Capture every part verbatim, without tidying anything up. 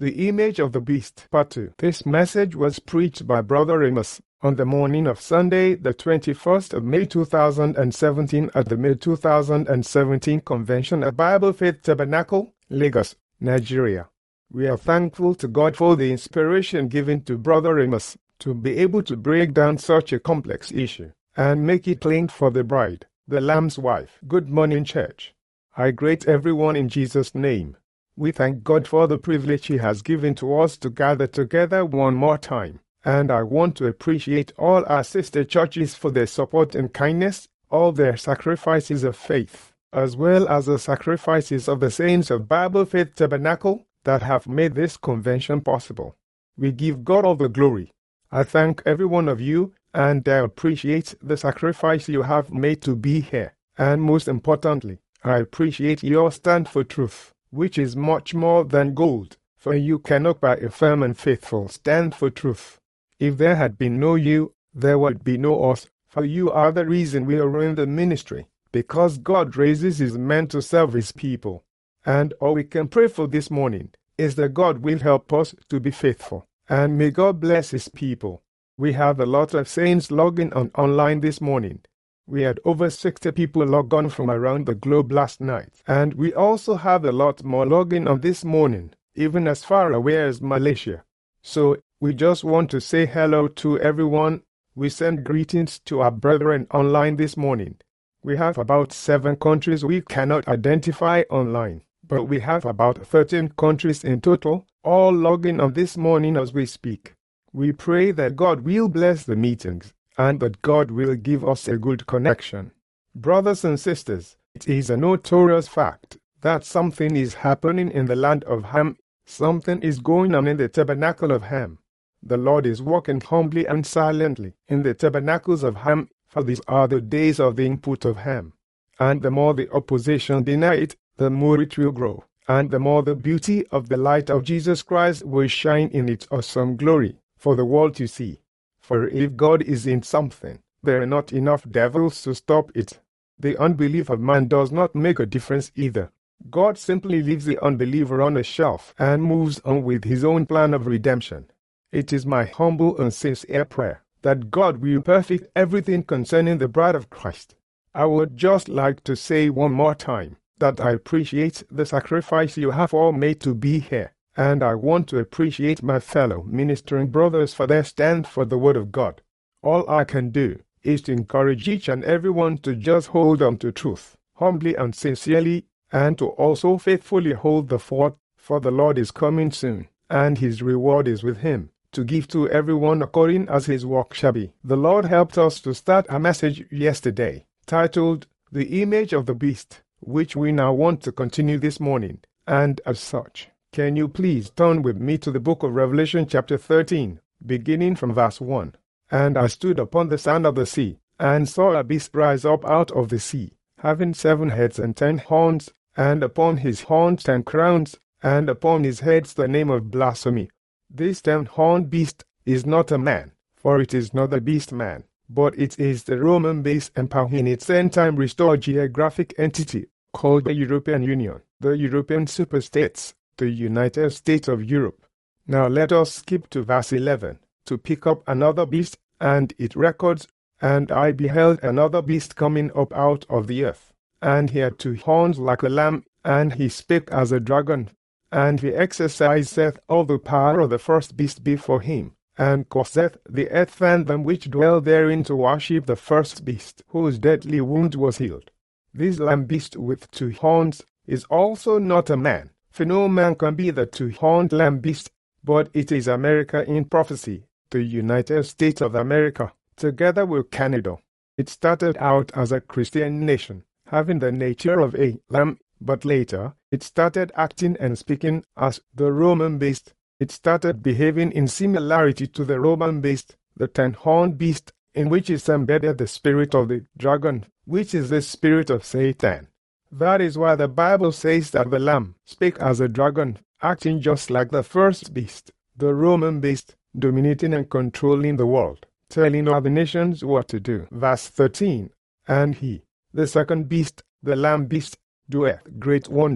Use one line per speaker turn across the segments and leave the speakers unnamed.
The Image of the Beast, Part two. This message was preached by Brother Amos on the morning of Sunday, the twenty-first of May two thousand seventeen at the May two thousand seventeen Convention at Bible Faith Tabernacle, Lagos, Nigeria. We are thankful to God for the inspiration given to Brother Amos to be able to break down such a complex issue and make it plain for the bride, the Lamb's wife. Good morning, church. I greet everyone in Jesus' name. We thank God for the privilege He has given to us to gather together one more time. And I want to appreciate all our sister churches for their support and kindness, all their sacrifices of faith, as well as the sacrifices of the saints of Bible Faith Tabernacle that have made this convention possible. We give God all the glory. I thank every one of you, and I appreciate the sacrifice you have made to be here. And most importantly, I appreciate your stand for truth, which is much more than gold, for you cannot buy a firm and faithful stand for truth. If there had been no you, there would be no us, for you are the reason we are in the ministry, because God raises His men to serve His people. And all we can pray for this morning is that God will help us to be faithful, and may God bless His people. We have a lot of saints logging on online this morning. We had over sixty people log on from around the globe last night, and we also have a lot more logging on this morning, even as far away as Malaysia. So, we just want to say hello to everyone. We send greetings to our brethren online this morning. We have about seven countries we cannot identify online, but we have about thirteen countries in total, all logging on this morning as we speak. We pray that God will bless the meetings, and that God will give us a good connection. Brothers and sisters, it is a notorious fact that something is happening in the land of Ham. Something is going on in the tabernacle of Ham. The Lord is working humbly and silently in the tabernacles of Ham, for these are the days of the input of Ham. And the more the opposition deny it, the more it will grow, and the more the beauty of the light of Jesus Christ will shine in its awesome glory for the world to see. For if God is in something, there are not enough devils to stop it. The unbelief of man does not make a difference either. God simply leaves the unbeliever on a shelf and moves on with His own plan of redemption. It is my humble and sincere prayer that God will perfect everything concerning the bride of Christ. I would just like to say one more time that I appreciate the sacrifice you have all made to be here. And I want to appreciate my fellow ministering brothers for their stand for the Word of God. All I can do is to encourage each and everyone to just hold on to truth, humbly and sincerely, and to also faithfully hold the fort, for the Lord is coming soon, and His reward is with Him, to give to everyone according as his work shall be. The Lord helped us to start a message yesterday, titled, The Image of the Beast, which we now want to continue this morning, and as such, can you please turn with me to the book of Revelation chapter thirteen, beginning from verse one. And I stood upon the sand of the sea, and saw a beast rise up out of the sea, having seven heads and ten horns, and upon his horns ten crowns, and upon his heads the name of blasphemy. This ten-horned beast is not a man, for it is not the beast man, but it is the Roman-based empire in its end-time restored geographic entity, called the European Union, the European superstates, the United States of Europe. Now let us skip to verse eleven, to pick up another beast, and it records, And I beheld another beast coming up out of the earth, and he had two horns like a lamb, and he spake as a dragon, and he exerciseth all the power of the first beast before him, and causeth the earth and them which dwell therein to worship the first beast, whose deadly wound was healed. This lamb beast with two horns is also not a man, for no man can be the two-horned lamb beast, but it is America in prophecy, the United States of America, together with Canada. It started out as a Christian nation, having the nature of a lamb, but later, it started acting and speaking as the Roman beast. It started behaving in similarity to the Roman beast, the ten-horned beast, in which is embedded the spirit of the dragon, which is the spirit of Satan. That is why the Bible says that the Lamb spake as a dragon, acting just like the first beast, the Roman beast, dominating and controlling the world, telling all the nations what to do. Verse thirteen, And he, the second beast, the Lamb beast, doeth great wonders,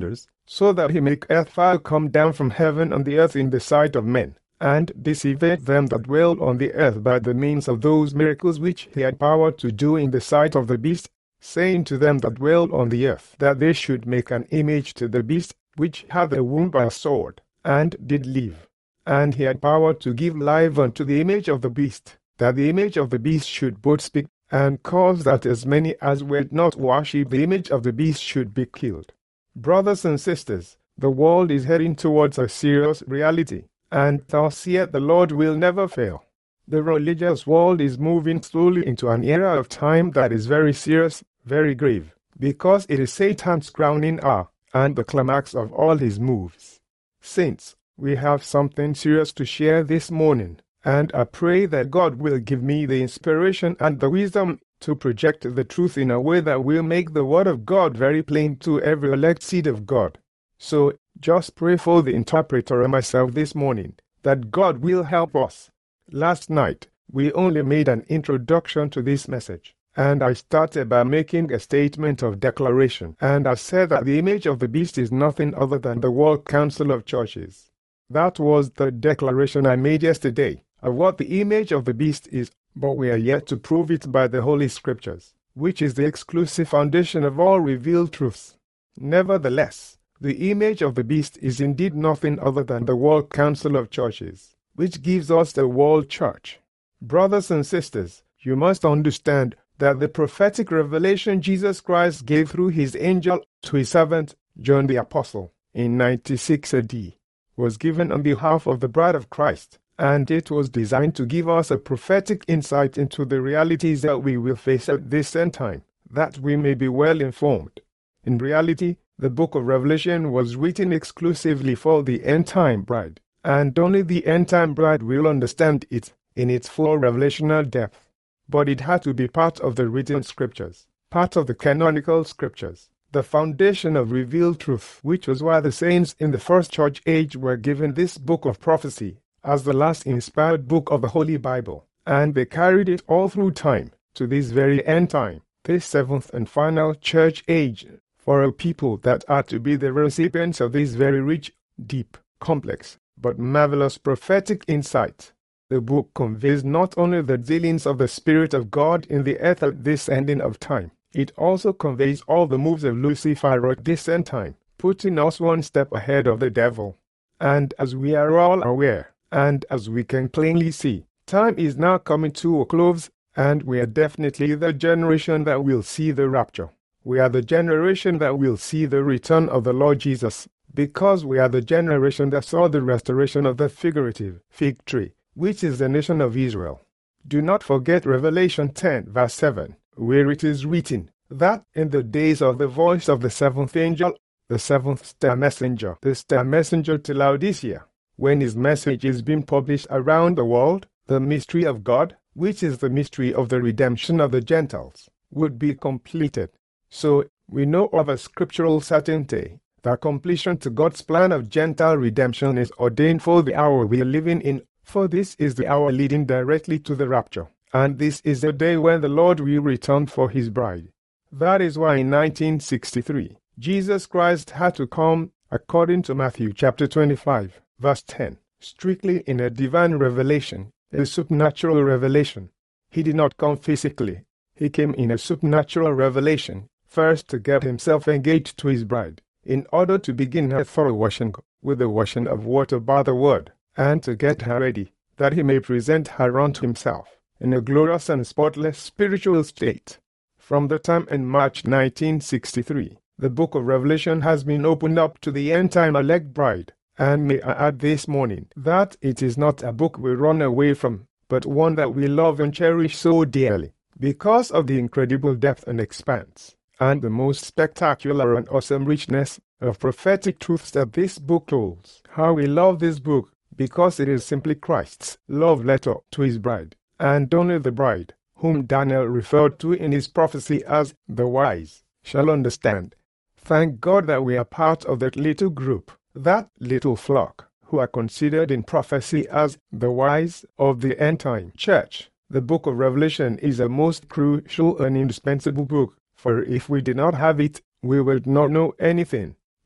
so that he maketh fire come down from heaven on the earth in the sight of men, and deceiveth them that dwell on the earth by the means of those miracles which he had power to do in the sight of the beast, saying to them that dwell on the earth that they should make an image to the beast, which had a wound by a sword, and did live. And he had power to give life unto the image of the beast, that the image of the beast should both speak, and cause that as many as would not worship the image of the beast should be killed. Brothers and sisters, the world is heading towards a serious reality, and thus yet the Lord will never fail. The religious world is moving slowly into an era of time that is very serious, very grave, because it is Satan's crowning hour, and the climax of all his moves. Saints, we have something serious to share this morning, and I pray that God will give me the inspiration and the wisdom to project the truth in a way that will make the Word of God very plain to every elect seed of God. So, just pray for the interpreter and myself this morning, that God will help us. Last night, we only made an introduction to this message, and I started by making a statement of declaration, and I said that the image of the beast is nothing other than the World Council of Churches. That was the declaration I made yesterday of what the image of the beast is, but we are yet to prove it by the Holy Scriptures, which is the exclusive foundation of all revealed truths. Nevertheless, the image of the beast is indeed nothing other than the World Council of Churches, which gives us the World Church. Brothers and sisters, you must understand that the prophetic revelation Jesus Christ gave through his angel to his servant, John the Apostle, in ninety-six A D, was given on behalf of the bride of Christ, and it was designed to give us a prophetic insight into the realities that we will face at this end time, that we may be well informed. In reality, the book of Revelation was written exclusively for the end-time bride, and only the end-time bride will understand it in its full revelational depth. But it had to be part of the written scriptures, part of the canonical scriptures, the foundation of revealed truth, which was why the saints in the first church age were given this book of prophecy as the last inspired book of the Holy Bible, and they carried it all through time to this very end time, this seventh and final church age, for a people that are to be the recipients of this very rich, deep, complex, but marvelous prophetic insight. The book conveys not only the dealings of the Spirit of God in the earth at this ending of time, it also conveys all the moves of Lucifer at this end time, putting us one step ahead of the devil. And as we are all aware, and as we can plainly see, time is now coming to a close, and we are definitely the generation that will see the rapture. We are the generation that will see the return of the Lord Jesus, because we are the generation that saw the restoration of the figurative fig tree, which is the nation of Israel. Do not forget Revelation ten, verse seven, where it is written, that in the days of the voice of the seventh angel, the seventh star messenger, the star messenger to Laodicea, when his message is being published around the world, the mystery of God, which is the mystery of the redemption of the Gentiles, would be completed. So, we know of a scriptural certainty that completion to God's plan of Gentile redemption is ordained for the hour we are living in, for this is the hour leading directly to the rapture, and this is the day when the Lord will return for his bride. That is why in nineteen sixty-three, Jesus Christ had to come, according to Matthew chapter twenty-five, verse ten, strictly in a divine revelation, a supernatural revelation. He did not come physically. He came in a supernatural revelation, first to get himself engaged to his bride, in order to begin her thorough washing with the washing of water by the word, and to get her ready, that he may present her unto himself, in a glorious and spotless spiritual state. From the time in March nineteen sixty-three, the book of Revelation has been opened up to the end-time elect bride, and may I add this morning that it is not a book we run away from, but one that we love and cherish so dearly, because of the incredible depth and expanse, and the most spectacular and awesome richness of prophetic truths that this book holds. How we love this book, because it is simply Christ's love letter to his bride, and only the bride, whom Daniel referred to in his prophecy as the wise, shall understand. Thank God that we are part of that little group, that little flock, who are considered in prophecy as the wise of the end-time church. The book of Revelation is a most crucial and indispensable book, for if we did not have it, we would not know anything.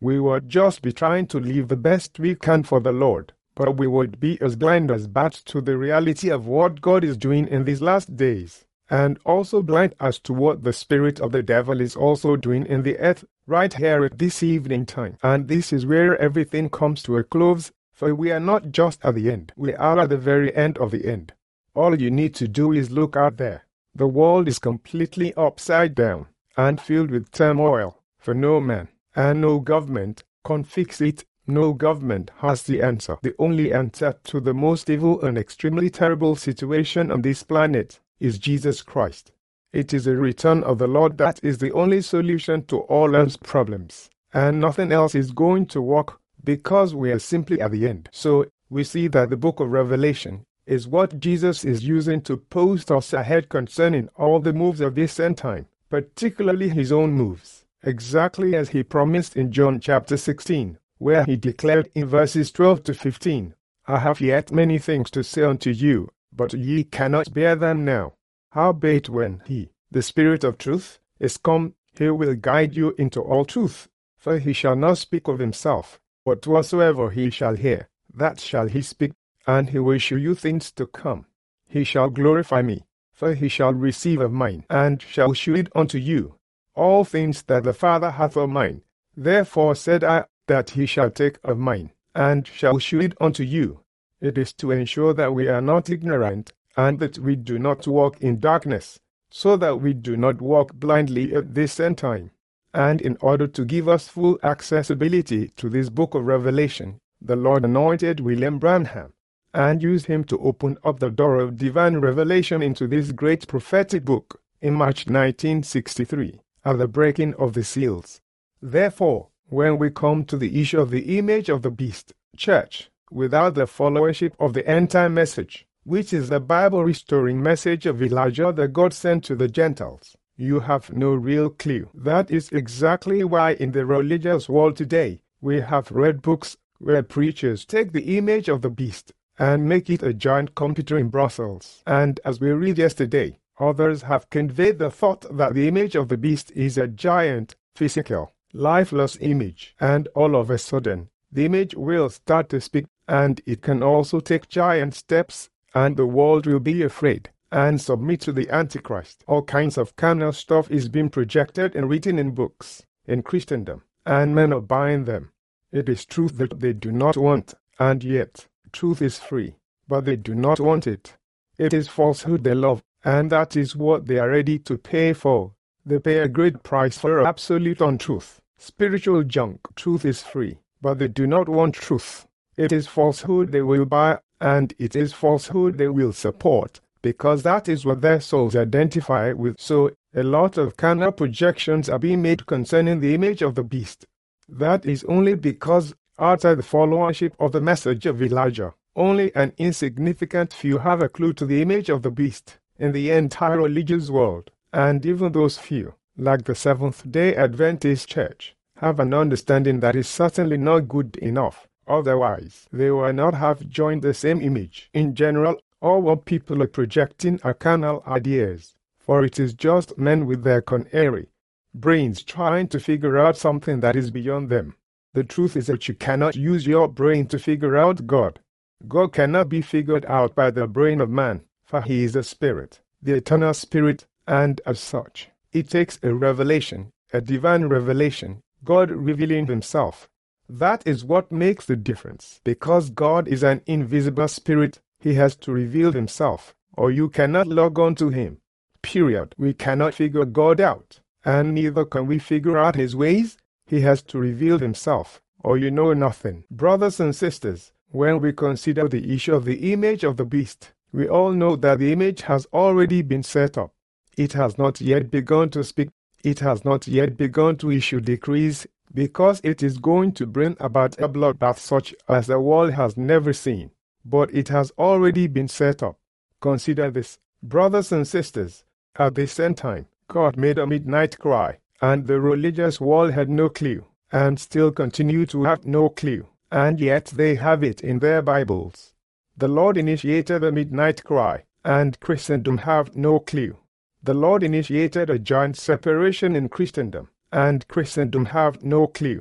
We would just be trying to live the best we can for the Lord, but we would be as blind as bats to the reality of what God is doing in these last days, and also blind as to what the spirit of the devil is also doing in the earth right here at this evening time. And this is where everything comes to a close, for we are not just at the end, we are at the very end of the end. All you need to do is look out there. The world is completely upside down and filled with turmoil, for no man and no government can fix it. No government has the answer. The only answer to the most evil and extremely terrible situation on this planet is Jesus Christ. It is a return of the Lord that is the only solution to all earth's problems, and nothing else is going to work because we are simply at the end. So we see that the book of Revelation is what Jesus is using to post us ahead concerning all the moves of this end time, particularly his own moves, exactly as he promised in John chapter sixteen, where he declared in verses twelve to fifteen, I have yet many things to say unto you, but ye cannot bear them now. Howbeit when he, the Spirit of truth, is come, he will guide you into all truth. For he shall not speak of himself, but whatsoever he shall hear, that shall he speak, and he will shew you things to come. He shall glorify me, for he shall receive of mine, and shall shew it unto you. All things that the Father hath of mine, therefore said I, that he shall take of mine, and shall shew it unto you. It is to ensure that we are not ignorant, and that we do not walk in darkness, so that we do not walk blindly at this end time. And in order to give us full accessibility to this book of Revelation, the Lord anointed William Branham, and used him to open up the door of divine revelation into this great prophetic book in March nineteen sixty-three, at the breaking of the seals. Therefore, when we come to the issue of the image of the beast, church, without the followership of the end-time message, which is the Bible-restoring message of Elijah that God sent to the Gentiles, you have no real clue. That is exactly why in the religious world today, we have read books where preachers take the image of the beast and make it a giant computer in Brussels. And as we read yesterday, others have conveyed the thought that the image of the beast is a giant, physical, lifeless image, and all of a sudden, the image will start to speak, and it can also take giant steps, and the world will be afraid and submit to the Antichrist. All kinds of carnal stuff is being projected and written in books in Christendom, and men are buying them. It is truth that they do not want, and yet truth is free, but they do not want it. It is falsehood they love, and that is what they are ready to pay for. They pay a great price for absolute untruth, spiritual junk. Truth is free, but they do not want truth. It is falsehood they will buy, and it is falsehood they will support, because that is what their souls identify with. So, a lot of carnal projections are being made concerning the image of the beast. That is only because, outside the followership of the message of Elijah, only an insignificant few have a clue to the image of the beast in the entire religious world, and even those few, like the Seventh-day Adventist Church, have an understanding that is certainly not good enough. Otherwise, they will not have joined the same image. In general, all what people are projecting are carnal ideas, for it is just men with their canary brains trying to figure out something that is beyond them. The truth is that you cannot use your brain to figure out God. God cannot be figured out by the brain of man, for he is a spirit, the eternal spirit, and as such, it takes a revelation, a divine revelation, God revealing himself. That is what makes the difference. Because God is an invisible spirit, he has to reveal himself, or you cannot log on to him. Period. We cannot figure God out, and neither can we figure out his ways. He has to reveal himself, or you know nothing. Brothers and sisters, when we consider the issue of the image of the beast, we all know that the image has already been set up. It has not yet begun to speak. It has not yet begun to issue decrees, because it is going to bring about a bloodbath such as the world has never seen. But it has already been set up. Consider this, brothers and sisters. At the same time, God made a midnight cry, and the religious world had no clue, and still continue to have no clue, and yet they have it in their Bibles. The Lord initiated the midnight cry, and Christendom have no clue. The Lord initiated a giant separation in Christendom, and Christendom have no clue.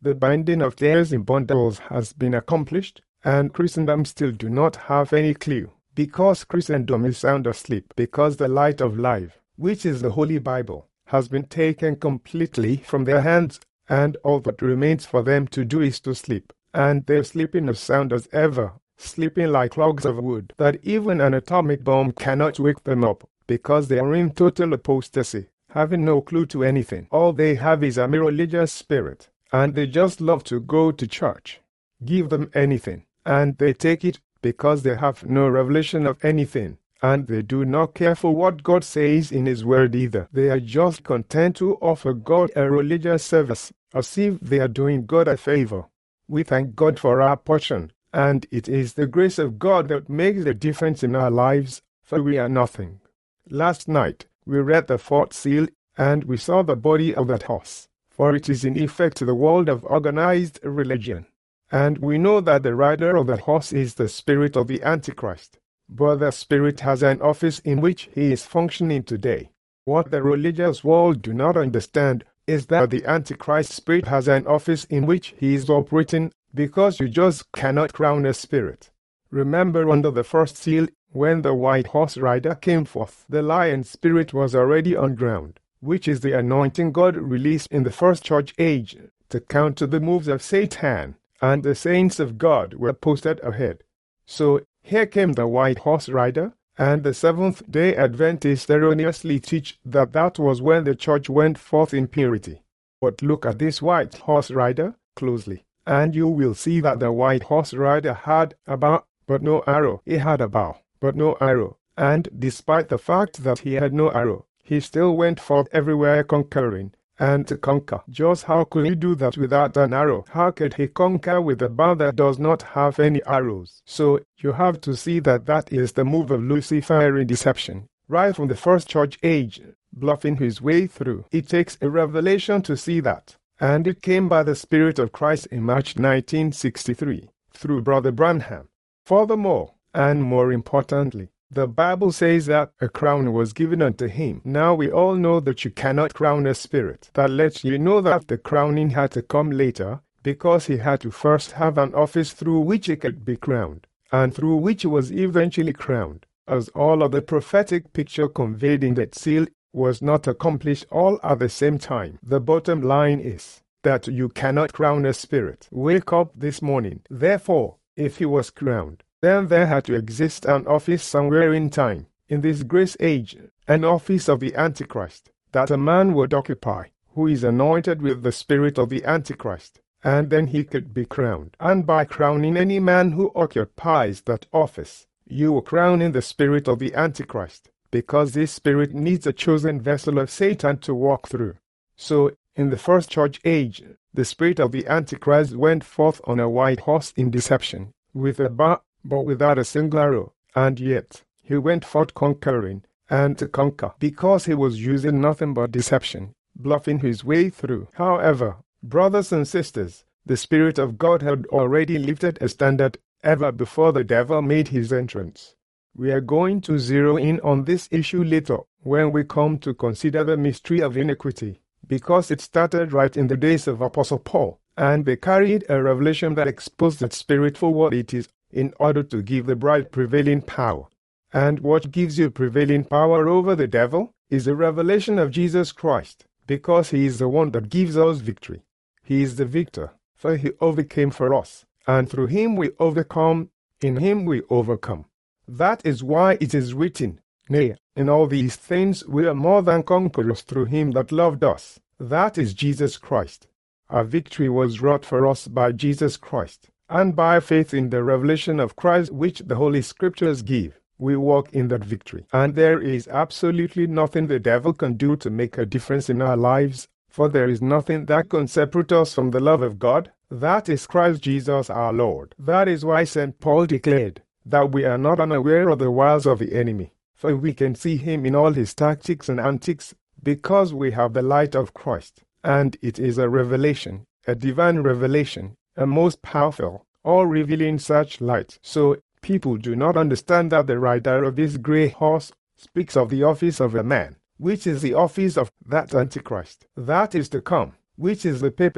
The binding of tares in bundles has been accomplished, and Christendom still do not have any clue, because Christendom is sound asleep, because the light of life, which is the Holy Bible, has been taken completely from their hands, and all that remains for them to do is to sleep, and they're sleeping as sound as ever, sleeping like logs of wood, that even an atomic bomb cannot wake them up, because they are in total apostasy, having no clue to anything. All they have is a mere religious spirit, and they just love to go to church. Give them anything, and they take it, because they have no revelation of anything, and they do not care for what God says in His Word either. They are just content to offer God a religious service, as if they are doing God a favor. We thank God for our portion, and it is the grace of God that makes the difference in our lives, for we are nothing. Last night, we read the fourth seal, and we saw the body of that horse, for it is in effect the world of organized religion. And we know that the rider of the horse is the spirit of the Antichrist. But the spirit has an office in which he is functioning today. What the religious world do not understand is that the Antichrist spirit has an office in which he is operating, because you just cannot crown a spirit. Remember, under the first seal, when the white horse rider came forth, the lion spirit was already on ground, which is the anointing God released in the first church age to counter the moves of Satan, and the saints of God were posted ahead. So here came the white horse rider, and the Seventh-day Adventists erroneously teach that that was when the church went forth in purity. But look at this white horse rider closely, and you will see that the white horse rider had a bow, but no arrow. He had a bow, but no arrow. And despite the fact that he had no arrow, he still went forth everywhere conquering, and to conquer. Just how could he do that without an arrow? How could he conquer with a bow that does not have any arrows? So you have to see that that is the move of Lucifer in deception, right from the first church age, bluffing his way through. It takes a revelation to see that, and it came by the Spirit of Christ in March nineteen sixty-three, through Brother Branham. Furthermore, and more importantly, the Bible says that a crown was given unto him. Now we all know that you cannot crown a spirit. That lets you know that the crowning had to come later, because he had to first have an office through which he could be crowned, and through which he was eventually crowned. As all of the prophetic picture conveyed in that seal was not accomplished all at the same time. The bottom line is that you cannot crown a spirit. Wake up this morning. Therefore, if he was crowned, then there had to exist an office somewhere in time, in this grace age, an office of the Antichrist, that a man would occupy, who is anointed with the spirit of the Antichrist, and then he could be crowned. And by crowning any man who occupies that office, you are crowning the spirit of the Antichrist, because this spirit needs a chosen vessel of Satan to walk through. So, in the first church age, the spirit of the Antichrist went forth on a white horse in deception, with a bow, but without a single arrow, and yet he went forth conquering, and to conquer, because he was using nothing but deception, bluffing his way through. However, brothers and sisters, the Spirit of God had already lifted a standard ever before the devil made his entrance. We are going to zero in on this issue later when we come to consider the mystery of iniquity, because it started right in the days of Apostle Paul, and they carried a revelation that exposed that spirit for what it is, in order to give the bride prevailing power. And what gives you prevailing power over the devil is the revelation of Jesus Christ, because he is the one that gives us victory. He is the victor, for he overcame for us, and through him we overcome, in him we overcome. That is why it is written, Nay, in all these things we are more than conquerors through him that loved us. That is Jesus Christ. Our victory was wrought for us by Jesus Christ. And by faith in the revelation of Christ which the Holy Scriptures give, we walk in that victory. And there is absolutely nothing the devil can do to make a difference in our lives, for there is nothing that can separate us from the love of God. That is Christ Jesus our Lord. That is why Saint Paul declared that we are not unaware of the wiles of the enemy, for we can see him in all his tactics and antics, because we have the light of Christ. And it is a revelation, a divine revelation, a most powerful, all revealing such light. So people do not understand that the rider of this grey horse speaks of the office of a man, which is the office of that Antichrist. That is to come, which is the papacy,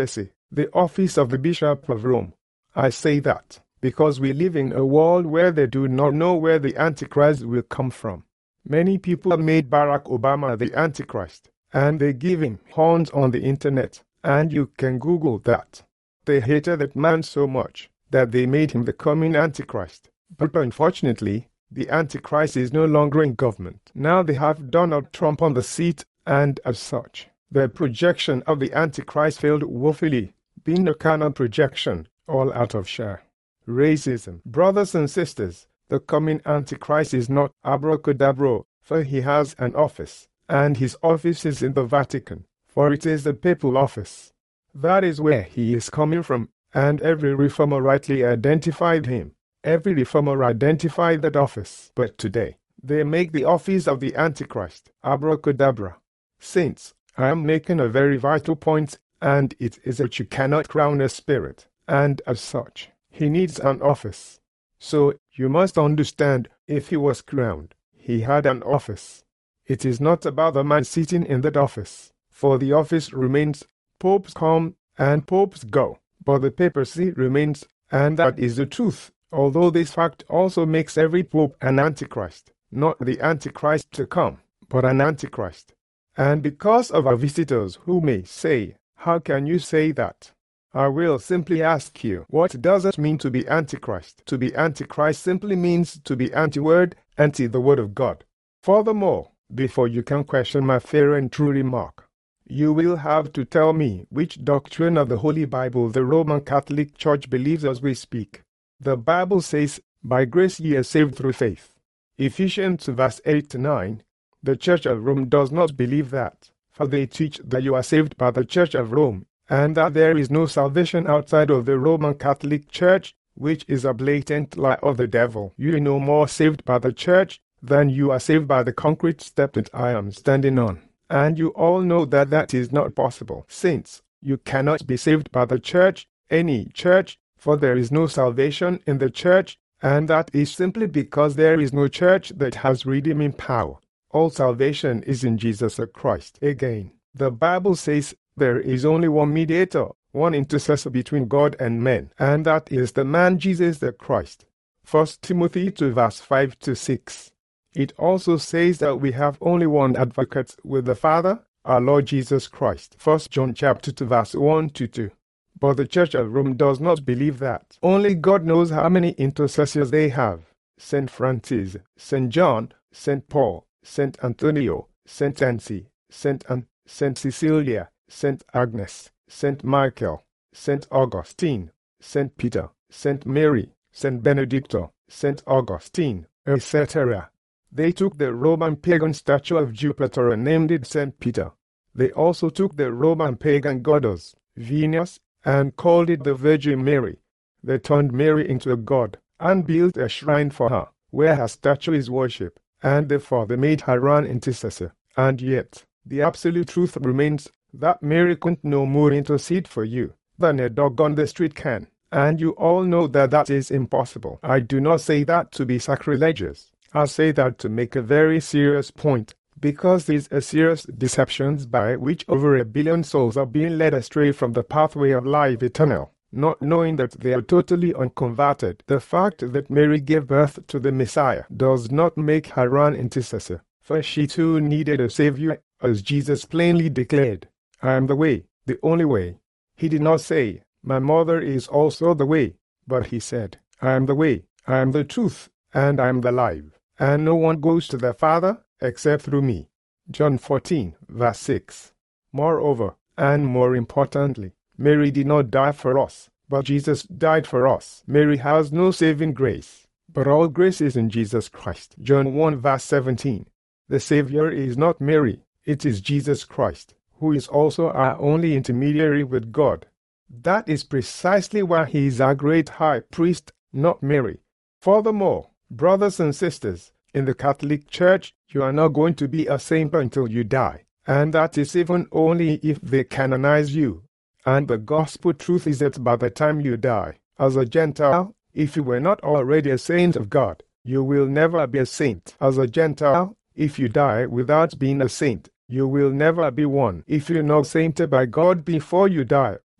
the office of the Bishop of Rome. I say that because we live in a world where they do not know where the Antichrist will come from. Many people made Barack Obama the Antichrist, and they give him horns on the internet, and you can Google that. They hated that man so much that they made him the coming Antichrist. But unfortunately, the Antichrist is no longer in government. Now they have Donald Trump on the seat, and as such, the projection of the Antichrist failed woefully, being a carnal projection, all out of share. Racism. Brothers and sisters, the coming Antichrist is not abracadabra, for he has an office, and his office is in the Vatican, for it is the papal office. That is where he is coming from, and every reformer rightly identified him. Every reformer identified that office. But today, they make the office of the Antichrist abracadabra. Saints, I am making a very vital point, and it is that you cannot crown a spirit, and as such, he needs an office. So, you must understand, if he was crowned, he had an office. It is not about the man sitting in that office, for the office remains. Popes come and popes go, but the papacy remains, and that is the truth, although this fact also makes every pope an Antichrist, not the Antichrist to come, but an Antichrist. And because of our visitors who may say, how can you say that? I will simply ask you, what does it mean to be Antichrist? To be Antichrist simply means to be anti-word, anti the word of God. Furthermore, before you can question my fair and true remark, you will have to tell me which doctrine of the Holy Bible the Roman Catholic Church believes as we speak. The Bible says, by grace ye are saved through faith. Ephesians verse eight to nine. The Church of Rome does not believe that, for they teach that you are saved by the Church of Rome, and that there is no salvation outside of the Roman Catholic Church, which is a blatant lie of the devil. You are no more saved by the Church than you are saved by the concrete step that I am standing on. And you all know that that is not possible. Saints, you cannot be saved by the Church, any church, for there is no salvation in the Church, and that is simply because there is no church that has redeeming power. All salvation is in Jesus Christ. Again, the Bible says, there is only one mediator, one intercessor between God and men, and that is the man Jesus the Christ. First Timothy two verse five to six. It also says that we have only one advocate with the Father, our Lord Jesus Christ. First John chapter two verse one to two. But the Church of Rome does not believe that. Only God knows how many intercessors they have. Saint Francis, Saint John, Saint Paul, Saint Antonio, Saint Nancy, Saint Anne, Saint Cecilia, Saint Agnes, Saint Michael, Saint Augustine, Saint Peter, Saint Mary, Saint Benedicto, Saint Augustine, et cetera. They took the Roman pagan statue of Jupiter and named it Saint Peter. They also took the Roman pagan goddess, Venus, and called it the Virgin Mary. They turned Mary into a god and built a shrine for her, where her statue is worshipped, and therefore they made her an intercessor. And yet, the absolute truth remains that Mary couldn't no more intercede for you than a dog on the street can, and you all know that that is impossible. I do not say that to be sacrilegious. I say that to make a very serious point, because these are serious deceptions by which over a billion souls are being led astray from the pathway of life eternal, not knowing that they are totally unconverted. The fact that Mary gave birth to the Messiah does not make her an intercessor, for she too needed a Savior, as Jesus plainly declared, I am the way, the only way. He did not say, my mother is also the way, but he said, I am the way, I am the truth, and I am the life, and no one goes to the Father except through me. John fourteen, verse six. Moreover, and more importantly, Mary did not die for us, but Jesus died for us. Mary has no saving grace, but all grace is in Jesus Christ. John one, verse seventeen. The Savior is not Mary, it is Jesus Christ, who is also our only intermediary with God. That is precisely why he is our great high priest, not Mary. Furthermore, brothers and sisters, in the Catholic Church, you are not going to be a saint until you die, and that is even only if they canonize you. And the gospel truth is that by the time you die, as a Gentile, if you were not already a saint of God, you will never be a saint. As a Gentile, if you die without being a saint, you will never be one. If you're not sainted by God before you die,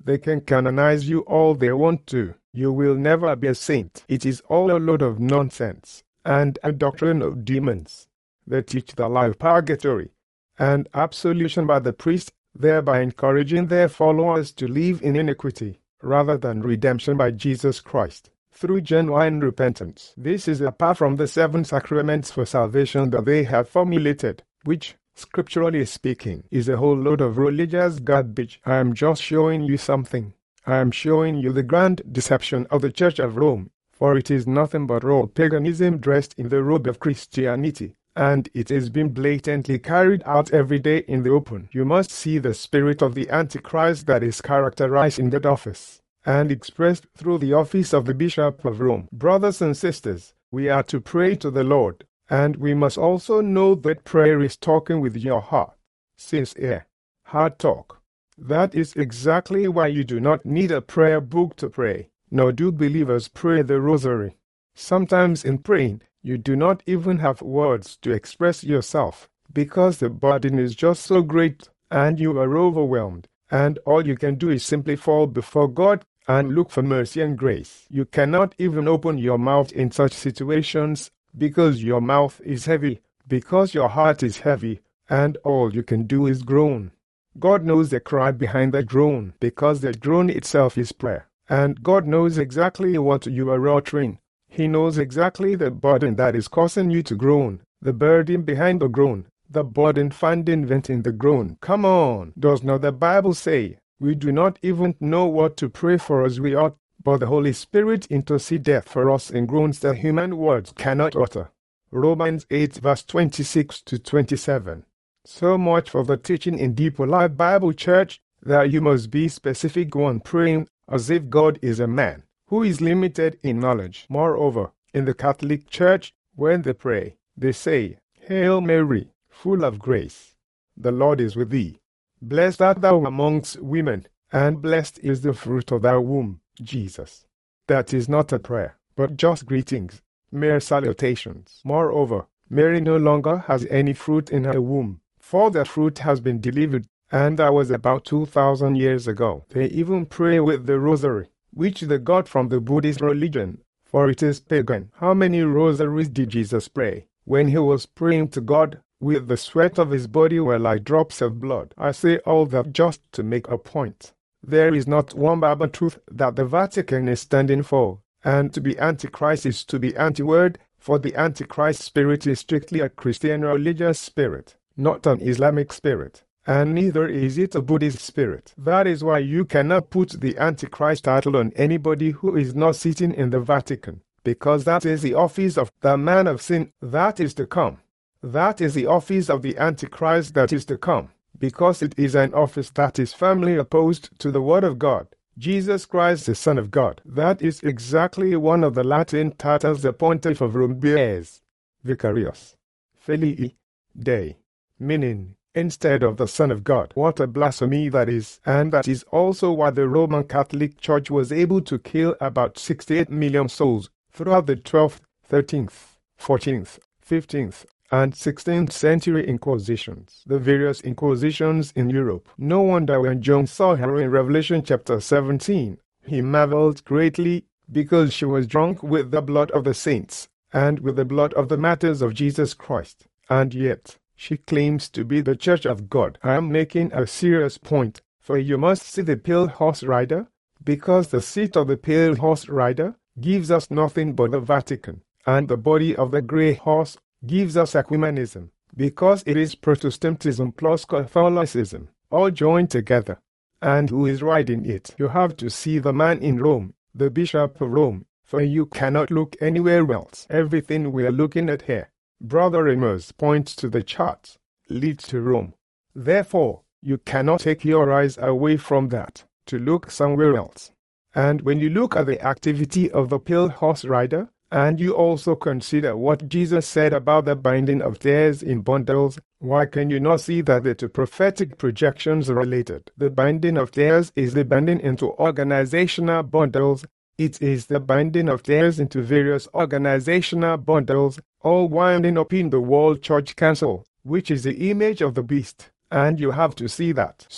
They can canonize you all they want to. You will never be a saint. It is all a load of nonsense and a doctrine of demons. They teach the lie of purgatory and absolution by the priest, thereby encouraging their followers to live in iniquity, rather than redemption by Jesus Christ, through genuine repentance. This is apart from the seven sacraments for salvation that they have formulated, which, scripturally speaking, is a whole load of religious garbage. I am just showing you something. I am showing you the grand deception of the Church of Rome, for it is nothing but raw paganism dressed in the robe of Christianity, and it is being blatantly carried out every day in the open. You must see the spirit of the Antichrist that is characterized in that office, and expressed through the office of the Bishop of Rome. Brothers and sisters, we are to pray to the Lord, and we must also know that prayer is talking with your heart. Sincere, heart talk. That is exactly why you do not need a prayer book to pray, nor do believers pray the rosary. Sometimes in praying, you do not even have words to express yourself, because the burden is just so great, and you are overwhelmed, and all you can do is simply fall before God and look for mercy and grace. You cannot even open your mouth in such situations, because your mouth is heavy, because your heart is heavy, and all you can do is groan. God knows the cry behind the groan, because the groan itself is prayer, and God knows exactly what you are uttering. He knows exactly the burden that is causing you to groan, the burden behind the groan, the burden found inventing the groan. Come on, does not the Bible say, we do not even know what to pray for as we ought, but the Holy Spirit intercedeth for us in groans that human words cannot utter. Romans eight verse twenty-six to twenty-seven. So much for the teaching in Deeper Life Bible Church, that you must be specific when praying as if God is a man who is limited in knowledge. Moreover, in the Catholic Church, when they pray, they say, Hail Mary, full of grace, the Lord is with thee. Blessed art thou amongst women, and blessed is the fruit of thy womb, Jesus. That is not a prayer, but just greetings, mere salutations. Moreover, Mary no longer has any fruit in her womb, for the fruit has been delivered, and that was about two thousand years ago. They even pray with the rosary, which they got from the Buddhist religion, for it is pagan. How many rosaries did Jesus pray? When he was praying to God, with the sweat of his body were like drops of blood. I say all that just to make a point. There is not one Bible truth that the Vatican is standing for, and to be Antichrist is to be anti-word, for the Antichrist spirit is strictly a Christian religious spirit, not an Islamic spirit. And neither is it a Buddhist spirit. That is why you cannot put the Antichrist title on anybody who is not sitting in the Vatican, because that is the office of the man of sin that is to come. That is the office of the Antichrist that is to come, because it is an office that is firmly opposed to the Word of God, Jesus Christ the Son of God. That is exactly one of the Latin titles the Pontiff of Rome bears, Vicarius Filii Dei, meaning, instead of the Son of God. What a blasphemy that is, and that is also why the Roman Catholic Church was able to kill about sixty-eight million souls throughout the twelfth, thirteenth, fourteenth, fifteenth, and sixteenth century inquisitions, the various inquisitions in Europe. No wonder when John saw her in Revelation chapter seventeen, he marveled greatly, because she was drunk with the blood of the saints, and with the blood of the martyrs of Jesus Christ, and yet she claims to be the Church of God. I am making a serious point, for you must see the pale horse rider, because the seat of the pale horse rider gives us nothing but the Vatican, and the body of the grey horse gives us ecumenism, because it is Protestantism plus Catholicism, all joined together. And who is riding it? You have to see the man in Rome, the Bishop of Rome, for you cannot look anywhere else. Everything we are looking at here, Brother Amos points to the charts, leads to Rome. Therefore, you cannot take your eyes away from that to look somewhere else. And when you look at the activity of the pale horse rider, and you also consider what Jesus said about the binding of tares in bundles, why can you not see that the two prophetic projections are related? The binding of tares is the binding into organizational bundles. It is the binding of tares into various organizational bundles, all winding up in the World Church Council, which is the image of the beast. And you have to see that. So,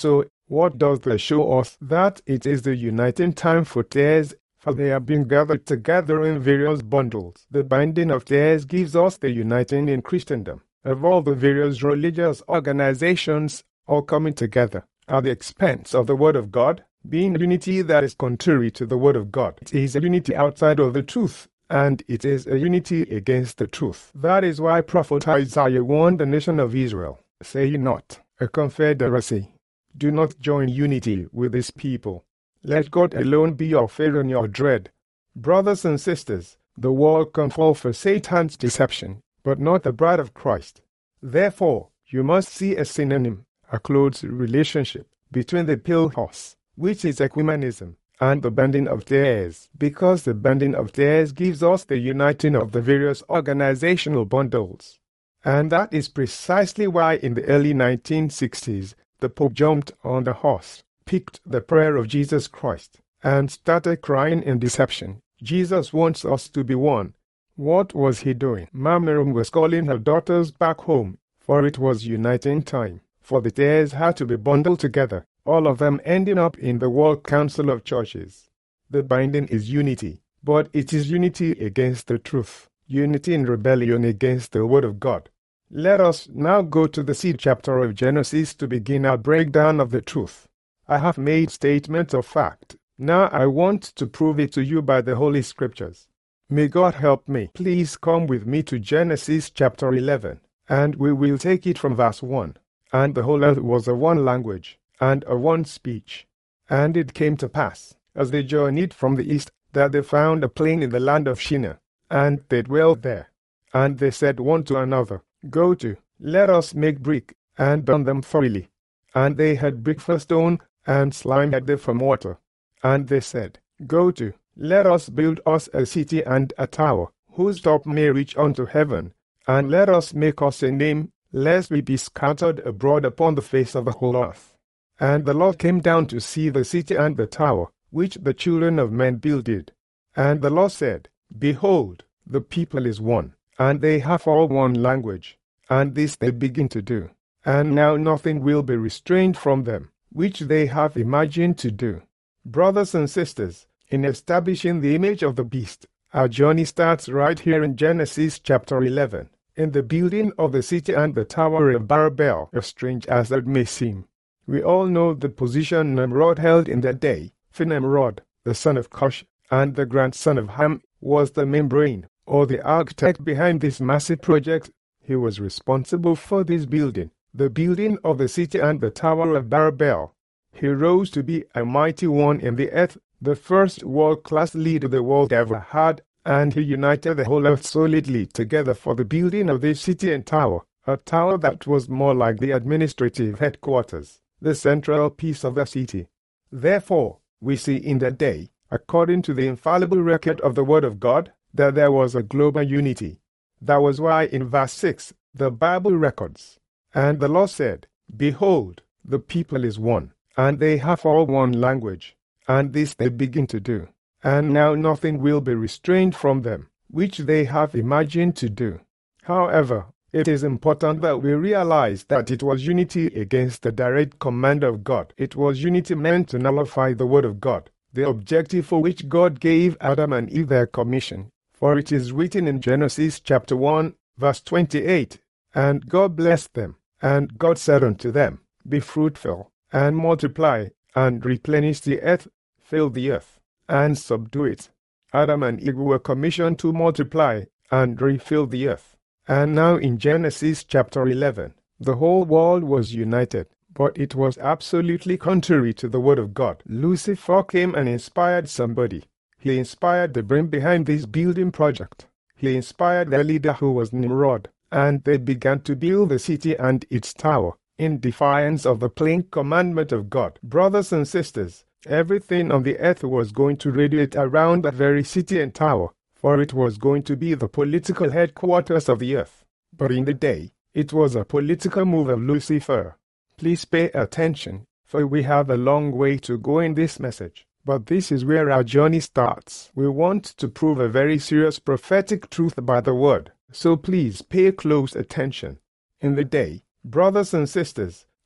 What does this show us? That it is the uniting time for tares, for they are being gathered together in various bundles. The binding of tares gives us the uniting in Christendom of all the various religious organizations all coming together at the expense of the Word of God, being unity that is contrary to the Word of God. It is a unity outside of the truth, and it is a unity against the truth. That is why Prophet Isaiah warned the nation of Israel, say ye not, a confederacy. Do not join unity with this people. Let God alone be your fear and your dread. Brothers and sisters, the world can fall for Satan's deception, but not the bride of Christ. Therefore, you must see a synonym, a close relationship, between the pale horse, which is ecumenism, and the binding of tares, because the binding of tares gives us the uniting of the various organizational bundles. And that is precisely why in the early nineteen sixties, the Pope jumped on the horse, picked the prayer of Jesus Christ, and started crying in deception. Jesus wants us to be one. What was he doing? Mamarum was calling her daughters back home, for it was uniting time, for the tares had to be bundled together, all of them ending up in the World Council of Churches. The binding is unity, but it is unity against the truth, unity in rebellion against the Word of God. Let us now go to the seed chapter of Genesis to begin our breakdown of the truth. I have made statements of fact. Now I want to prove it to you by the Holy Scriptures. May God help me. Please come with me to Genesis chapter eleven, and we will take it from verse one. And the whole earth was a one language, and a one speech. And it came to pass, as they journeyed from the east, that they found a plain in the land of Shinar, and they dwelt there. And they said one to another, Go to, let us make brick, and burn them thoroughly. And they had brick for stone, and slime had they for mortar. And they said, Go to, let us build us a city and a tower, whose top may reach unto heaven, and let us make us a name, lest we be scattered abroad upon the face of the whole earth. And the Lord came down to see the city and the tower, which the children of men builded. And the Lord said, Behold, the people is one, and they have all one language, and this they begin to do. And now nothing will be restrained from them, which they have imagined to do. Brothers and sisters, in establishing the image of the beast, our journey starts right here in Genesis chapter eleven, in the building of the city and the tower of Babel, as strange as that may seem. We all know the position Nimrod held in that day, for Nimrod, the son of Cush, and the grandson of Ham, was the main brain, or the architect behind this massive project. He was responsible for this building, the building of the city and the tower of Babel. He rose to be a mighty one in the earth, the first world-class leader the world ever had, and he united the whole earth solidly together for the building of this city and tower, a tower that was more like the administrative headquarters, the central piece of the city. Therefore, we see in that day, according to the infallible record of the Word of God, that there was a global unity. That was why in verse six, the Bible records, And the Lord said, Behold, the people is one, and they have all one language, and this they begin to do. And now nothing will be restrained from them, which they have imagined to do. However, it is important that we realize that it was unity against the direct command of God. It was unity meant to nullify the Word of God, the objective for which God gave Adam and Eve their commission. For it is written in Genesis chapter one, verse twenty-eight, And God blessed them, and God said unto them, Be fruitful, and multiply, and replenish the earth, fill the earth, and subdue it. Adam and Eve were commissioned to multiply, and refill the earth. And now in Genesis chapter eleven, the whole world was united, but it was absolutely contrary to the Word of God. Lucifer came and inspired somebody. He inspired the brain behind this building project. He inspired their leader, who was Nimrod, and they began to build the city and its tower, in defiance of the plain commandment of God. Brothers and sisters, everything on the earth was going to radiate around that very city and tower, for it was going to be the political headquarters of the earth. But in the day, it was a political move of Lucifer. Please pay attention, for we have a long way to go in this message. But this is where our journey starts. We want to prove a very serious prophetic truth by the Word, so please pay close attention. In the day, brothers and sisters,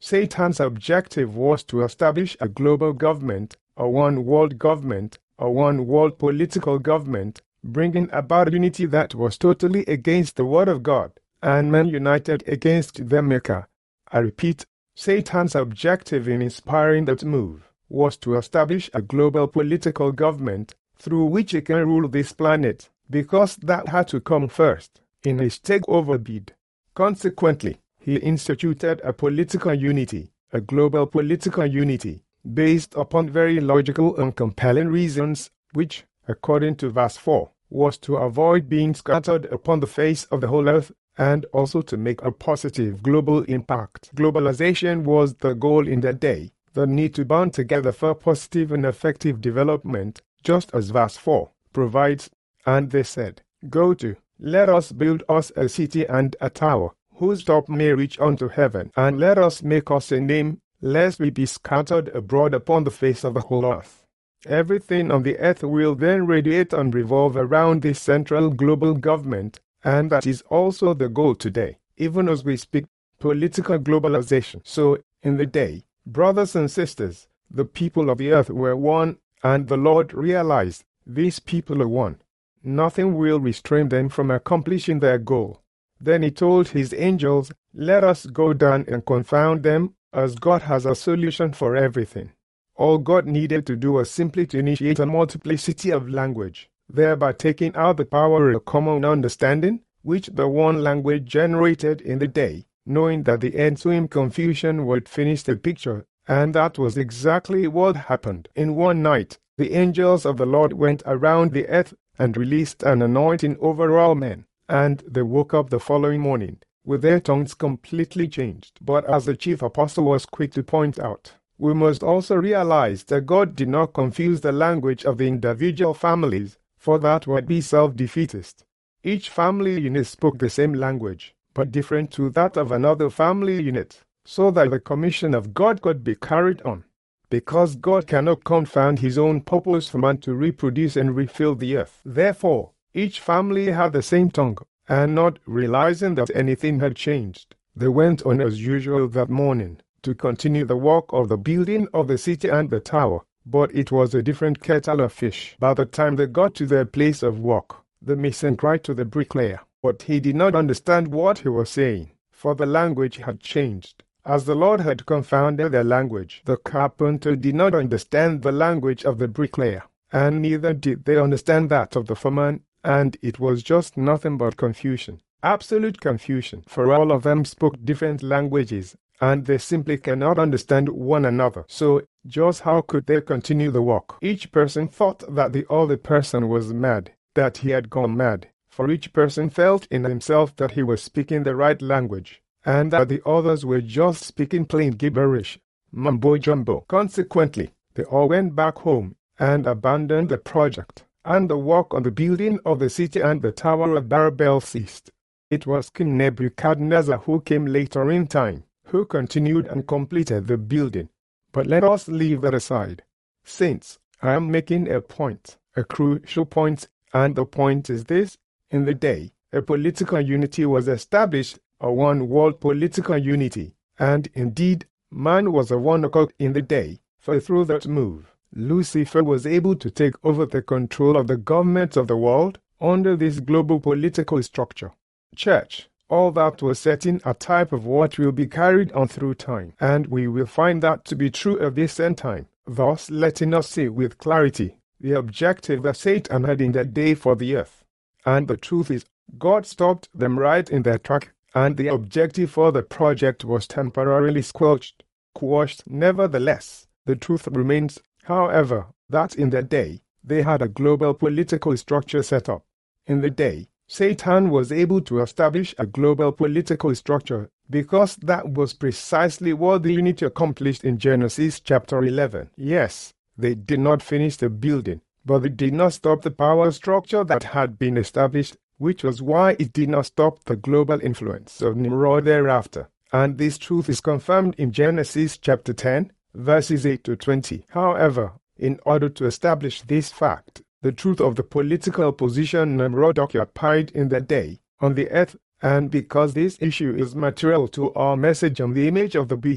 Satan's objective was to establish a global government, a one-world government, a one-world political government, bringing about unity that was totally against the Word of God, and men united against their Maker. I repeat, Satan's objective in inspiring that move was to establish a global political government through which he can rule this planet, because that had to come first in his takeover bid. Consequently, he instituted a political unity, a global political unity, based upon very logical and compelling reasons, which, according to verse four, was to avoid being scattered upon the face of the whole earth, and also to make a positive global impact. Globalization was the goal in that day, the need to bond together for positive and effective development, just as verse four provides. And they said, Go to, let us build us a city and a tower, whose top may reach unto heaven, and let us make us a name, lest we be scattered abroad upon the face of the whole earth. Everything on the earth will then radiate and revolve around this central global government, and that is also the goal today, even as we speak, political globalization. So, in the day, brothers and sisters, the people of the earth were one, and the Lord realized, these people are one. Nothing will restrain them from accomplishing their goal. Then he told his angels, Let us go down and confound them, as God has a solution for everything. All God needed to do was simply to initiate a multiplicity of language, thereby taking out the power of common understanding, which the one language generated in the day, knowing that the ensuing confusion would finish the picture, and that was exactly what happened. In one night, the angels of the Lord went around the earth and released an anointing over all men, and they woke up the following morning, with their tongues completely changed. But as the chief apostle was quick to point out, we must also realize that God did not confuse the language of the individual families, for that would be self-defeatist. Each family unit spoke the same language, but different to that of another family unit, so that the commission of God could be carried on. Because God cannot confound his own purpose for man to reproduce and refill the earth. Therefore, each family had the same tongue, and not realizing that anything had changed, they went on as usual that morning, to continue the work of the building of the city and the tower, but it was a different kettle of fish. By the time they got to their place of work, the mason cried to the bricklayer, but he did not understand what he was saying, for the language had changed. As the Lord had confounded their language, the carpenter did not understand the language of the bricklayer, and neither did they understand that of the foreman, and it was just nothing but confusion, absolute confusion, for all of them spoke different languages, and they simply cannot understand one another. So, just how could they continue the work? Each person thought that the other person was mad, that he had gone mad, for each person felt in himself that he was speaking the right language, and that the others were just speaking plain gibberish, mumbo-jumbo. Consequently, they all went back home and abandoned the project, and the work on the building of the city and the Tower of Babel ceased. It was King Nebuchadnezzar who came later in time, who continued and completed the building. But let us leave that aside. Saints, I am making a point, a crucial point, and the point is this. In the day, a political unity was established, a one-world political unity, and indeed, man was a one accord in the day, for through that move, Lucifer was able to take over the control of the government of the world under this global political structure. Church, all that was setting a type of what will be carried on through time, and we will find that to be true of this end time, thus letting us see with clarity the objective that Satan had in that day for the earth. And the truth is, God stopped them right in their track, and the objective for the project was temporarily squelched, quashed. Nevertheless, the truth remains, however, that in that day, they had a global political structure set up. In the day, Satan was able to establish a global political structure because that was precisely what the unity accomplished in Genesis chapter eleven. Yes, they did not finish the building, but they did not stop the power structure that had been established, which was why it did not stop the global influence of Nimrod thereafter. And this truth is confirmed in Genesis chapter ten, verses eight to twenty. However, in order to establish this fact, the truth of the political position Nimrod occupied in that day on the earth, and because this issue is material to our message on the image of the beast,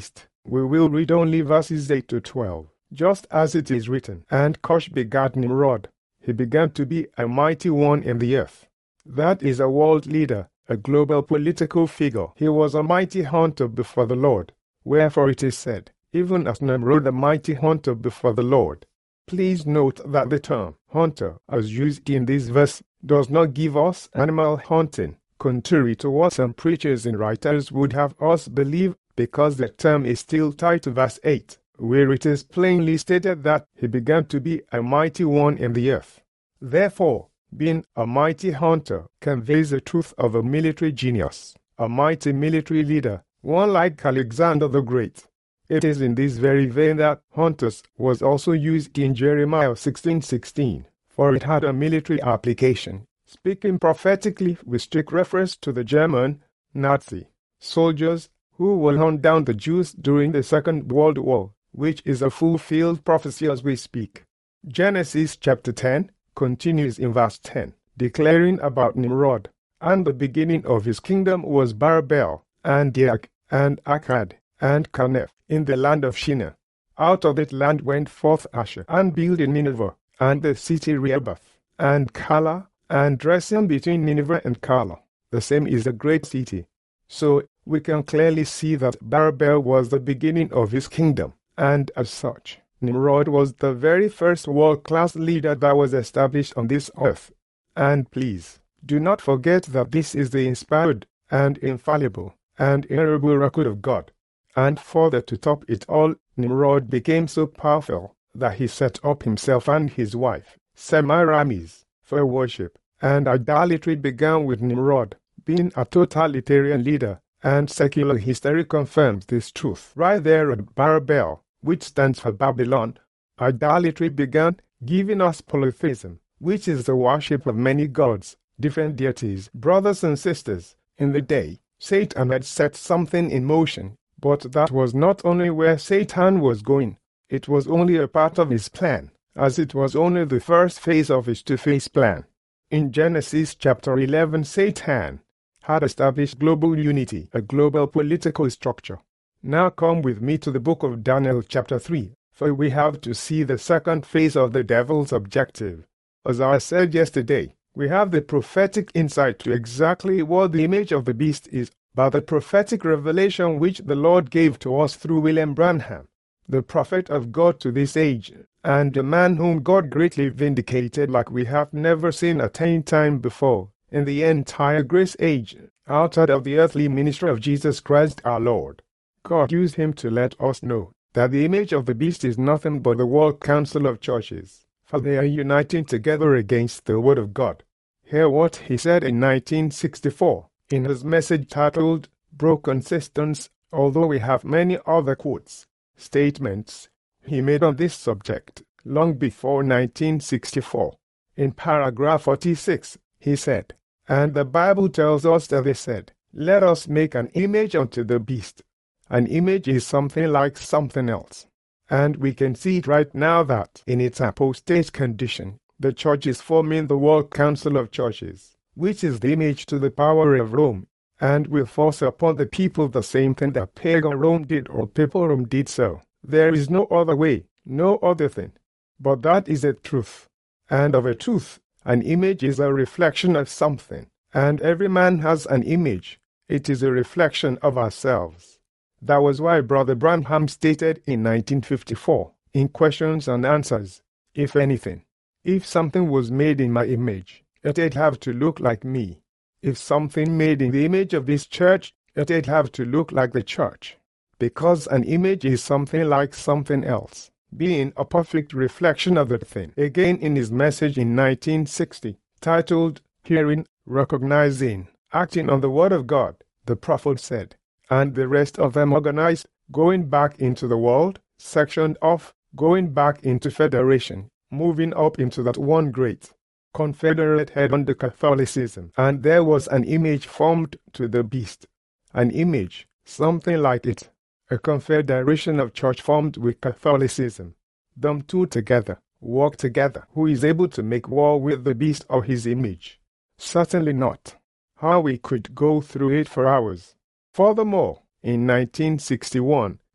We will read only verses eight to twelve. Just as it is written, and Cush begat Nimrod. He began to be a mighty one in the earth. That is a world leader, a global political figure. He was a mighty hunter before the Lord. Wherefore it is said, even as Nimrod the mighty hunter before the Lord. Please note that the term hunter, as used in this verse, does not give us animal hunting, contrary to what some preachers and writers would have us believe, because the term is still tied to verse eight, where it is plainly stated that he began to be a mighty one in the earth. Therefore, being a mighty hunter conveys the truth of a military genius, a mighty military leader, one like Alexander the Great. It is in this very vein that hunters was also used in Jeremiah sixteen sixteen, for it had a military application, speaking prophetically with strict reference to the German, Nazi, soldiers who will hunt down the Jews during the Second World War, which is a fulfilled prophecy as we speak. Genesis chapter ten continues in verse ten, declaring about Nimrod, and the beginning of his kingdom was Barbel, and Diak, and Akkad, and Calneh, in the land of Shinar. Out of that land went forth Asher, and builded Nineveh, and the city Rehoboth, and Calah, and Resen between Nineveh and Calah. The same is a great city. So we can clearly see that Barbel was the beginning of his kingdom, and as such, Nimrod was the very first world-class leader that was established on this earth. And please, do not forget that this is the inspired, and infallible, and inerrable record of God. And further to top it all, Nimrod became so powerful that he set up himself and his wife, Semiramis, for worship, and idolatry began with Nimrod, being a totalitarian leader, and secular history confirms this truth. Right there at Barbel, which stands for Babylon, idolatry began, giving us polytheism, which is the worship of many gods, different deities. Brothers and sisters, in the day, Satan had set something in motion, but that was not only where Satan was going, it was only a part of his plan, as it was only the first phase of his two-phase plan. In Genesis chapter eleven, Satan had established global unity, a global political structure. Now come with me to the book of Daniel chapter three, for we have to see the second phase of the devil's objective. As I said yesterday, we have the prophetic insight to exactly what the image of the beast is, by the prophetic revelation which the Lord gave to us through William Branham, the prophet of God to this age, and a man whom God greatly vindicated like we have never seen at any time before, in the entire grace age, outside of the earthly ministry of Jesus Christ our Lord. God used him to let us know that the image of the beast is nothing but the World Council of Churches, for they are uniting together against the Word of God. Hear what he said in nineteen sixty-four, in his message titled, Broken Systems, although we have many other quotes, statements, he made on this subject, long before nineteen sixty-four. In paragraph forty-six, he said, and the Bible tells us that they said, let us make an image unto the beast. An image is something like something else. And we can see it right now that, in its apostate condition, the church is forming the World Council of Churches, which is the image to the power of Rome, and will force upon the people the same thing that pagan Rome did or papal Rome did so. There is no other way, no other thing. But that is a truth. And of a truth, an image is a reflection of something, and every man has an image. It is a reflection of ourselves. That was why Brother Branham stated in nineteen fifty-four, in Questions and Answers, if anything, if something was made in my image, it'd have to look like me. If something made in the image of this church, it'd have to look like the church. Because an image is something like something else, being a perfect reflection of the thing. Again in his message in nineteen sixty, titled, Hearing, Recognizing, Acting on the Word of God, the prophet said, and the rest of them organized, going back into the world, sectioned off, going back into federation, moving up into that one great confederate head under Catholicism. And there was an image formed to the beast. An image, something like it. A confederation of church formed with Catholicism. Them two together, work together. Who is able to make war with the beast or his image? Certainly not. How we could go through it for hours. Furthermore, in nineteen sixty-one,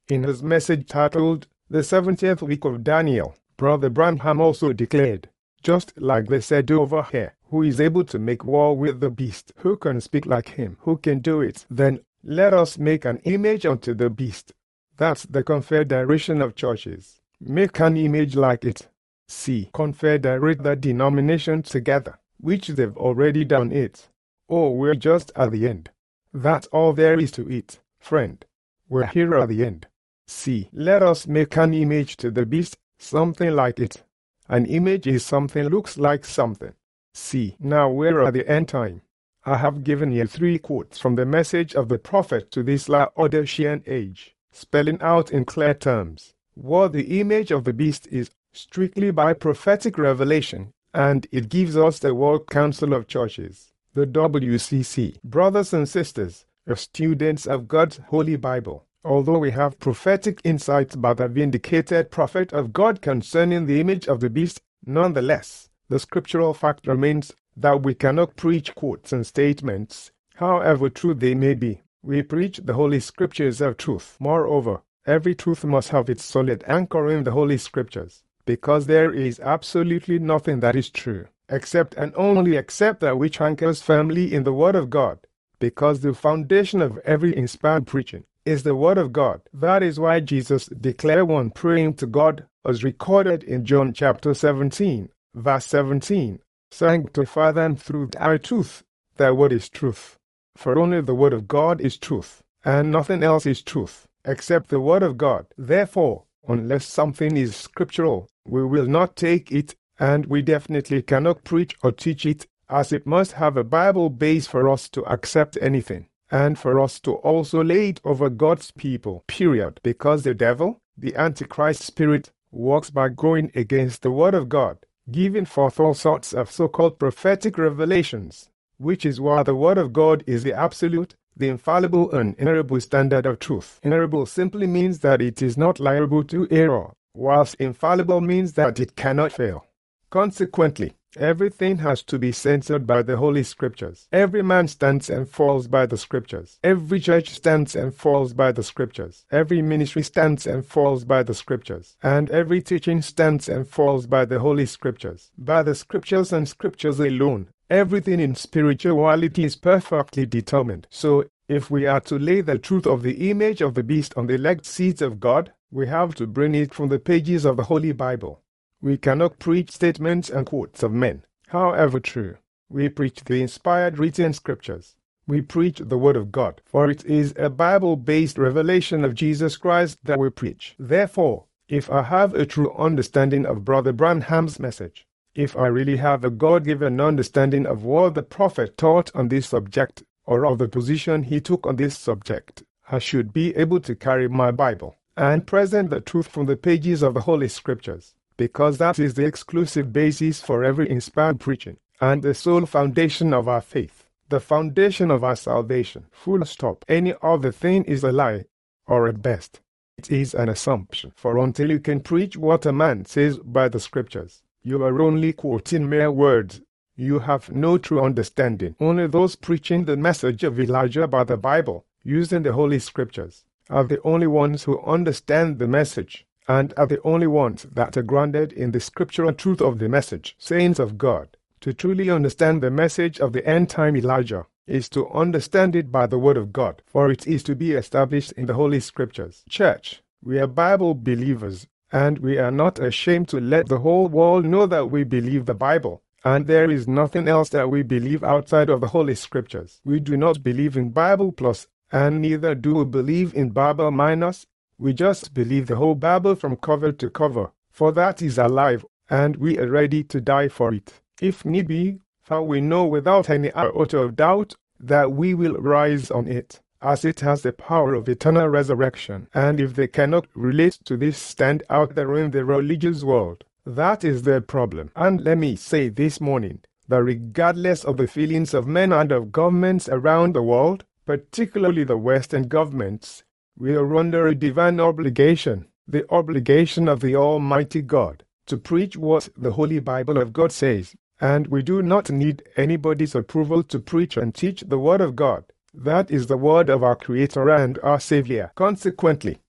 In his message titled, The seventieth Week of Daniel, Brother Branham also declared, just like they said over here, who is able to make war with the beast? Who can speak like him? Who can do it? Then, let us make an image unto the beast. That's the confederation of churches. Make an image like it. See, confederate the denomination together, which they've already done it. Oh, we're just at the end. That's all there is to it, friend. We're here at the end. See, let us make an image to the beast, something like it. An image is something looks like something. See, now we're at the end time. I have given you three quotes from the message of the prophet to this Laodicean age, spelling out in clear terms what the image of the beast is, strictly by prophetic revelation, and it gives us the World Council of Churches, the W C C. Brothers and sisters, as students of God's Holy Bible, although we have prophetic insights by the vindicated prophet of God concerning the image of the beast, nonetheless, the scriptural fact remains that we cannot preach quotes and statements, however true they may be. We preach the Holy Scriptures of truth. Moreover, every truth must have its solid anchor in the Holy Scriptures, because there is absolutely nothing that is true, except and only except that which anchors firmly in the Word of God, because the foundation of every inspired preaching is the Word of God. That is why Jesus declared one praying to God, as recorded in John chapter seventeen, verse seventeen, Sanctify them through thy truth, thy word is truth. For only the Word of God is truth, and nothing else is truth, except the Word of God. Therefore, unless something is scriptural, we will not take it, and we definitely cannot preach or teach it, as it must have a Bible base for us to accept anything, and for us to also lay it over God's people, period. Because the devil, the Antichrist spirit, works by going against the Word of God, giving forth all sorts of so-called prophetic revelations, which is why the Word of God is the absolute, the infallible and inerrable standard of truth. Inerrable simply means that it is not liable to error, whilst infallible means that it cannot fail. Consequently, everything has to be censored by the Holy Scriptures. Every man stands and falls by the Scriptures. Every church stands and falls by the Scriptures. Every ministry stands and falls by the Scriptures. And every teaching stands and falls by the Holy Scriptures. By the Scriptures and Scriptures alone, everything in spirituality is perfectly determined. So, if we are to lay the truth of the image of the beast on the elect seeds of God, we have to bring it from the pages of the Holy Bible. We cannot preach statements and quotes of men, however true. We preach the inspired written scriptures. We preach the Word of God, for it is a Bible-based revelation of Jesus Christ that we preach. Therefore, if I have a true understanding of Brother Branham's message, if I really have a God-given understanding of what the prophet taught on this subject, or of the position he took on this subject, I should be able to carry my Bible and present the truth from the pages of the Holy Scriptures, because that is the exclusive basis for every inspired preaching, and the sole foundation of our faith, the foundation of our salvation. Full stop. Any other thing is a lie, or at best, it is an assumption. For until you can preach what a man says by the Scriptures, you are only quoting mere words. You have no true understanding. Only those preaching the message of Elijah by the Bible, using the Holy Scriptures, are the only ones who understand the message, and are the only ones that are grounded in the scriptural truth of the message. Saints of God, to truly understand the message of the end-time Elijah is to understand it by the Word of God, for it is to be established in the Holy Scriptures. Church, we are Bible believers, and we are not ashamed to let the whole world know that we believe the Bible, and there is nothing else that we believe outside of the Holy Scriptures. We do not believe in Bible plus, and neither do we believe in Bible minus. We just believe the whole Bible from cover to cover, for that is alive, and we are ready to die for it, if need be, for we know without any iota of doubt that we will rise on it, as it has the power of eternal resurrection. And if they cannot relate to this, stand out there in the religious world. That is their problem. And let me say this morning, that regardless of the feelings of men and of governments around the world, particularly the Western governments, we are under a divine obligation, the obligation of the Almighty God, to preach what the Holy Bible of God says, and we do not need anybody's approval to preach and teach the Word of God. That is the Word of our Creator and our Savior. Consequently,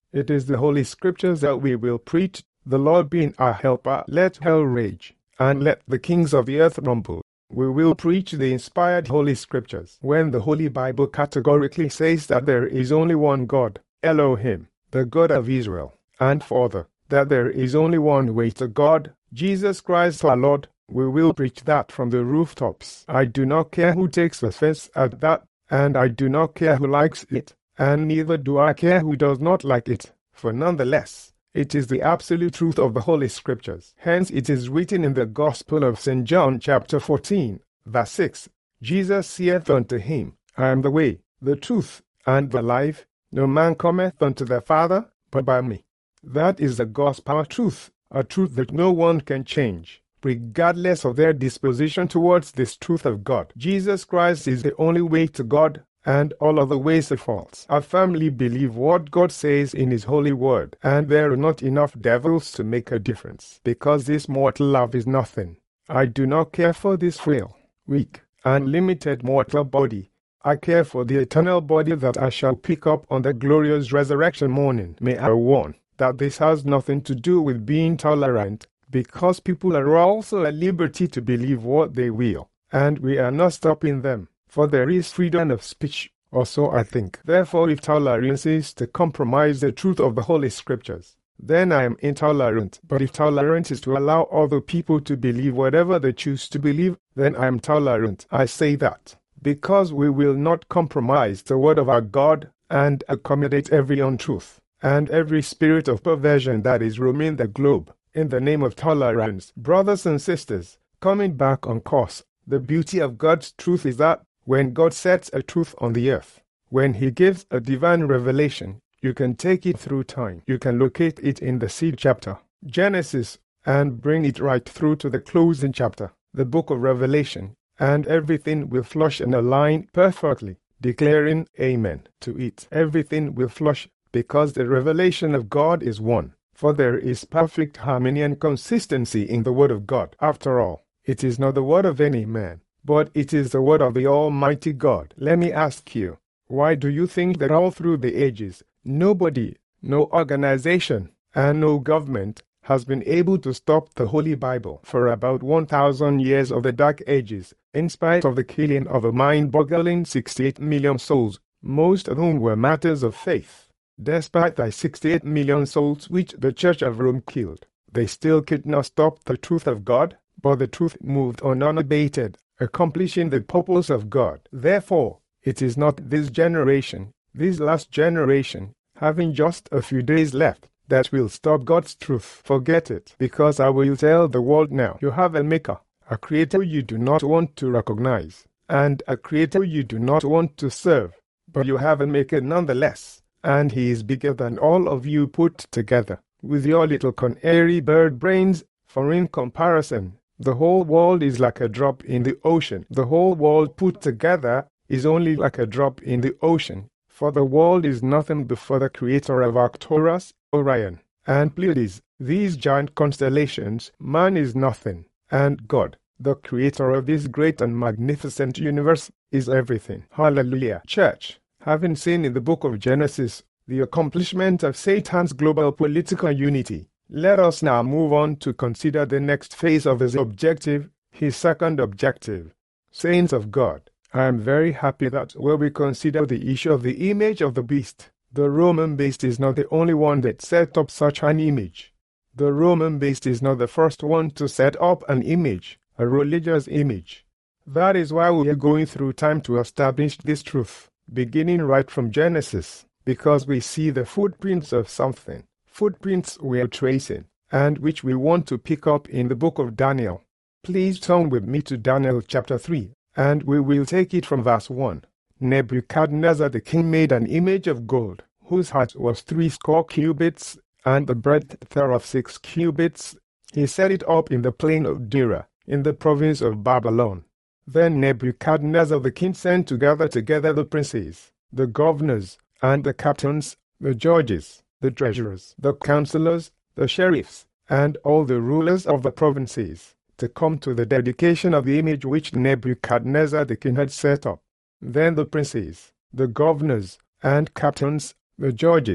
It is the Holy Scriptures that we will preach, the Lord being our helper. Let hell rage, and let the kings of the earth rumble. We will preach the inspired Holy Scriptures. When the Holy Bible categorically says that there is only one God, Elohim, the God of Israel, and Father, that there is only one way to God, Jesus Christ our Lord, we will preach that from the rooftops. I do not care who takes offense at that, and I do not care who likes it, and neither do I care who does not like it, for nonetheless, it is the absolute truth of the Holy Scriptures. Hence it is written in the Gospel of Saint John chapter fourteen, verse six, Jesus saith unto him, I am the way, the truth, and the life. No man cometh unto the Father, but by me. That is the gospel truth, a truth that no one can change, regardless of their disposition towards this truth of God. Jesus Christ is the only way to God, and all other ways are false. I firmly believe what God says in His holy word, and there are not enough devils to make a difference, because this mortal love is nothing. I do not care for this frail, weak, and limited mortal body. I care for the eternal body that I shall pick up on the glorious resurrection morning. May I warn that this has nothing to do with being tolerant, because people are also at liberty to believe what they will, and we are not stopping them, for there is freedom of speech, or so I think. Therefore, if tolerance is to compromise the truth of the Holy Scriptures, then I am intolerant. But if tolerance is to allow other people to believe whatever they choose to believe, then I am tolerant. I say that because we will not compromise the word of our God and accommodate every untruth and every spirit of perversion that is roaming the globe in the name of tolerance. Brothers and sisters, coming back on course, the beauty of God's truth is that when God sets a truth on the earth, when He gives a divine revelation, you can take it through time. You can locate it in the seed chapter, Genesis, and bring it right through to the closing chapter, the book of Revelation, and everything will flush and align perfectly, declaring Amen to it. Everything will flush because the revelation of God is one, for there is perfect harmony and consistency in the word of God. After all, it is not the word of any man, but it is the word of the Almighty God. Let me ask you, why do you think that all through the ages, nobody, no organization, and no government has been able to stop the Holy Bible for about one thousand years of the Dark Ages, in spite of the killing of a mind-boggling sixty-eight million souls, most of whom were martyrs of faith? Despite the sixty-eight million souls which the Church of Rome killed, they still could not stop the truth of God, but the truth moved on unabated, accomplishing the purpose of God. Therefore, it is not this generation, this last generation, having just a few days left, that will stop God's truth. Forget it, because I will tell the world now, you have a maker, a creator you do not want to recognize, and a creator you do not want to serve, but you have a maker nonetheless, and he is bigger than all of you put together, with your little canary bird brains, for in comparison, the whole world is like a drop in the ocean. The whole world put together is only like a drop in the ocean, for the world is nothing before the creator of Arcturus, Orion, and Pleiades, these giant constellations. Man is nothing, and God, the creator of this great and magnificent universe, is everything. Hallelujah. Church, having seen in the book of Genesis the accomplishment of Satan's global political unity, let us now move on to consider the next phase of his objective, his second objective. Saints of God, I am very happy that when we consider the issue of the image of the beast, the Roman beast is not the only one that set up such an image. The Roman beast is not the first one to set up an image, a religious image. That is why we are going through time to establish this truth, beginning right from Genesis, because we see the footprints of something, footprints we are tracing, and which we want to pick up in the book of Daniel. Please turn with me to Daniel chapter three, and we will take it from verse one. Nebuchadnezzar the king made an image of gold, whose height was threescore cubits, and the breadth thereof six cubits. He set it up in the plain of Dura, in the province of Babylon. Then Nebuchadnezzar the king sent to gather together the princes, the governors, and the captains, the judges, the treasurers, the counselors, the sheriffs, and all the rulers of the provinces, to come to the dedication of the image which Nebuchadnezzar the king had set up. Then the princes, the governors, and captains, the judges,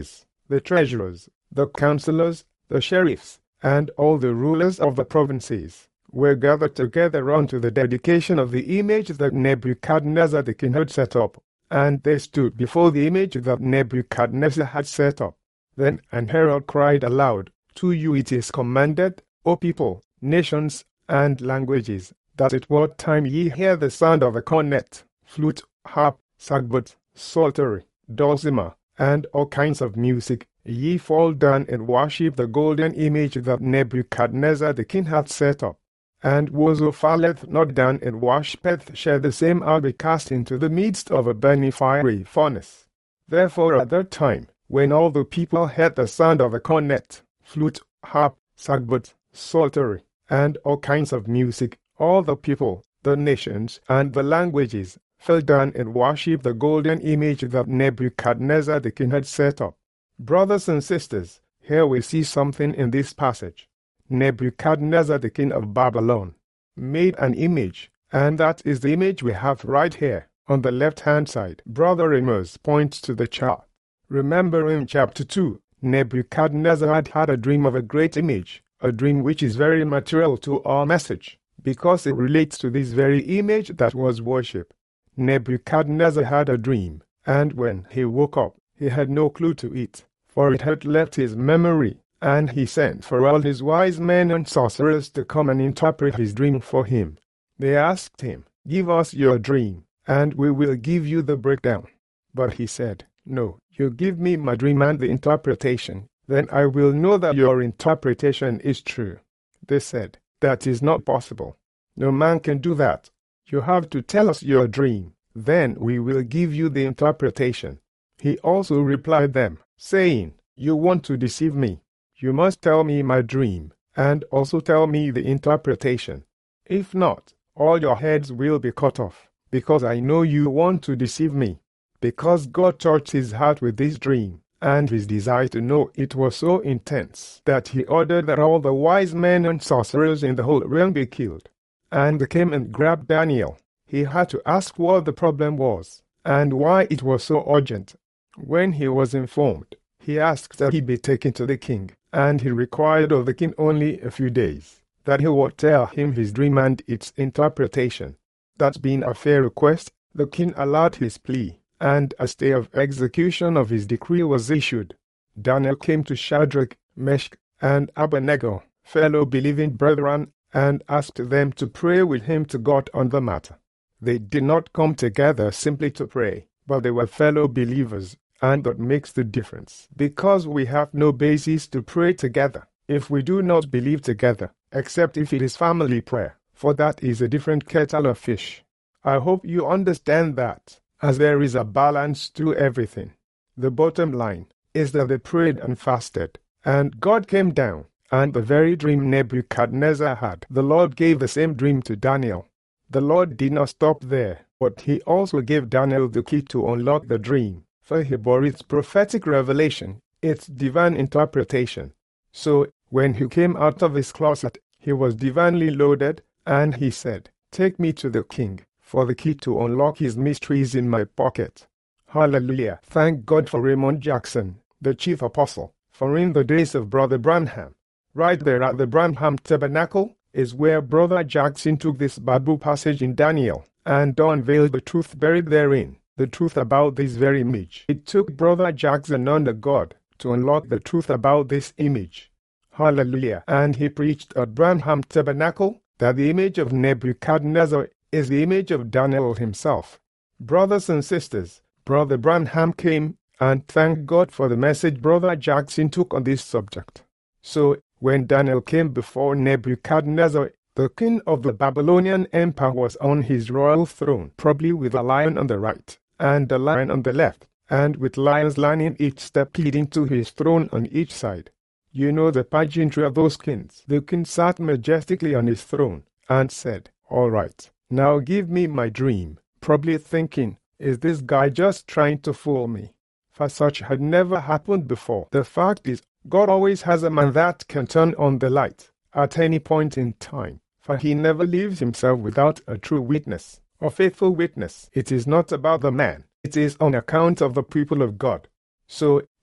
the treasurers, the councillors, the sheriffs, and all the rulers of the provinces were gathered together unto the dedication of the image that Nebuchadnezzar the king had set up, and they stood before the image that Nebuchadnezzar had set up. Then an herald cried aloud, To you it is commanded, O people, nations, and languages, that at what time ye hear the sound of a cornet, flute, harp, sackbut, psaltery, dulcimer, and all kinds of music, ye fall down and worship the golden image that Nebuchadnezzar the king hath set up. And whoso falleth not down and worshippeth shall the same hour be cast into the midst of a burning fiery furnace. Therefore at that time, when all the people heard the sound of a cornet, flute, harp, sackbut, psaltery, and all kinds of music, all the people, the nations, and the languages fell down and worshipped the golden image that Nebuchadnezzar the king had set up. Brothers and sisters, here we see something in this passage. Nebuchadnezzar the king of Babylon made an image, and that is the image we have right here on the left-hand side. Brother Amos points to the chart. Remember in chapter two, Nebuchadnezzar had had a dream of a great image, a dream which is very material to our message, because it relates to this very image that was worshipped. Nebuchadnezzar had a dream, and when he woke up, he had no clue to it, for it had left his memory, and he sent for all his wise men and sorcerers to come and interpret his dream for him. They asked him, Give us your dream, and we will give you the breakdown. But he said, No, you give me my dream and the interpretation, then I will know that your interpretation is true. They said, That is not possible. No man can do that. You have to tell us your dream, then we will give you the interpretation. He also replied them, saying, You want to deceive me. You must tell me my dream, and also tell me the interpretation. If not, all your heads will be cut off, because I know you want to deceive me. Because God touched his heart with this dream, and his desire to know it was so intense that he ordered that all the wise men and sorcerers in the whole realm be killed. And they came and grabbed Daniel. He had to ask what the problem was, and why it was so urgent. When he was informed, he asked that he be taken to the king, and he required of the king only a few days, that he would tell him his dream and its interpretation. That being a fair request, the king allowed his plea, and a stay of execution of his decree was issued. Daniel came to Shadrach, Meshach, and Abednego, fellow believing brethren, and asked them to pray with him to God on the matter. They did not come together simply to pray, but they were fellow believers, and that makes the difference, because we have no basis to pray together if we do not believe together, except if it is family prayer, for that is a different kettle of fish. I hope you understand that, as there is a balance to everything. The bottom line is that they prayed and fasted, and God came down, and the very dream Nebuchadnezzar had, the Lord gave the same dream to Daniel. The Lord did not stop there, but he also gave Daniel the key to unlock the dream, for he bore its prophetic revelation, its divine interpretation. So, when he came out of his closet, he was divinely loaded, and he said, Take me to the king, for the key to unlock his mysteries in my pocket. Hallelujah! Thank God for Raymond Jackson, the chief apostle, for in the days of Brother Branham, right there at the Branham Tabernacle, is where Brother Jackson took this Bible passage in Daniel, and unveiled the truth buried therein, the truth about this very image. It took Brother Jackson under God to unlock the truth about this image. Hallelujah! And he preached at Branham Tabernacle that the image of Nebuchadnezzar is the image of Daniel himself. Brothers and sisters, Brother Branham came, and thank God for the message Brother Jackson took on this subject. So, when Daniel came before Nebuchadnezzar, the king of the Babylonian Empire was on his royal throne, probably with a lion on the right, and a lion on the left, and with lions lining each step leading to his throne on each side. You know the pageantry of those kings. The king sat majestically on his throne, and said, All right, now give me my dream, probably thinking, Is this guy just trying to fool me? For such had never happened before. The fact is, God always has a man that can turn on the light at any point in time, for he never leaves himself without a true witness, or faithful witness. It is not about the man, it is on account of the people of God. So,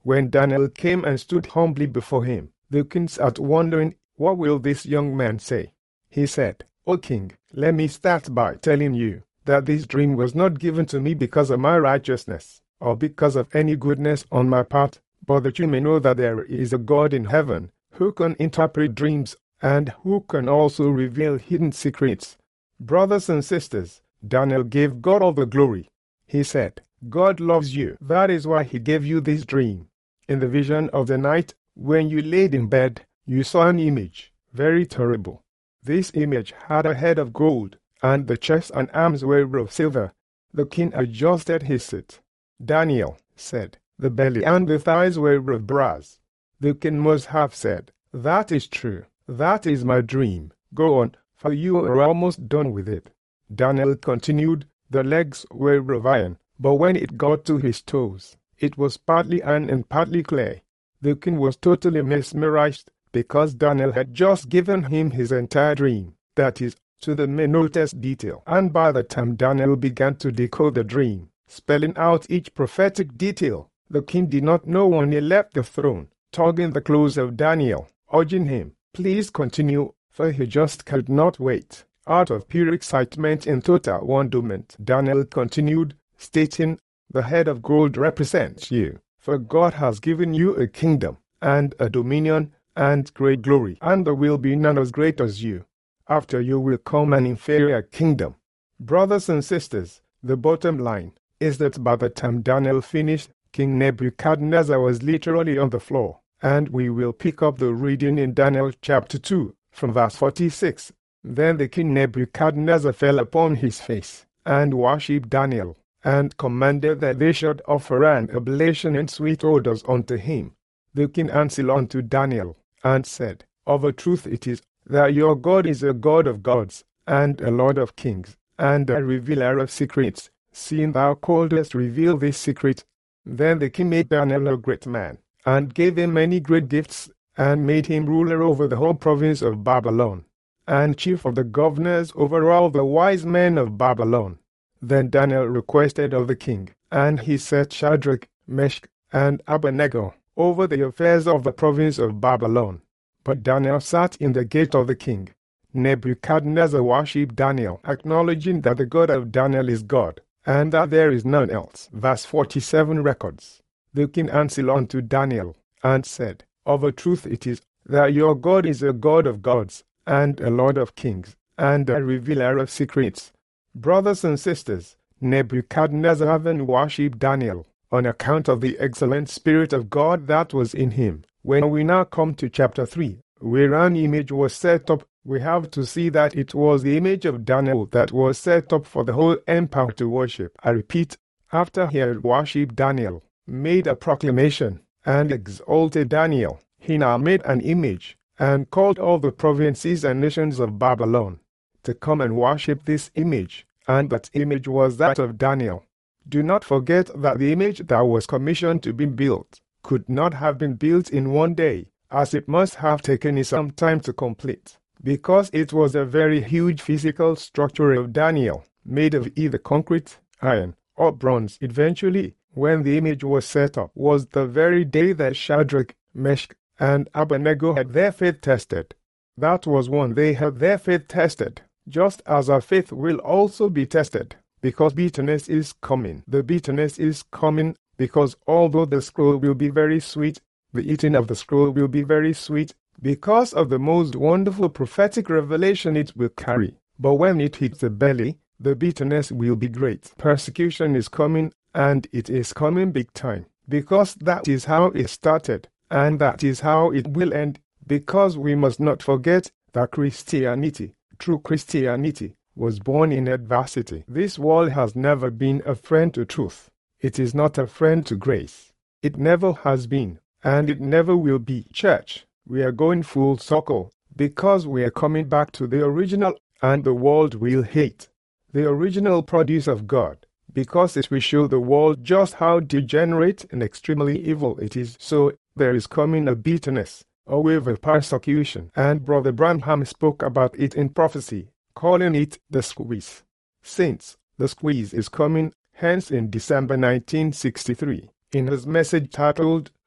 When Daniel came and stood humbly before him, the king sat wondering, what will this young man say? He said, O king, let me start by telling you that this dream was not given to me because of my righteousness, or because of any goodness on my part, but that you may know that there is a God in heaven who can interpret dreams and who can also reveal hidden secrets. Brothers and sisters, Daniel gave God all the glory. He said, God loves you. That is why he gave you this dream. In the vision of the night, when you laid in bed, you saw an image, very terrible. This image had a head of gold, and the chest and arms were of silver. The king adjusted his seat. Daniel said, the belly and the thighs were of brass. The king must have said, that is true. That is my dream. Go on, for you are almost done with it. Daniel continued, the legs were of iron, but when it got to his toes, it was partly iron and partly clay. The king was totally mesmerized, because Daniel had just given him his entire dream, that is, to the minutest detail. And by the time Daniel began to decode the dream, spelling out each prophetic detail, the king did not know when he left the throne, tugging the clothes of Daniel, urging him, please continue, for he just could not wait. Out of pure excitement and total wonderment, Daniel continued, stating, the head of gold represents you, for God has given you a kingdom, and a dominion, and great glory, and there will be none as great as you. After you will come an inferior kingdom. Brothers and sisters, the bottom line is that by the time Daniel finished, King Nebuchadnezzar was literally on the floor, and we will pick up the reading in Daniel chapter two, from verse forty-six. Then the king Nebuchadnezzar fell upon his face, and worshipped Daniel, and commanded that they should offer an oblation and sweet odors unto him. The king answered unto Daniel, and said, of a truth it is, that your God is a God of gods, and a Lord of kings, and a revealer of secrets, seeing thou couldest reveal this secret. Then the king made Daniel a great man, and gave him many great gifts, and made him ruler over the whole province of Babylon, and chief of the governors over all the wise men of Babylon. Then Daniel requested of the king, and he set Shadrach, Meshach, and Abednego over the affairs of the province of Babylon. But Daniel sat in the gate of the king. Nebuchadnezzar worshipped Daniel, acknowledging that the God of Daniel is God, and that there is none else. Verse forty-seven records, the king answered unto Daniel, and said, of a truth it is, that your God is a God of gods, and a Lord of kings, and a revealer of secrets. Brothers and sisters, Nebuchadnezzar having worshipped Daniel, on account of the excellent spirit of God that was in him. When we now come to chapter three, where an image was set up, we have to see that it was the image of Daniel that was set up for the whole empire to worship. I repeat, after he had worshipped Daniel, made a proclamation, and exalted Daniel, he now made an image, and called all the provinces and nations of Babylon to come and worship this image, and that image was that of Daniel. Do not forget that the image that was commissioned to be built could not have been built in one day, as it must have taken it some time to complete, because it was a very huge physical structure of Daniel, made of either concrete, iron, or bronze. Eventually, when the image was set up, was the very day that Shadrach, Meshach, and Abednego had their faith tested. That was when they had their faith tested, just as our faith will also be tested, because bitterness is coming. The bitterness is coming because although the scroll will be very sweet, the eating of the scroll will be very sweet, because of the most wonderful prophetic revelation it will carry. But when it hits the belly, the bitterness will be great. Persecution is coming, and it is coming big time, because that is how it started, and that is how it will end, because we must not forget that Christianity, true Christianity, was born in adversity. This world has never been a friend to truth. It is not a friend to grace. It never has been, and it never will be. Church, we are going full circle, because we are coming back to the original, and the world will hate the original produce of God, because it will show the world just how degenerate and extremely evil it is. So there is coming a bitterness, a wave of persecution, and Brother Branham spoke about it in prophecy, calling it the squeeze. Saints, the squeeze is coming, hence in December nineteen sixty-three, in his message titled,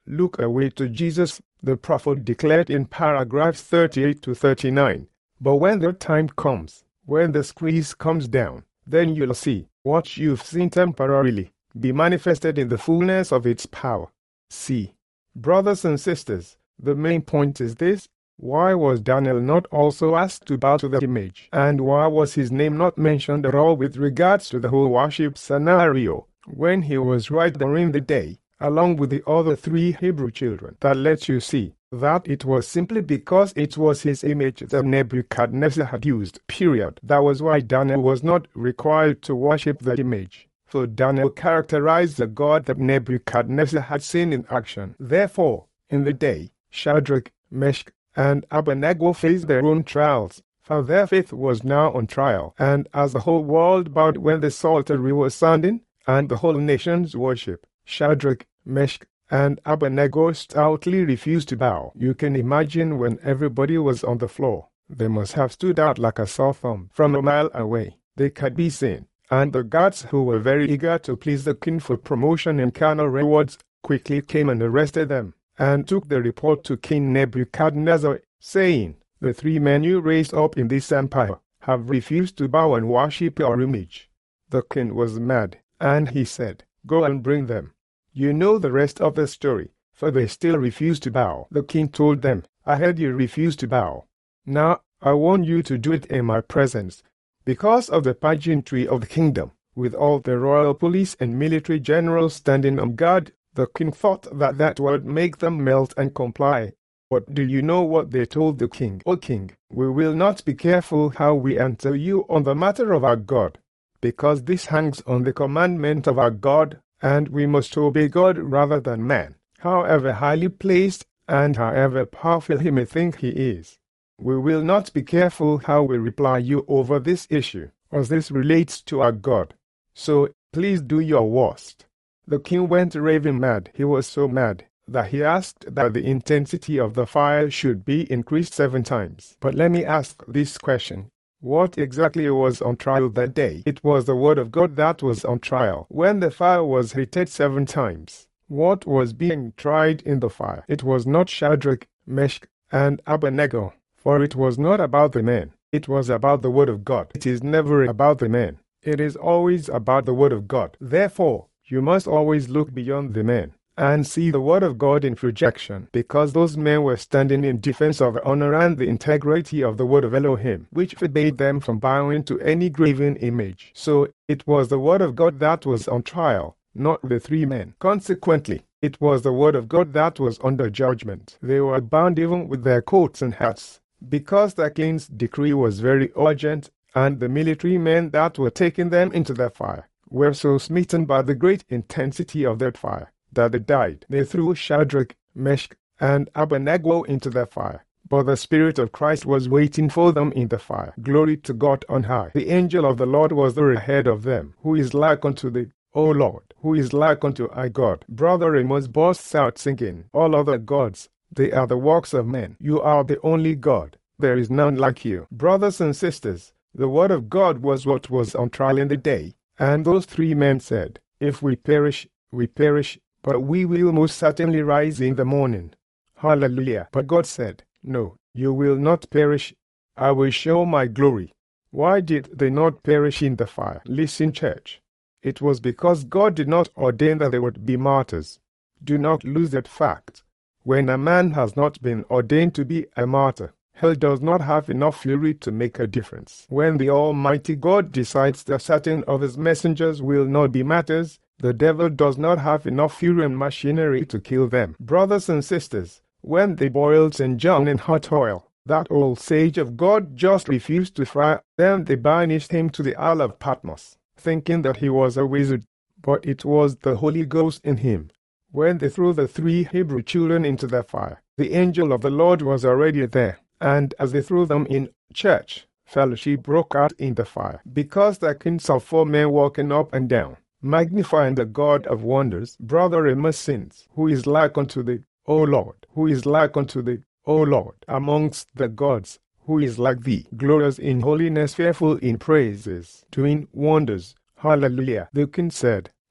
look away to Jesus, the prophet declared in paragraphs thirty-eight to thirty-nine. But when the time comes, when the squeeze comes down, then you'll see what you've seen temporarily be manifested in the fullness of its power. See, brothers and sisters, the main point is this: why was Daniel not also asked to bow to the image? And why was his name not mentioned at all with regards to the whole worship scenario, when he was right there in the day, along with the other three Hebrew children? That lets you see that it was simply because it was his image that Nebuchadnezzar had used, period. That was why Daniel was not required to worship the image, for Daniel characterized the God that Nebuchadnezzar had seen in action. Therefore, in the day, Shadrach, Meshach, and Abednego faced their own trials, for their faith was now on trial. And as the whole world bowed when the psaltery was sounding, and the whole nation's worship, Shadrach, Meshach, and Abednego stoutly refused to bow. You can imagine when everybody was on the floor. They must have stood out like a sore thumb. From a mile away, they could be seen, and the guards, who were very eager to please the king for promotion and carnal rewards, quickly came and arrested them, and took the report to King Nebuchadnezzar, saying, "The three men you raised up in this empire have refused to bow and worship your image." The king was mad, and he said, "Go and bring them." You know the rest of the story, for they still refused to bow. The king told them, "I heard you refuse to bow. Now I want you to do it in my presence." Because of the pageantry of the kingdom, with all the royal police and military generals standing on guard, the king thought that that would make them melt and comply. But do you know what they told the king? "O king, we will not be careful how we answer you on the matter of our God, because this hangs on the commandment of our God, and we must obey God rather than man, however highly placed and however powerful he may think he is. We will not be careful how we reply you over this issue, as this relates to our God. So please do your worst." The king went raving mad. He was so mad that he asked that the intensity of the fire should be increased seven times. But let me ask this question. What exactly was on trial that day? It was the word of God that was on trial. When the fire was heated seven times, what was being tried in the fire? It was not Shadrach, Meshach, and Abednego, for it was not about the men. It was about the word of God. It is never about the men. It is always about the word of God. Therefore, you must always look beyond the men and see the word of God in rejection, because those men were standing in defense of the honor and the integrity of the word of Elohim, which forbade them from bowing to any graven image. So it was the word of God that was on trial, not the three men. Consequently, it was the word of God that was under judgment. They were bound even with their coats and hats, because the king's decree was very urgent, and the military men that were taking them into the fire were so smitten by the great intensity of that fire that they died. They threw Shadrach, Meshach, and Abednego into the fire, but the Spirit of Christ was waiting for them in the fire. Glory to God on high. The angel of the Lord was there ahead of them, who is like unto the O Lord, who is like unto our God. Brother Amos bursts out singing, "All other gods, they are the works of men. You are the only God. There is none like you." Brothers and sisters, the word of God was what was on trial in the day, and those three men said, "If we perish, we perish, but we will most certainly rise in the morning." Hallelujah. But God said, "No, you will not perish. I will show my glory." Why did they not perish in the fire? Listen, church. It was because God did not ordain that they would be martyrs. Do not lose that fact. When a man has not been ordained to be a martyr, hell does not have enough fury to make a difference. When the Almighty God decides that certain of his messengers will not be martyrs, the devil does not have enough fury and machinery to kill them. Brothers and sisters, when they boiled Saint John in hot oil, that old sage of God just refused to fry. Then they banished him to the Isle of Patmos, thinking that he was a wizard, but it was the Holy Ghost in him. When they threw the three Hebrew children into the fire, the angel of the Lord was already there, and as they threw them in, church, fellowship broke out in the fire, because the king saw four men walking up and down, magnifying the God of wonders. Brother Amos sins, "Who is like unto thee, O Lord? Who is like unto thee, O Lord? Amongst the gods, who is like thee? Glorious in holiness, fearful in praises, doing wonders." Hallelujah. The king said,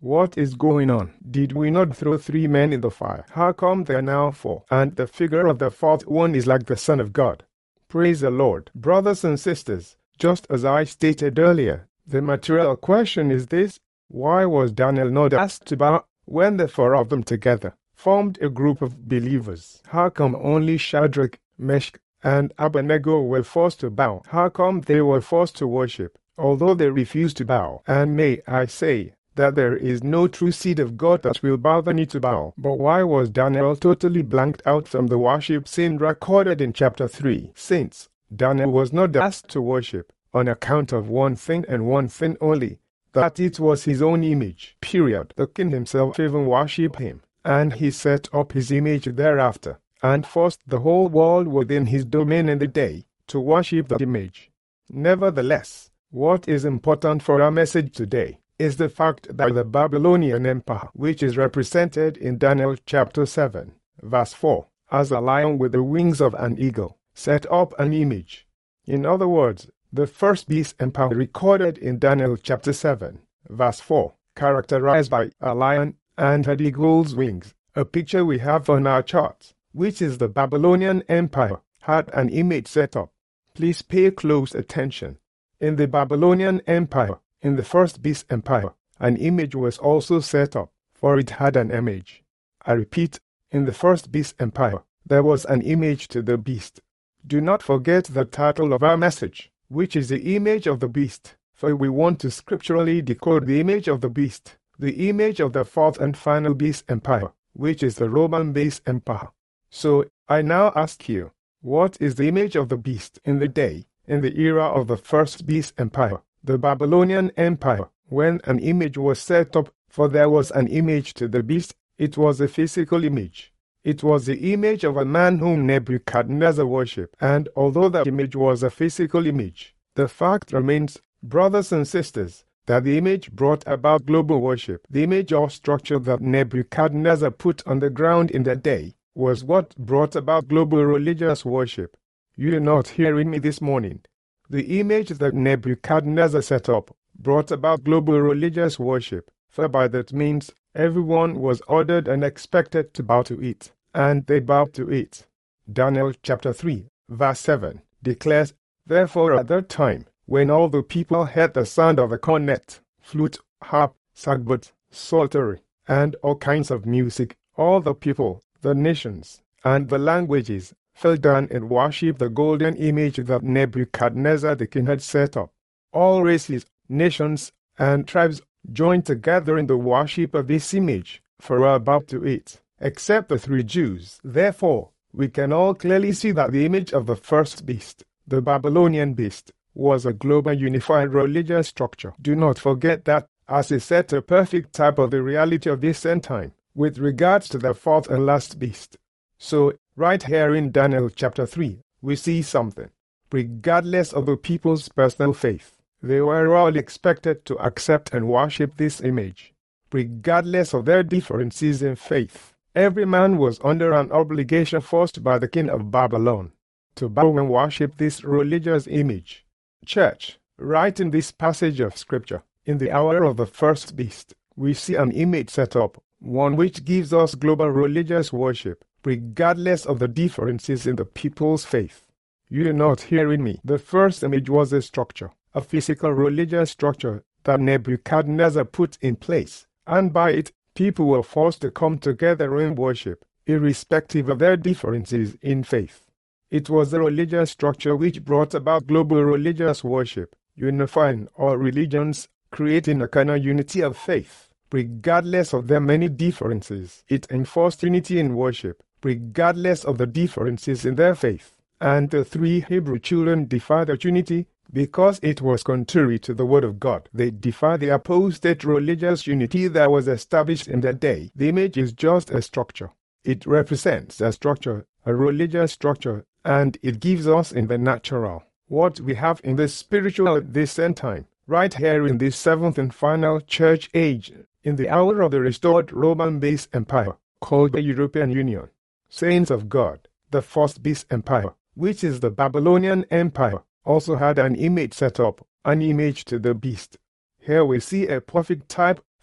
What is going on? Did we not throw three men in the fire? How come there are now four? And the figure of the fourth one is like the Son of God. Praise the Lord. Brothers and sisters, just as I stated earlier, the material question is this: why was Daniel not asked to bow when the four of them together formed a group of believers? How come only Shadrach, Meshach, and Abednego were forced to bow? How come they were forced to worship, although they refused to bow? And may I say that there is no true seed of God that will bow the knee to bow. But why was Daniel totally blanked out from the worship scene recorded in chapter three? Since Daniel was not asked to worship on account of one thing and one thing only, that it was his own image, period. The king himself even worshipped him, and he set up his image thereafter, and forced the whole world within his domain in the day to worship that image. Nevertheless, what is important for our message today is the fact that the Babylonian Empire, which is represented in Daniel chapter seven, verse four, as a lion with the wings of an eagle, set up an image. In other words, the first beast empire recorded in Daniel chapter seven, verse four, characterized by a lion and an eagle's wings, a picture we have on our charts, which is the Babylonian Empire, had an image set up. Please pay close attention. In the Babylonian Empire, in the first beast empire, an image was also set up, for it had an image. I repeat, in the first beast empire, there was an image to the beast. Do not forget the title of our message, which is the image of the beast, for we want to scripturally decode the image of the beast, the image of the fourth and final beast empire, which is the Roman beast empire. So, I now ask you, what is the image of the beast in the day, in the era of the first beast empire, the Babylonian Empire? When an image was set up, for there was an image to the beast, it was a physical image. It was the image of a man whom Nebuchadnezzar worshipped, and although that image was a physical image, the fact remains, brothers and sisters, that the image brought about global worship. The image or structure that Nebuchadnezzar put on the ground in that day was what brought about global religious worship. You are not hearing me this morning. The image that Nebuchadnezzar set up brought about global religious worship, for by that means everyone was ordered and expected to bow to it, and they bowed to it. Daniel chapter three, verse seven, declares, "Therefore at that time, when all the people heard the sound of a cornet, flute, harp, sackbut, psaltery, and all kinds of music, all the people, the nations, and the languages fell down and worshipped the golden image that Nebuchadnezzar the king had set up. All races, nations, and tribes joined together in the worship of this image, for were bowed to it, except the three Jews. Therefore, we can all clearly see that the image of the first beast, the Babylonian beast, was a global unified religious structure. Do not forget that, as is set a perfect type of the reality of this end time, with regards to the fourth and last beast. So, right here in Daniel chapter three, we see something. Regardless of the people's personal faith, they were all expected to accept and worship this image. Regardless of their differences in faith, every man was under an obligation forced by the king of Babylon to bow and worship this religious image. Church, right in this passage of scripture, in the hour of the first beast, we see an image set up, one which gives us global religious worship, regardless of the differences in the people's faith. You are not hearing me. The first image was a structure, a physical religious structure that Nebuchadnezzar put in place, and by it, people were forced to come together in worship, irrespective of their differences in faith. It was a religious structure which brought about global religious worship, unifying all religions, creating a kind of unity of faith. Regardless of their many differences, it enforced unity in worship, regardless of the differences in their faith. And the three Hebrew children defied that unity because it was contrary to the word of God. They defied the apostate religious unity that was established in that day. The image is just a structure. It represents a structure, a religious structure, and it gives us in the natural what we have in the spiritual at this end time, right here in this seventh and final church age, in the hour of the restored Roman-based empire, called the European Union. Saints of God, the first beast empire, which is the Babylonian Empire, also had an image set up, an image to the beast. Here we see a perfect type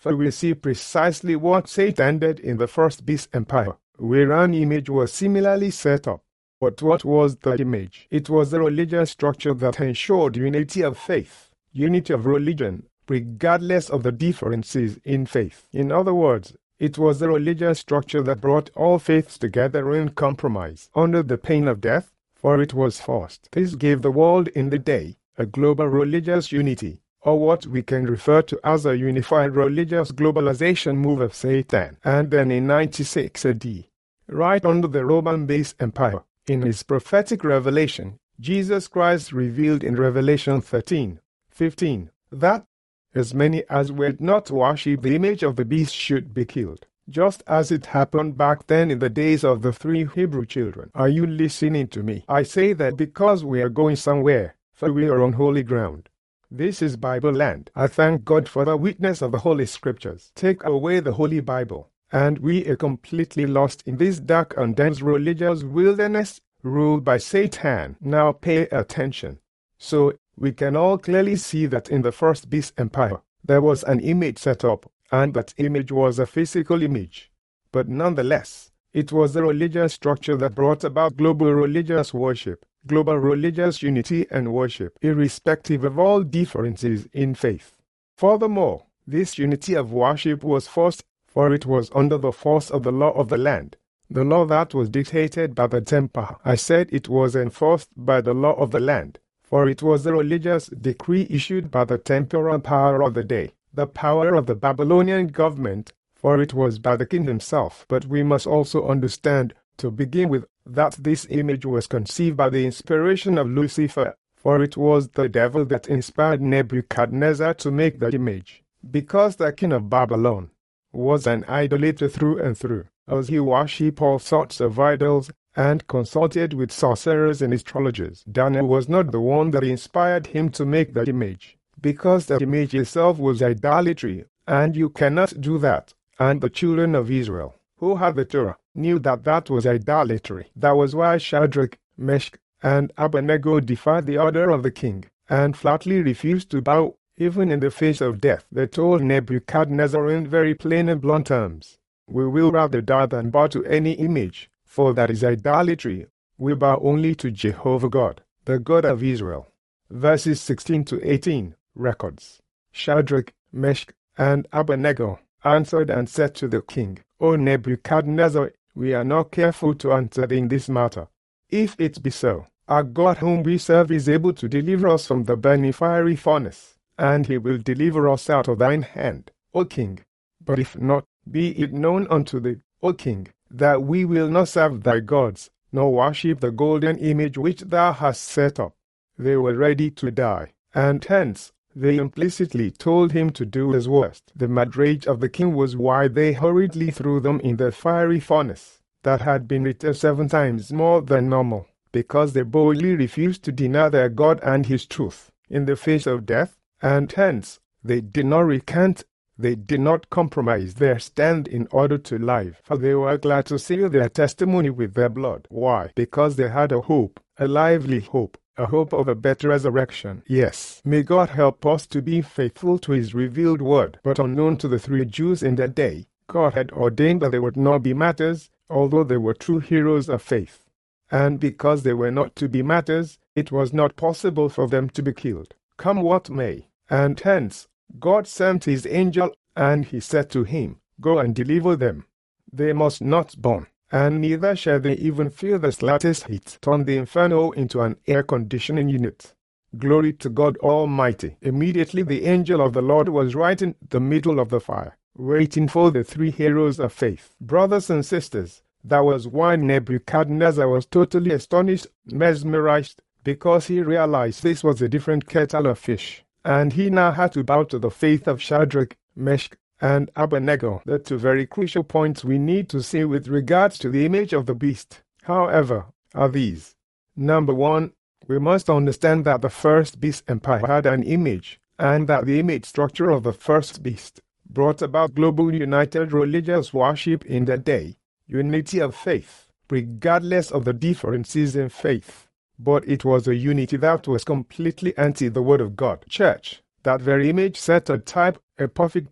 For we see precisely what Satan did in the first beast empire, where an image was similarly set up. But what was the image? It was a religious structure that ensured unity of faith, unity of religion, regardless of the differences in faith. In other words, it was a religious structure that brought all faiths together in compromise, under the pain of death, for it was forced. This gave the world in the day a global religious unity, or what we can refer to as a unified religious globalization move of Satan. And then in ninety-six A D, right under the Roman-based empire, in his prophetic revelation, Jesus Christ revealed in Revelation thirteen fifteen that as many as would not worship the image of the beast should be killed, just as it happened back then in the days of the three Hebrew children. Are you listening to me? I say that because we are going somewhere, for we are on holy ground. This is Bible land. I thank God for the witness of the Holy Scriptures. Take away the Holy Bible, and we are completely lost in this dark and dense religious wilderness ruled by Satan. Now pay attention. So, we can all clearly see that in the first beast empire, there was an image set up, and that image was a physical image. But nonetheless, it was a religious structure that brought about global religious worship, global religious unity and worship, irrespective of all differences in faith. Furthermore, this unity of worship was forced, for it was under the force of the law of the land, the law that was dictated by the temple. I said it was enforced by the law of the land, for it was a religious decree issued by the temporal power of the day, the power of the Babylonian government, for it was by the king himself. But we must also understand, to begin with, that this image was conceived by the inspiration of Lucifer, for it was the devil that inspired Nebuchadnezzar to make the image, because the king of Babylon was an idolater through and through, as he worshipped all sorts of idols, and consulted with sorcerers and astrologers. Daniel was not the one that inspired him to make the image, because the image itself was idolatry, and you cannot do that. And the children of Israel, who had the Torah, knew that that was idolatry. That was why Shadrach, Meshach, and Abednego defied the order of the king, and flatly refused to bow, even in the face of death. They told Nebuchadnezzar in very plain and blunt terms, "We will rather die than bow to any image, for that is idolatry. We bow only to Jehovah God, the God of Israel." Verses sixteen to eighteen, records. Shadrach, Meshach, and Abednego answered and said to the king, "O Nebuchadnezzar, we are not careful to answer in this matter. If it be so, our God whom we serve is able to deliver us from the burning fiery furnace, and he will deliver us out of thine hand, O king. But if not, be it known unto thee, O king, that we will not serve thy gods, nor worship the golden image which thou hast set up." They were ready to die, and hence they implicitly told him to do his worst. The mad rage of the king was why they hurriedly threw them in the fiery furnace, that had been lit seven times more than normal, because they boldly refused to deny their God and his truth in the face of death, and hence they did not recant. They did not compromise their stand in order to live, for they were glad to seal their testimony with their blood. Why? Because they had a hope, a lively hope, a hope of a better resurrection. Yes, may God help us to be faithful to his revealed word. But unknown to the three Jews in that day, God had ordained that they would not be martyrs, although they were true heroes of faith. And because they were not to be martyrs, it was not possible for them to be killed, come what may. And hence, God sent his angel, and he said to him, "Go and deliver them. They must not burn, and neither shall they even feel the slightest heat." Turn the inferno into an air conditioning unit. Glory to God Almighty. Immediately the angel of the Lord was right in the middle of the fire, waiting for the three heroes of faith. Brothers and sisters, that was why Nebuchadnezzar was totally astonished, mesmerized, because he realized this was a different kettle of fish. And he now had to bow to the faith of Shadrach, Meshach, and Abednego. The two very crucial points we need to see with regards to the image of the beast, however, are these. Number one, we must understand that the first beast empire had an image, and that the image structure of the first beast brought about global united religious worship in that day, unity of faith, regardless of the differences in faith. But it was a unity that was completely anti the Word of God. Church, that very image set a type, a perfect type,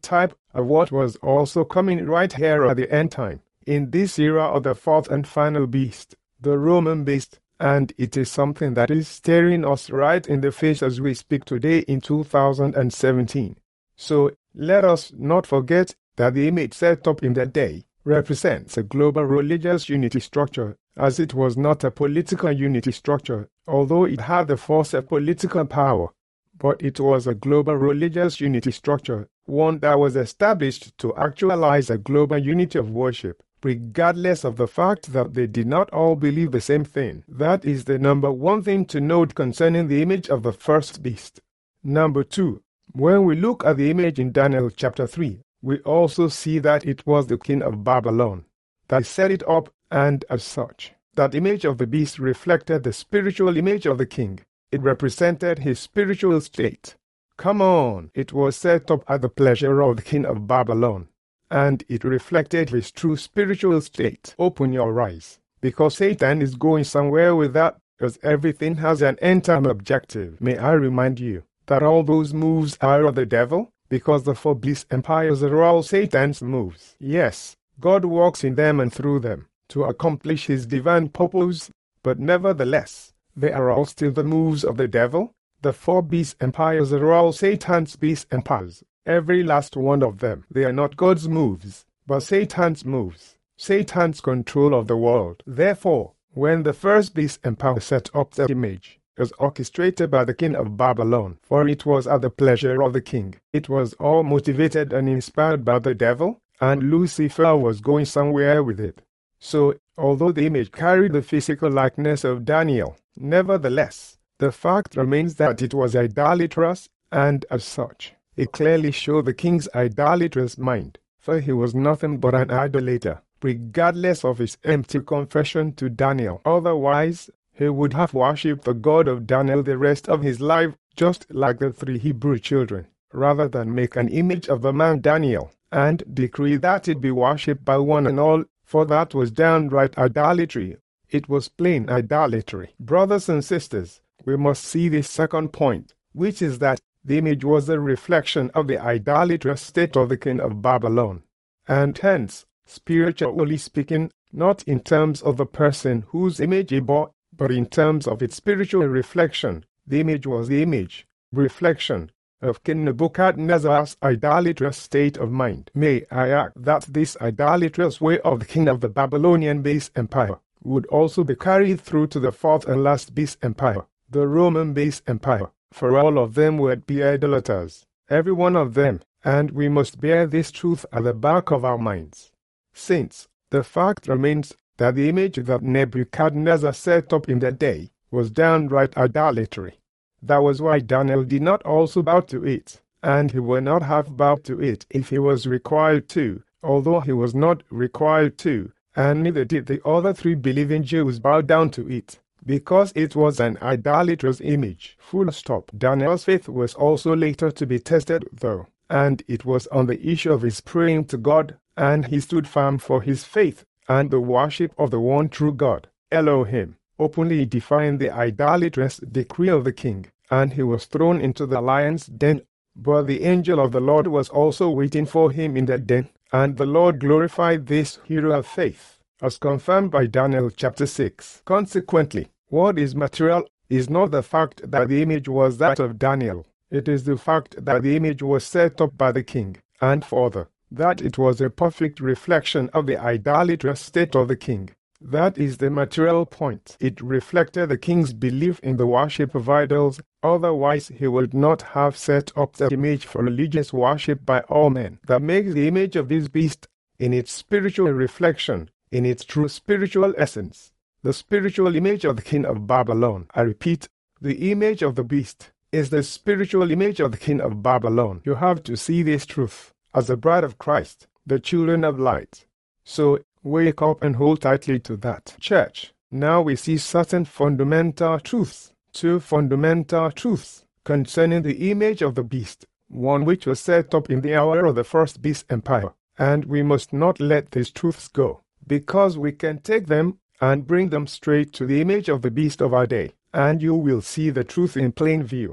of what was also coming right here at the end time, in this era of the fourth and final beast, the Roman beast, and it is something that is staring us right in the face as we speak today in two thousand seventeen. So, let us not forget that the image set up in that day represents a global religious unity structure, as it was not a political unity structure, although it had the force of political power. But it was a global religious unity structure, one that was established to actualize a global unity of worship, regardless of the fact that they did not all believe the same thing. That is the number one thing to note concerning the image of the first beast. Number two, when we look at the image in Daniel chapter three, we also see that it was the king of Babylon that set it up, and as such, that image of the beast reflected the spiritual image of the king. It represented his spiritual state. Come on, it was set up at the pleasure of the king of Babylon, and it reflected his true spiritual state. Open your eyes, because Satan is going somewhere with that, because everything has an end-time objective. May I remind you that all those moves are of the devil, because the four beast empires are all Satan's moves. Yes, God works in them and through them to accomplish his divine purpose, but nevertheless, they are all still the moves of the devil. The four beast empires are all Satan's beast empires, every last one of them. They are not God's moves, but Satan's moves, Satan's control of the world. Therefore, when the first beast empire set up that image, was orchestrated by the king of Babylon, for it was at the pleasure of the king. It was all motivated and inspired by the devil, and Lucifer was going somewhere with it. So, although the image carried the physical likeness of Daniel, nevertheless, the fact remains that it was idolatrous, and as such, it clearly showed the king's idolatrous mind, for he was nothing but an idolater, regardless of his empty confession to Daniel. Otherwise, he would have worshipped the God of Daniel the rest of his life, just like the three Hebrew children, rather than make an image of the man Daniel, and decree that it be worshipped by one and all, for that was downright idolatry. It was plain idolatry. Brothers and sisters, we must see this second point, which is that the image was a reflection of the idolatrous state of the king of Babylon, and hence, spiritually speaking, not in terms of the person whose image it bore, but in terms of its spiritual reflection. The image was the image, reflection, of King Nebuchadnezzar's idolatrous state of mind. May I add that this idolatrous way of the king of the Babylonian beast empire would also be carried through to the fourth and last beast empire, the Roman beast empire, for all of them would be idolaters, every one of them, and we must bear this truth at the back of our minds. Since the fact remains that the image that Nebuchadnezzar set up in that day was downright idolatry. That was why Daniel did not also bow to it, and he would not have bowed to it if he was required to, although he was not required to, and neither did the other three believing Jews bow down to it, because it was an idolatrous image. Full stop. Daniel's faith was also later to be tested, though, and it was on the issue of his praying to God, and he stood firm for his faith and the worship of the one true God, Elohim, openly defying the idolatrous decree of the king, and he was thrown into the lion's den. But the angel of the Lord was also waiting for him in that den, and the Lord glorified this hero of faith, as confirmed by Daniel chapter six. Consequently, what is material is not the fact that the image was that of Daniel. It is the fact that the image was set up by the king, and further, that it was a perfect reflection of the idolatrous state of the king. That is the material point. It reflected the king's belief in the worship of idols, otherwise he would not have set up the image for religious worship by all men. That makes the image of this beast, in its spiritual reflection, in its true spiritual essence, the spiritual image of the king of Babylon. I repeat, the image of the beast is the spiritual image of the king of Babylon. You have to see this truth as the bride of Christ, the children of light. So, wake up and hold tightly to that. Church, now we see certain fundamental truths, two fundamental truths concerning the image of the beast, one which was set up in the hour of the first beast empire, and we must not let these truths go, because we can take them and bring them straight to the image of the beast of our day, and you will see the truth in plain view.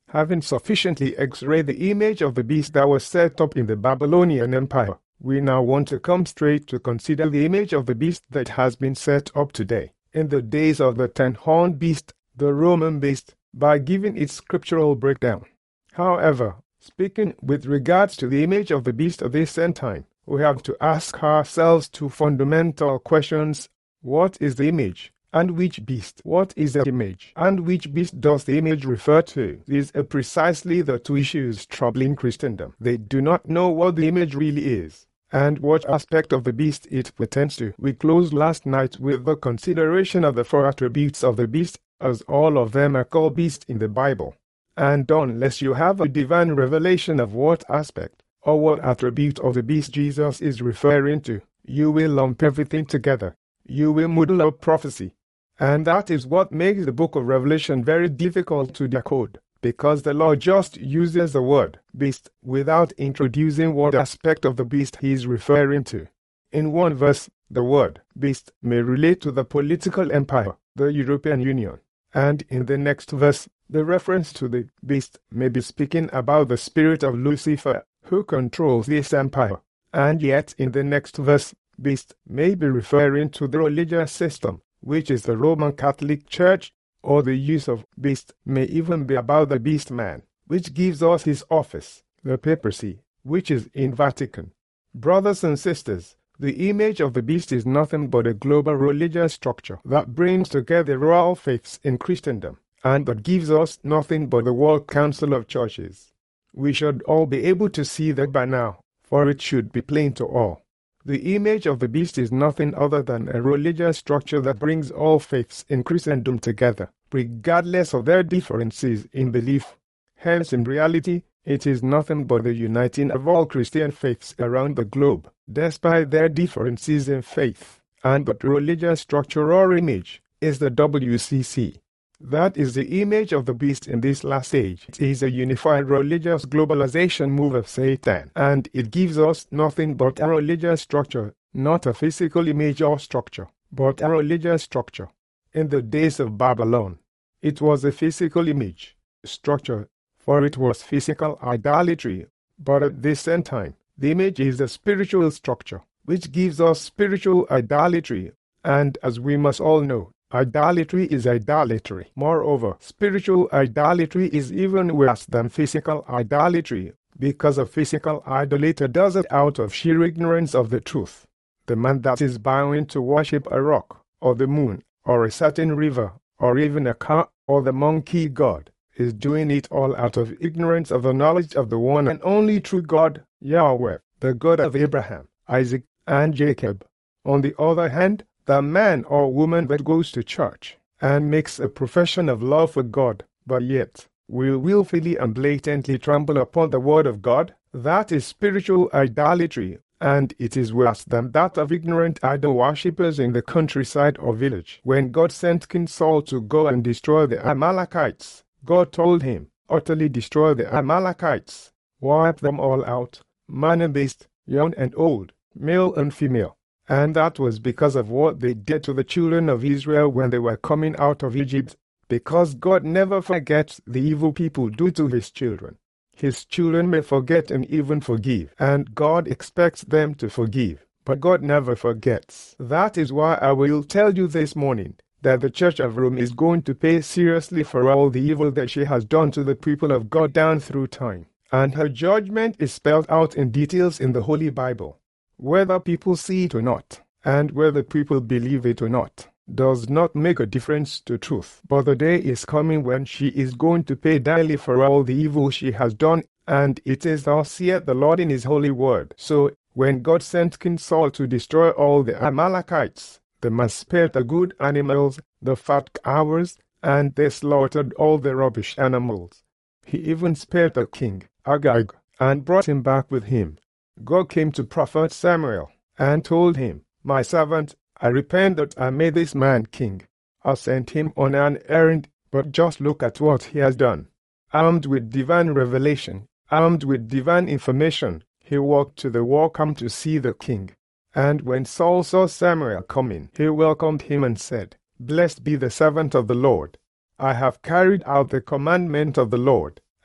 Having sufficiently x-rayed the image of the beast that was set up in the Babylonian Empire, we now want to come straight to consider the image of the beast that has been set up today, in the days of the ten-horned beast, the Roman beast, by giving its scriptural breakdown. However, speaking with regards to the image of the beast of this end time, we have to ask ourselves two fundamental questions. What is the image? And which beast? What is the image? And which beast does the image refer to? These are precisely the two issues troubling Christendom. They do not know what the image really is, and what aspect of the beast it pertains to. We closed last night with the consideration of the four attributes of the beast, as all of them are called beasts in the Bible. And unless you have a divine revelation of what aspect or what attribute of the beast Jesus is referring to, you will lump everything together. You will muddle up prophecy. And that is what makes the book of Revelation very difficult to decode, because the Lord just uses the word beast without introducing what aspect of the beast he is referring to. In one verse, the word beast may relate to the political empire, the European Union, and in the next verse, the reference to the beast may be speaking about the spirit of Lucifer, who controls this empire, and yet in the next verse, beast may be referring to the religious system, which is the Roman Catholic Church, or the use of beast may even be about the beast man, which gives us his office, the papacy, which is in Vatican. Brothers and sisters, the image of the beast is nothing but a global religious structure that brings together all faiths in Christendom, and that gives us nothing but the World Council of Churches. We should all be able to see that by now, for it should be plain to all. The image of the beast is nothing other than a religious structure that brings all faiths in Christendom together, regardless of their differences in belief. Hence, in reality, it is nothing but the uniting of all Christian faiths around the globe, despite their differences in faith. And but religious structure or image is the W C C. That is the image of the beast in this last age. It is a unified religious globalization move of Satan, and it gives us nothing but a religious structure, not a physical image or structure, but a religious structure. In the days of Babylon, it was a physical image, structure, for it was physical idolatry, but at this end time, the image is a spiritual structure, which gives us spiritual idolatry, and as we must all know, idolatry is idolatry. Moreover, spiritual idolatry is even worse than physical idolatry, because a physical idolater does it out of sheer ignorance of the truth. The man that is bowing to worship a rock, or the moon, or a certain river, or even a car, or the monkey god, is doing it all out of ignorance of the knowledge of the one and only true God, Yahweh, the God of Abraham, Isaac, and Jacob. On the other hand, the man or woman that goes to church and makes a profession of love for God, but yet will willfully and blatantly trample upon the word of God, that is spiritual idolatry, and it is worse than that of ignorant idol worshippers in the countryside or village. When God sent King Saul to go and destroy the Amalekites, God told him, utterly destroy the Amalekites, wipe them all out, man and beast, young and old, male and female. And that was because of what they did to the children of Israel when they were coming out of Egypt, because God never forgets the evil people do to his children. His children may forget and even forgive, and God expects them to forgive, but God never forgets. That is why I will tell you this morning that the Church of Rome is going to pay seriously for all the evil that she has done to the people of God down through time, and her judgment is spelled out in details in the Holy Bible. Whether people see it or not, and whether people believe it or not, does not make a difference to truth. But the day is coming when she is going to pay dearly for all the evil she has done, and it is thus saith the Lord in his holy word. So, when God sent King Saul to destroy all the Amalekites, they must spare the good animals, the fat cows, and they slaughtered all the rubbish animals. He even spared the king, Agag, and brought him back with him. God came to prophet Samuel, and told him, My servant, I repent that I made this man king. I sent him on an errand, but just look at what he has done. Armed with divine revelation, armed with divine information, he walked to the war camp to see the king. And when Saul saw Samuel coming, he welcomed him and said, Blessed be the servant of the Lord. I have carried out the commandment of the Lord,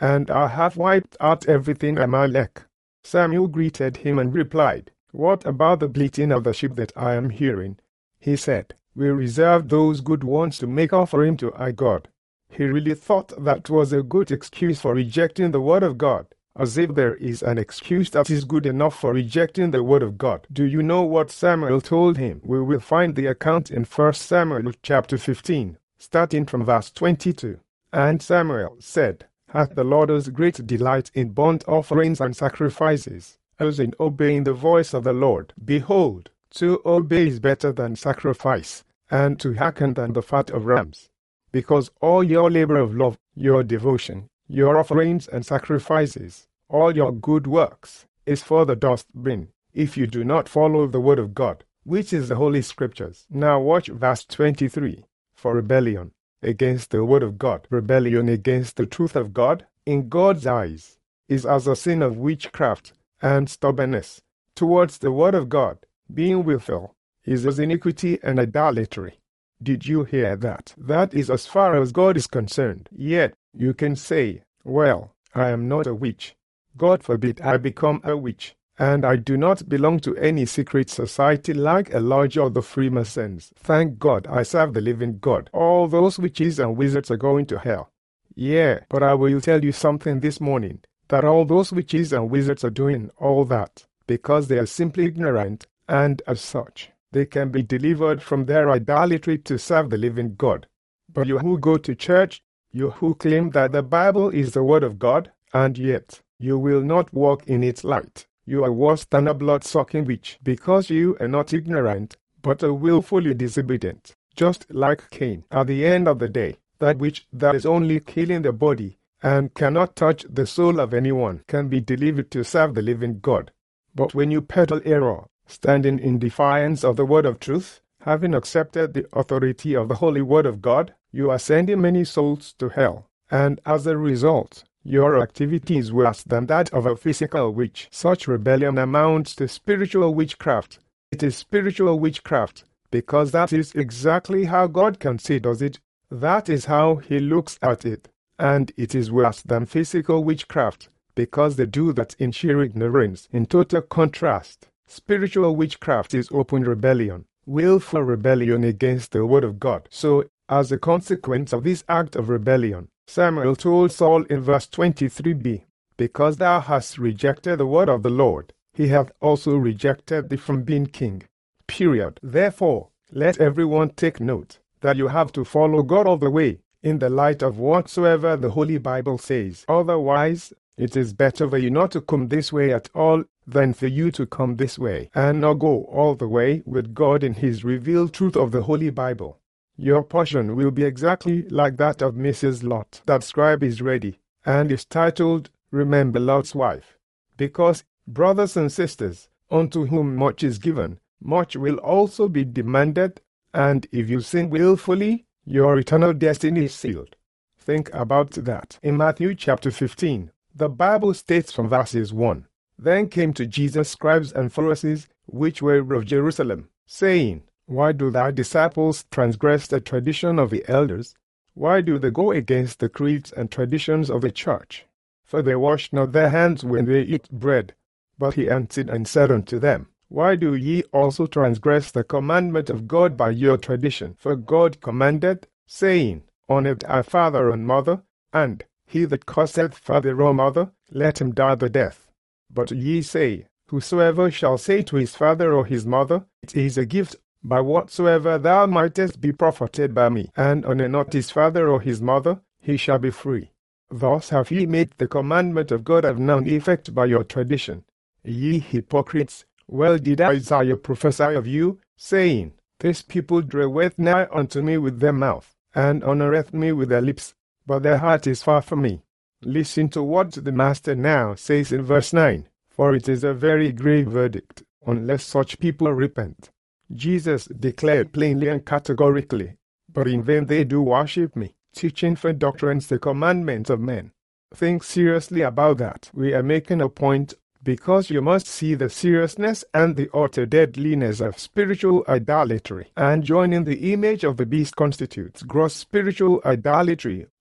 and I have wiped out everything Amalek." Samuel greeted him and replied, "What about the bleating of the sheep that I am hearing?" He said, "We reserved those good ones to make offering to our God." He really thought that was a good excuse for rejecting the word of God, as if there is an excuse that is good enough for rejecting the word of God. Do you know what Samuel told him? We will find the account in First Samuel chapter fifteen, starting from verse twenty-two. "And Samuel said, Hath the Lord as great delight in burnt offerings and sacrifices, as in obeying the voice of the Lord? Behold, to obey is better than sacrifice, and to hearken than the fat of rams. Because all your labor of love, your devotion, your offerings and sacrifices, all your good works, is for the dust bin, if you do not follow the word of God, which is the Holy Scriptures." Now watch verse twenty-three. "For rebellion against the word of God, rebellion against the truth of God, in God's eyes, is as a sin of witchcraft and stubbornness. Towards the word of God, being willful, is as iniquity and idolatry." Did you hear that? That is as far as God is concerned. Yet, you can say, "Well, I am not a witch. God forbid I become a witch, and I do not belong to any secret society like a lodge or the Freemasons. Thank God I serve the living God. All those witches and wizards are going to hell." Yeah, but I will tell you something this morning, that all those witches and wizards are doing all that because they are simply ignorant, and as such, they can be delivered from their idolatry to serve the living God. But you who go to church, you who claim that the Bible is the word of God, and yet you will not walk in its light, you are worse than a blood-sucking witch, because you are not ignorant, but are willfully disobedient, just like Cain. At the end of the day, that which that is only killing the body and cannot touch the soul of anyone can be delivered to serve the living God. But when you peddle error, standing in defiance of the word of truth, having accepted the authority of the holy word of God, you are sending many souls to hell, and as a result, your activity is worse than that of a physical witch. Such rebellion amounts to spiritual witchcraft. It is spiritual witchcraft, because that is exactly how God considers it. That is how he looks at it. And it is worse than physical witchcraft, because they do that in sheer ignorance. In total contrast, spiritual witchcraft is open rebellion, willful rebellion against the word of God. So, as a consequence of this act of rebellion, Samuel told Saul in verse twenty-three b, "Because thou hast rejected the word of the Lord, he hath also rejected thee from being king." Period. Therefore, let everyone take note that you have to follow God all the way, in the light of whatsoever the Holy Bible says. Otherwise, it is better for you not to come this way at all than for you to come this way and not go all the way with God in his revealed truth of the Holy Bible. Your portion will be exactly like that of Missus Lot. That scribe is ready, and is titled, "Remember Lot's Wife." Because, brothers and sisters, unto whom much is given, much will also be demanded, and if you sin willfully, your eternal destiny is sealed. Think about that. In Matthew chapter fifteen, the Bible states from verses one, "Then came to Jesus scribes and Pharisees, which were of Jerusalem, saying, Why do thy disciples transgress the tradition of the elders? Why do they go against the creeds and traditions of the church? For they wash not their hands when they eat bread. But he answered and said unto them, Why do ye also transgress the commandment of God by your tradition? For God commanded, saying, Honour thy father and mother, and he that curseth father or mother, let him die the death. But ye say, Whosoever shall say to his father or his mother, It is a gift, by whatsoever thou mightest be profited by me, and honour not his father or his mother, he shall be free. Thus have ye made the commandment of God of none effect by your tradition. Ye hypocrites, well did Isaiah prophesy of you, saying, This people draweth nigh unto me with their mouth, and honoureth me with their lips, but their heart is far from me. Listen to what the Master now says in verse nine, For it is a very grave verdict, unless such people repent. Jesus declared plainly and categorically, But in vain they do worship me, teaching for doctrines the commandments of men. Think seriously about that. We are making a point, because you must see the seriousness and the utter deadliness of spiritual idolatry, and joining the image of the beast constitutes gross spiritual idolatry,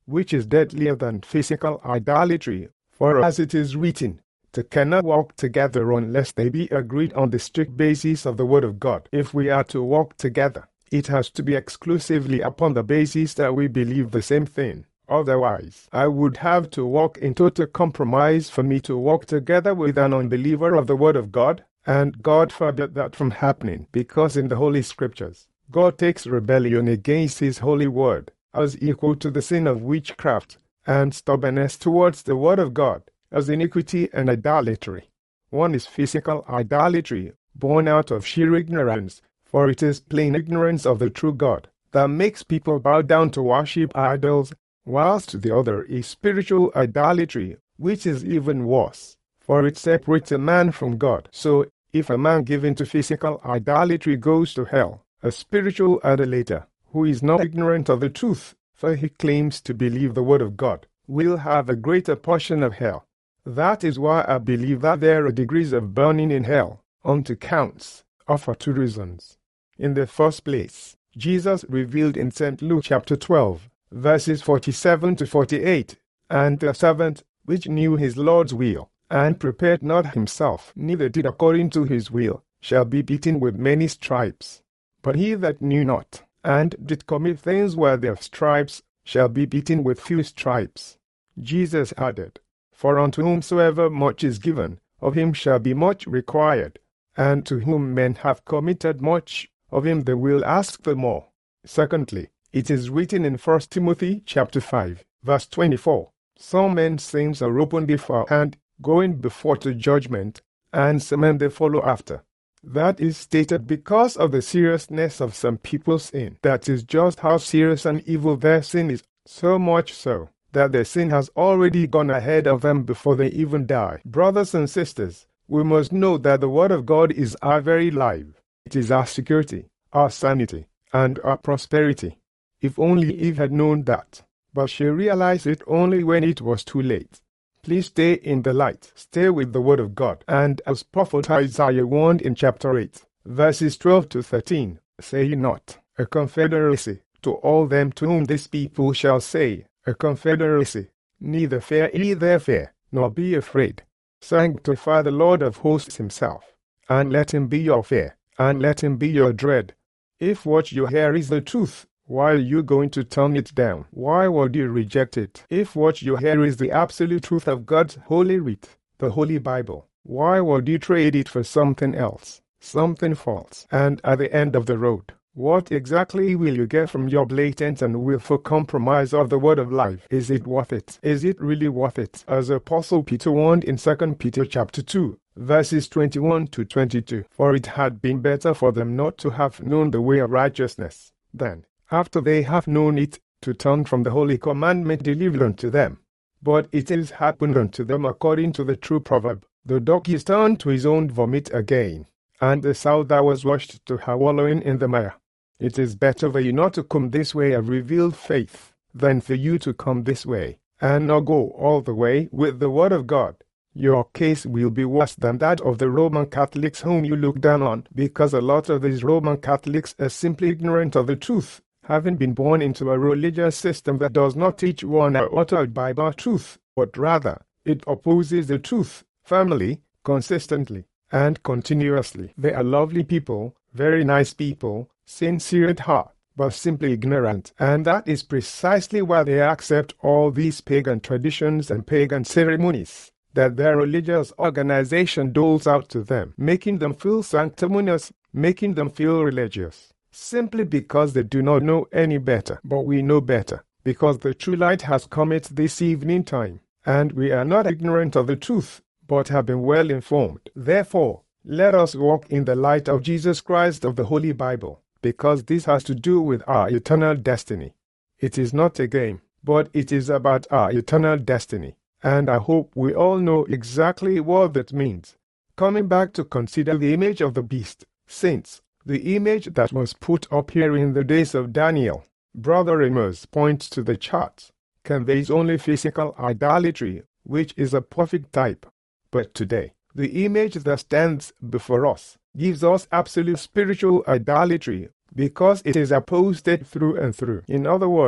which is deadlier than physical idolatry. For as it is written, they cannot walk together unless they be agreed on the strict basis of the Word of God. If we are to walk together, it has to be exclusively upon the basis that we believe the same thing. Otherwise, I would have to walk in total compromise for me to walk together with an unbeliever of the Word of God, and God forbid that from happening, because in the Holy Scriptures, God takes rebellion against His holy Word as equal to the sin of witchcraft, and stubbornness towards the Word of God as iniquity and idolatry. One is physical idolatry, born out of sheer ignorance, for it is plain ignorance of the true God that makes people bow down to worship idols, whilst the other is spiritual idolatry, which is even worse, for it separates a man from God. So, if a man given to physical idolatry goes to hell, a spiritual idolater, who is not ignorant of the truth, for he claims to believe the Word of God, will have a greater portion of hell. That is why I believe that there are degrees of burning in hell, on two counts, or for two reasons. In the first place, Jesus revealed in Saint Luke chapter twelve, verses forty-seven to forty-eight, and the servant, which knew his Lord's will, and prepared not himself, neither did according to his will, shall be beaten with many stripes. But he that knew not, and did commit things worthy of stripes, shall be beaten with few stripes. Jesus added, For unto whomsoever much is given, of him shall be much required, and to whom men have committed much, of him they will ask the more. Secondly, it is written in First Timothy chapter five, verse twenty-four, Some men's sins are open beforehand, going before to judgment, and some men they follow after. That is stated because of the seriousness of some people's sin. That is just how serious and evil their sin is, so much so that their sin has already gone ahead of them before they even die. Brothers and sisters, we must know that the Word of God is our very life. It is our security, our sanity, and our prosperity. If only Eve had known that. But she realized it only when it was too late. Please stay in the light. Stay with the Word of God. And as Prophet Isaiah warned in chapter eight, verses twelve to thirteen, say ye not, a confederacy, to all them to whom this people shall say, a confederacy, neither fear ye their fear, nor be afraid. Sanctify the Lord of hosts himself, and let him be your fear, and let him be your dread. If what you hear is the truth, why are you going to turn it down? Why would you reject it? If what you hear is the absolute truth of God's holy writ, the Holy Bible, why would you trade it for something else, something false? And at the end of the road, what exactly will you get from your blatant and willful compromise of the Word of life? Is it worth it? Is it really worth it? As Apostle Peter warned in Second Peter chapter two, verses twenty-one to twenty-two, For it had been better for them not to have known the way of righteousness, than, after they have known it, to turn from the holy commandment delivered unto them. But it is happened unto them according to the true proverb, The dog is turned to his own vomit again, and the sow that was washed to her wallowing in the mire. It is better for you not to come this way of revealed faith, than for you to come this way, and not go all the way with the Word of God. Your case will be worse than that of the Roman Catholics whom you look down on, because a lot of these Roman Catholics are simply ignorant of the truth, having been born into a religious system that does not teach one iota of Bible truth, but rather, it opposes the truth, firmly, consistently, and continuously. They are lovely people, very nice people, sincere at heart, but simply ignorant, and that is precisely why they accept all these pagan traditions and pagan ceremonies that their religious organization doles out to them, making them feel sanctimonious, making them feel religious, simply because they do not know any better. But we know better, because the true light has come at this evening time, and we are not ignorant of the truth, but have been well informed. Therefore, let us walk in the light of Jesus Christ of the Holy Bible, because this has to do with our eternal destiny. It is not a game, but it is about our eternal destiny, and I hope we all know exactly what that means. Coming back to consider the image of the beast, saints, the image that was put up here in the days of Daniel, Brother Amos points to the chart, conveys only physical idolatry, which is a perfect type. But today, the image that stands before us gives us absolute spiritual idolatry, because it is opposed through and through. In other words,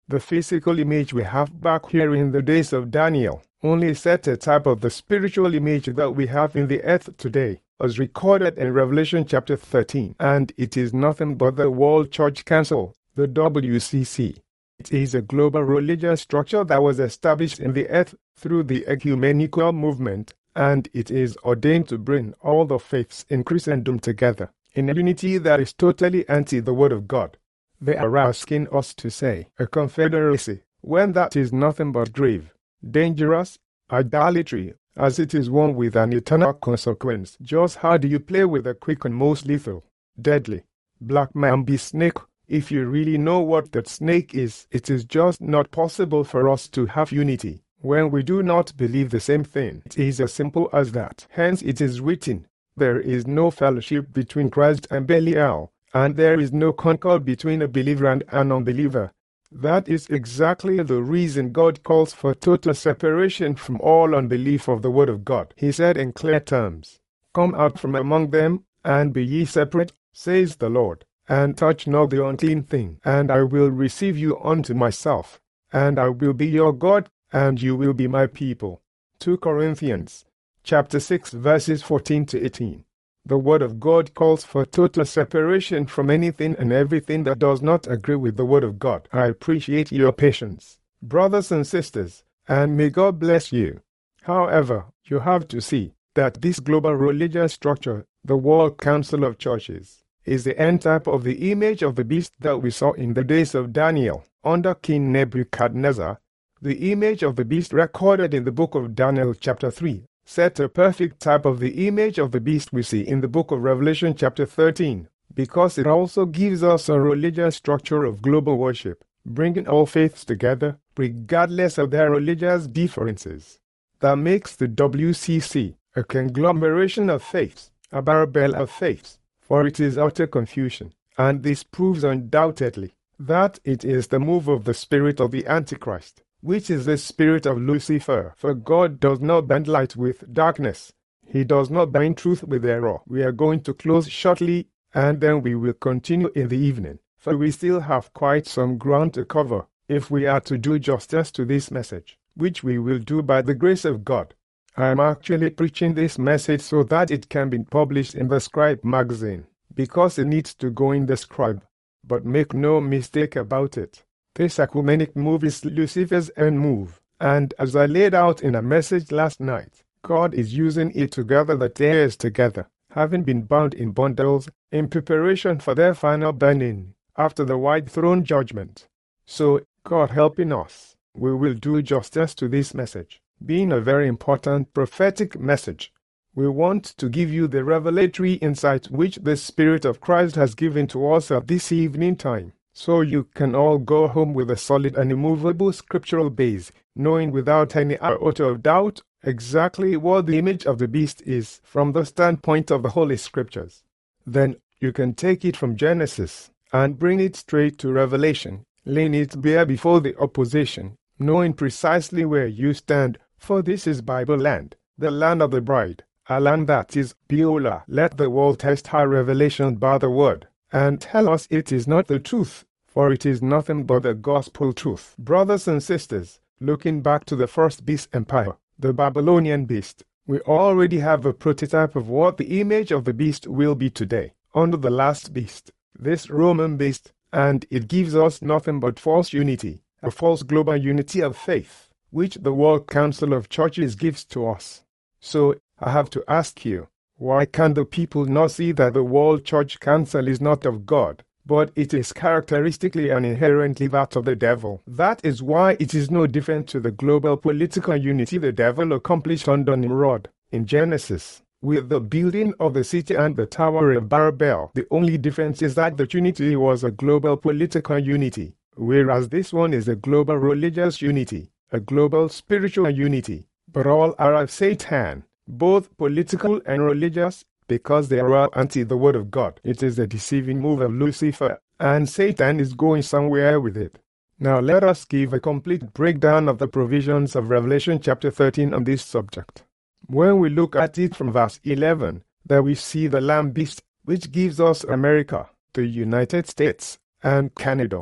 The physical image we have back here in the days of Daniel only set a type of the spiritual image that we have in the earth today, as recorded in Revelation chapter thirteen, and it is nothing but the World Church Council, the W C C. It is a global religious structure that was established in the earth through the ecumenical movement, and it is ordained to bring all the faiths in Christendom together in a unity that is totally anti the Word of God. They are asking us to say a confederacy, when that is nothing but grave, dangerous, idolatry, as it is one with an eternal consequence. Just how do you play with a quick and most lethal, deadly, black mamba snake? If you really know what that snake is, it is just not possible for us to have unity when we do not believe the same thing. It is as simple as that. Hence it is written, there is no fellowship between Christ and Belial, and there is no concord between a believer and an unbeliever. That is exactly the reason God calls for total separation from all unbelief of the Word of God. He said in clear terms, "Come out from among them, and be ye separate, says the Lord, and touch not the unclean thing, and I will receive you unto myself, and I will be your God, and you will be my people." Second Corinthians chapter six verses fourteen to eighteen. The Word of God calls for total separation from anything and everything that does not agree with the Word of God. I appreciate your patience, brothers and sisters, and may God bless you. However, you have to see that this global religious structure, the World Council of Churches, is the end type of the image of the beast that we saw in the days of Daniel under King Nebuchadnezzar. The image of the beast recorded in the book of Daniel chapter three set a perfect type of the image of the beast we see in the book of Revelation chapter thirteen, because it also gives us a religious structure of global worship, bringing all faiths together, regardless of their religious differences. That makes the W C C a conglomeration of faiths, a barbell of faiths, for it is utter confusion, and this proves undoubtedly that it is the move of the spirit of the Antichrist, which is the spirit of Lucifer. For God does not bind light with darkness. He does not bind truth with error. We are going to close shortly, and then we will continue in the evening, for we still have quite some ground to cover if we are to do justice to this message, which we will do by the grace of God. I am actually preaching this message so that it can be published in the Scribe magazine, because it needs to go in the Scribe. But make no mistake about it, this ecumenic move is Lucifer's end move, and as I laid out in a message last night, God is using it to gather the tares together, having been bound in bundles, in preparation for their final burning after the white throne judgment. So, God helping us, we will do justice to this message, being a very important prophetic message. We want to give you the revelatory insight which the Spirit of Christ has given to us at this evening time, so you can all go home with a solid and immovable scriptural base, knowing without any iota of doubt exactly what the image of the beast is from the standpoint of the Holy Scriptures. Then you can take it from Genesis and bring it straight to Revelation, laying it bare before the opposition, knowing precisely where you stand, for this is Bible land, the land of the bride, a land that is Beulah. Let the world test her revelation by the word, and tell us it is not the truth, for it is nothing but the gospel truth. Brothers and sisters, looking back to the first beast empire, the Babylonian beast, we already have a prototype of what the image of the beast will be today, under the last beast, this Roman beast, and it gives us nothing but false unity, a false global unity of faith, which the World Council of Churches gives to us. So, I have to ask you, why can the people not see that the World Church Council is not of God, but it is characteristically and inherently that of the devil? That is why it is no different to the global political unity the devil accomplished under Nimrod in Genesis, with the building of the city and the Tower of Babel. The only difference is that the Trinity was a global political unity, whereas this one is a global religious unity, a global spiritual unity. But all are of Satan, both political and religious, because they are all anti the Word of God. It is a deceiving move of Lucifer, and Satan is going somewhere with it. Now let us give a complete breakdown of the provisions of Revelation chapter thirteen on this subject. When we look at it from verse eleven, there we see the Lamb beast, which gives us America, the United States, and Canada.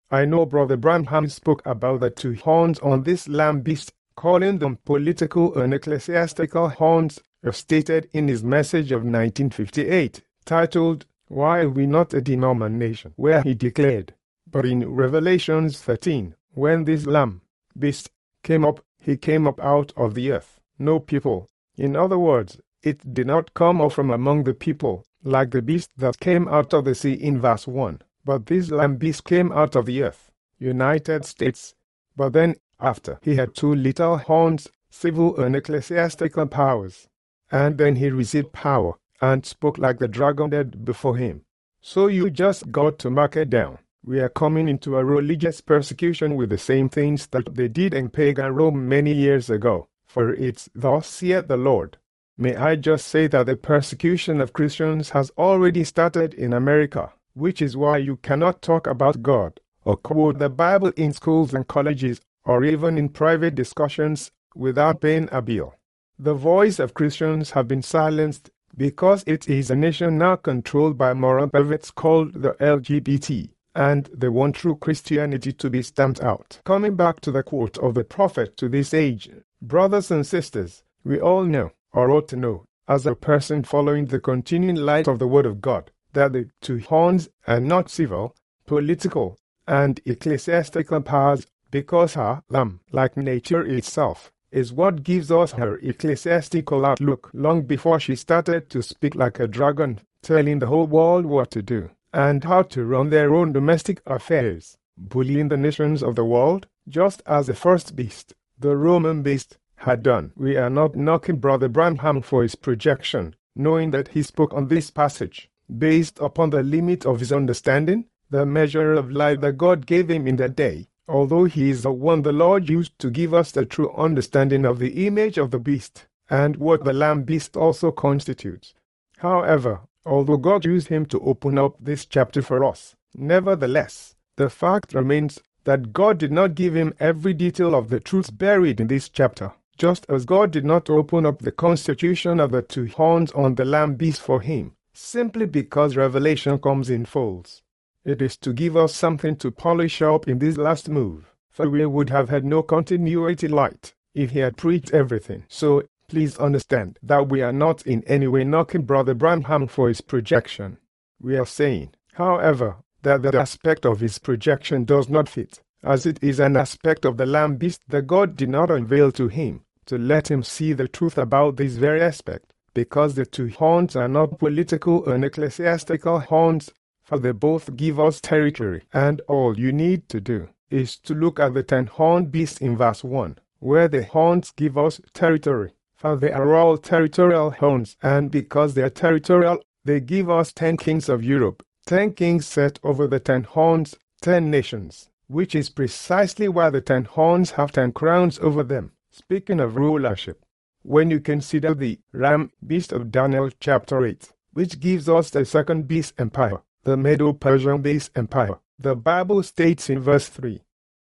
I know Brother Branham spoke about the two horns on this lamb beast, calling them political and ecclesiastical horns, as stated in his message of nineteen fifty-eight, titled, Why Are We Not a Denomination, where he declared, but in Revelations thirteen, when this lamb beast came up, he came up out of the earth, no people. In other words, it did not come up from among the people, like the beast that came out of the sea in verse one. But this lamb beast came out of the earth, United States. But then, after he had two little horns, civil and ecclesiastical powers. And then he received power, and spoke like the dragon did before him. So you just got to mark it down. We are coming into a religious persecution with the same things that they did in pagan Rome many years ago. For it's thus saith the Lord. May I just say that the persecution of Christians has already started in America, which is why you cannot talk about God, or quote the Bible in schools and colleges, or even in private discussions, without paying a bill. The voice of Christians have been silenced because it is a nation now controlled by moral perverts called the L G B T, and they want true Christianity to be stamped out. Coming back to the quote of the prophet to this age, brothers and sisters, we all know, or ought to know, as a person following the continuing light of the Word of God, that the two horns are not civil, political, and ecclesiastical powers, because her lamb, like nature itself, is what gives us her ecclesiastical outlook long before she started to speak like a dragon, telling the whole world what to do, and how to run their own domestic affairs, bullying the nations of the world, just as the first beast, the Roman beast, had done. We are not knocking Brother Branham for his projection, knowing that he spoke on this passage based upon the limit of his understanding, the measure of light that God gave him in that day, although he is the one the Lord used to give us the true understanding of the image of the beast, and what the lamb beast also constitutes. However, although God used him to open up this chapter for us, nevertheless, the fact remains that God did not give him every detail of the truths buried in this chapter, just as God did not open up the constitution of the two horns on the lamb beast for him, simply because revelation comes in folds. It is to give us something to polish up in this last move, for we would have had no continuity light if he had preached everything. So, please understand that we are not in any way knocking Brother Branham for his projection. We are saying, however, that the aspect of his projection does not fit, as it is an aspect of the lamb beast that God did not unveil to him, to let him see the truth about this very aspect, because the two horns are not political and ecclesiastical horns, for they both give us territory, and all you need to do is to look at the ten-horned beast in verse one, where the horns give us territory, for they are all territorial horns, and because they are territorial, they give us ten kings of Europe, ten kings set over the ten horns, ten nations, which is precisely why the ten horns have ten crowns over them. Speaking of rulership, when you consider the ram beast of Daniel chapter eight, which gives us the second beast empire, the Medo-Persian beast empire, the Bible states in verse three,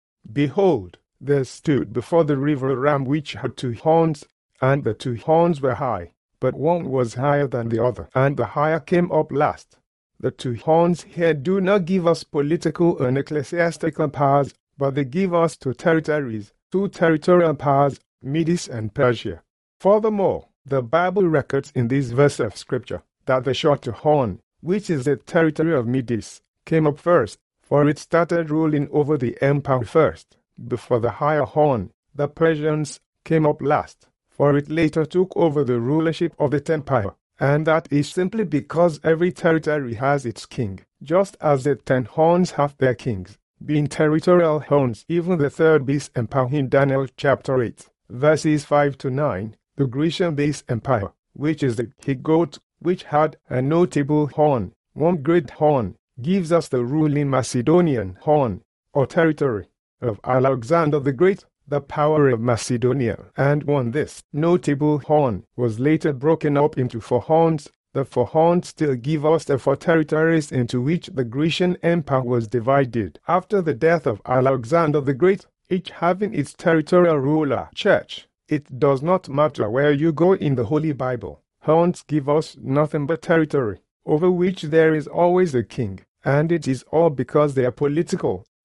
Behold, there stood before the river a ram which had two horns, and the two horns were high, but one was higher than the other, and the higher came up last. The two horns here do not give us political and ecclesiastical powers, but they give us two territories, two territorial powers, Medes and Persia. Furthermore, the Bible records in this verse of Scripture that the shorter horn, which is the territory of Medes, came up first, for it started ruling over the empire first, before the higher horn, the Persians, came up last, for it later took over the rulership of the empire, and that is simply because every territory has its king, just as the ten horns have their kings, being territorial horns. Even the third beast empire in Daniel chapter eight, verses five to nine, the Grecian beast empire, which is the he-goat, which had a notable horn, one great horn, gives us the ruling Macedonian horn, or territory, of Alexander the Great, the power of Macedonia, and when this notable horn was later broken up into four horns, the four horns still give us the four territories into which the Grecian Empire was divided after the death of Alexander the Great, each having its territorial ruler. Church, it does not matter where you go in the Holy Bible. Horns give us nothing but territory, over which there is always a king, and it is all because they are political,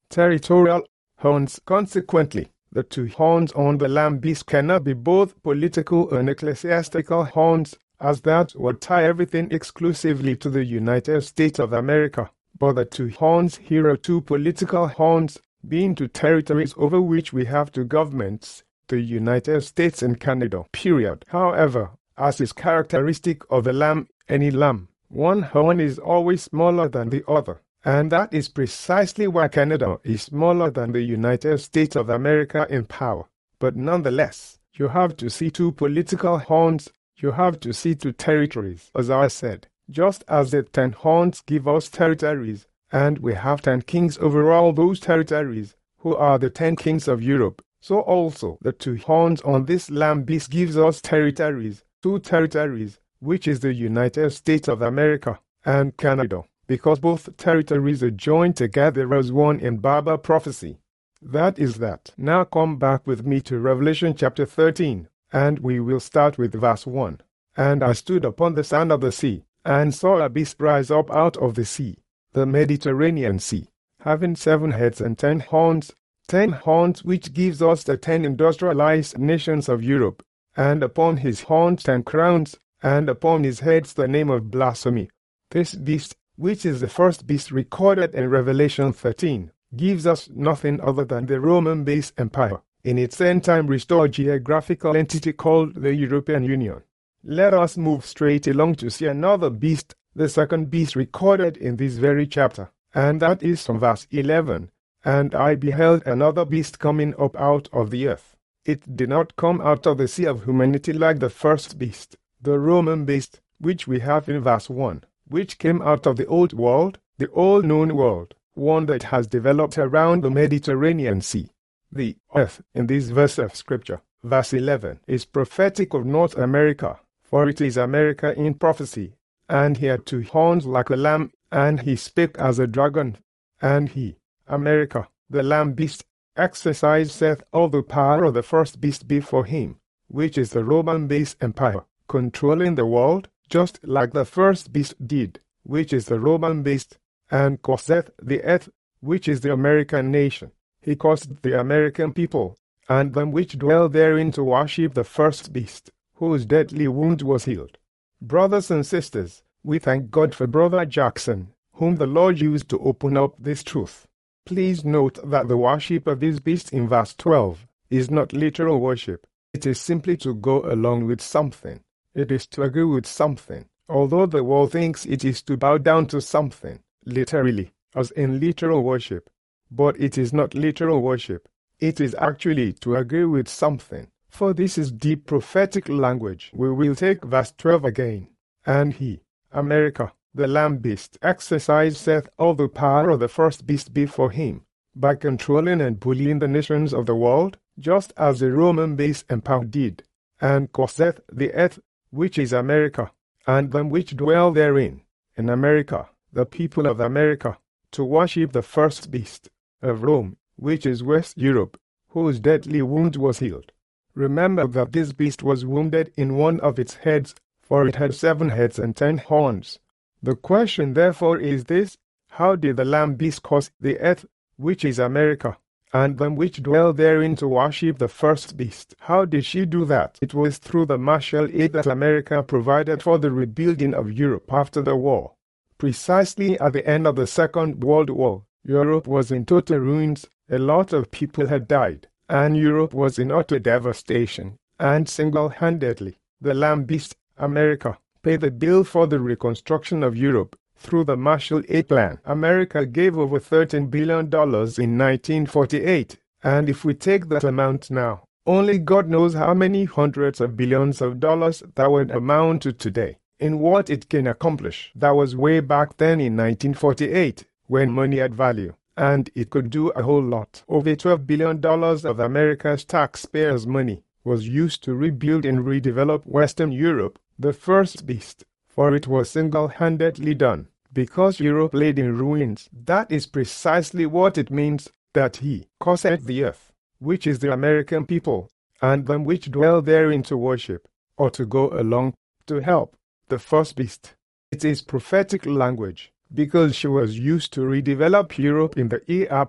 territorial horns. Consequently, the two horns on the lamb beast cannot be both political and ecclesiastical horns, as that would tie everything exclusively to the United States of America. But the two horns here are two political horns, being two territories over which we have two governments, the United States and Canada, period. However, as is characteristic of the lamb, any lamb, one horn is always smaller than the other. And that is precisely why Canada is smaller than the United States of America in power. But nonetheless, you have to see two political horns, you have to see two territories, as I said. Just as the ten horns give us territories, and we have ten kings over all those territories, who are the ten kings of Europe, so also the two horns on this lamb beast gives us territories, two territories, which is the United States of America and Canada, because both territories are joined together as one in Bible prophecy. That is that. Now come back with me to Revelation chapter thirteen, and we will start with verse one. And I stood upon the sand of the sea, and saw a beast rise up out of the sea, the Mediterranean Sea, having seven heads and ten horns, ten horns which gives us the ten industrialized nations of Europe, and upon his horns ten crowns, and upon his heads the name of blasphemy. This beast, which is the first beast recorded in Revelation thirteen, gives us nothing other than the Roman-based empire, in its end-time restored geographical entity called the European Union. Let us move straight along to see another beast, the second beast recorded in this very chapter, and that is from verse eleven. And I beheld another beast coming up out of the earth. It did not come out of the sea of humanity like the first beast, the Roman beast, which we have in verse one, which came out of the old world, the old known world, one that has developed around the Mediterranean Sea. The earth in this verse of scripture, verse eleven, is prophetic of North America, for it is America in prophecy. And he had two horns like a lamb, and he spake as a dragon. And he, America, the lamb beast, exerciseth all the power of the first beast before him, which is the Roman-based empire, controlling the world, just like the first beast did, which is the Roman-based, and causeth the earth, which is the American nation. He caused the American people, and them which dwell therein, to worship the first beast, whose deadly wound was healed. Brothers and sisters, we thank God for Brother Jackson, whom the Lord used to open up this truth. Please note that the worship of this beast in verse twelve is not literal worship. It is simply to go along with something. It is to agree with something, although the world thinks it is to bow down to something, literally, as in literal worship. But it is not literal worship. It is actually to agree with something, for this is deep prophetic language. We will take verse twelve again. And he, America, the lamb beast, exerciseth all the power of the first beast before him, by controlling and bullying the nations of the world, just as the Roman-based empire did, and causeth the earth, which is America, and them which dwell therein, in America, the people of America, to worship the first beast of Rome, which is West Europe, whose deadly wound was healed. Remember that this beast was wounded in one of its heads, for it had seven heads and ten horns. The question therefore is this: how did the lamb beast cause the earth, which is America, and them which dwell therein, to worship the first beast? How did she do that? It was through the martial aid that America provided for the rebuilding of Europe after the war. Precisely at the end of the Second World War, Europe was in total ruins, a lot of people had died, and Europe was in utter devastation, and single-handedly, the lamb beast, America, paid the bill for the reconstruction of Europe through the Marshall Aid Plan. America gave over thirteen billion dollars in nineteen forty-eight, and if we take that amount now, only God knows how many hundreds of billions of dollars that would amount to today, in what it can accomplish. That was way back then in nineteen forty-eight, when money had value, and it could do a whole lot. Over twelve billion dollars of America's taxpayers' money was used to rebuild and redevelop Western Europe, the first beast, for it was single-handedly done. Because Europe laid in ruins, that is precisely what it means, that he caused the earth, which is the American people, and them which dwell therein, to worship, or to go along, to help, the first beast. It is prophetic language, because she was used to redevelop Europe in the E R P,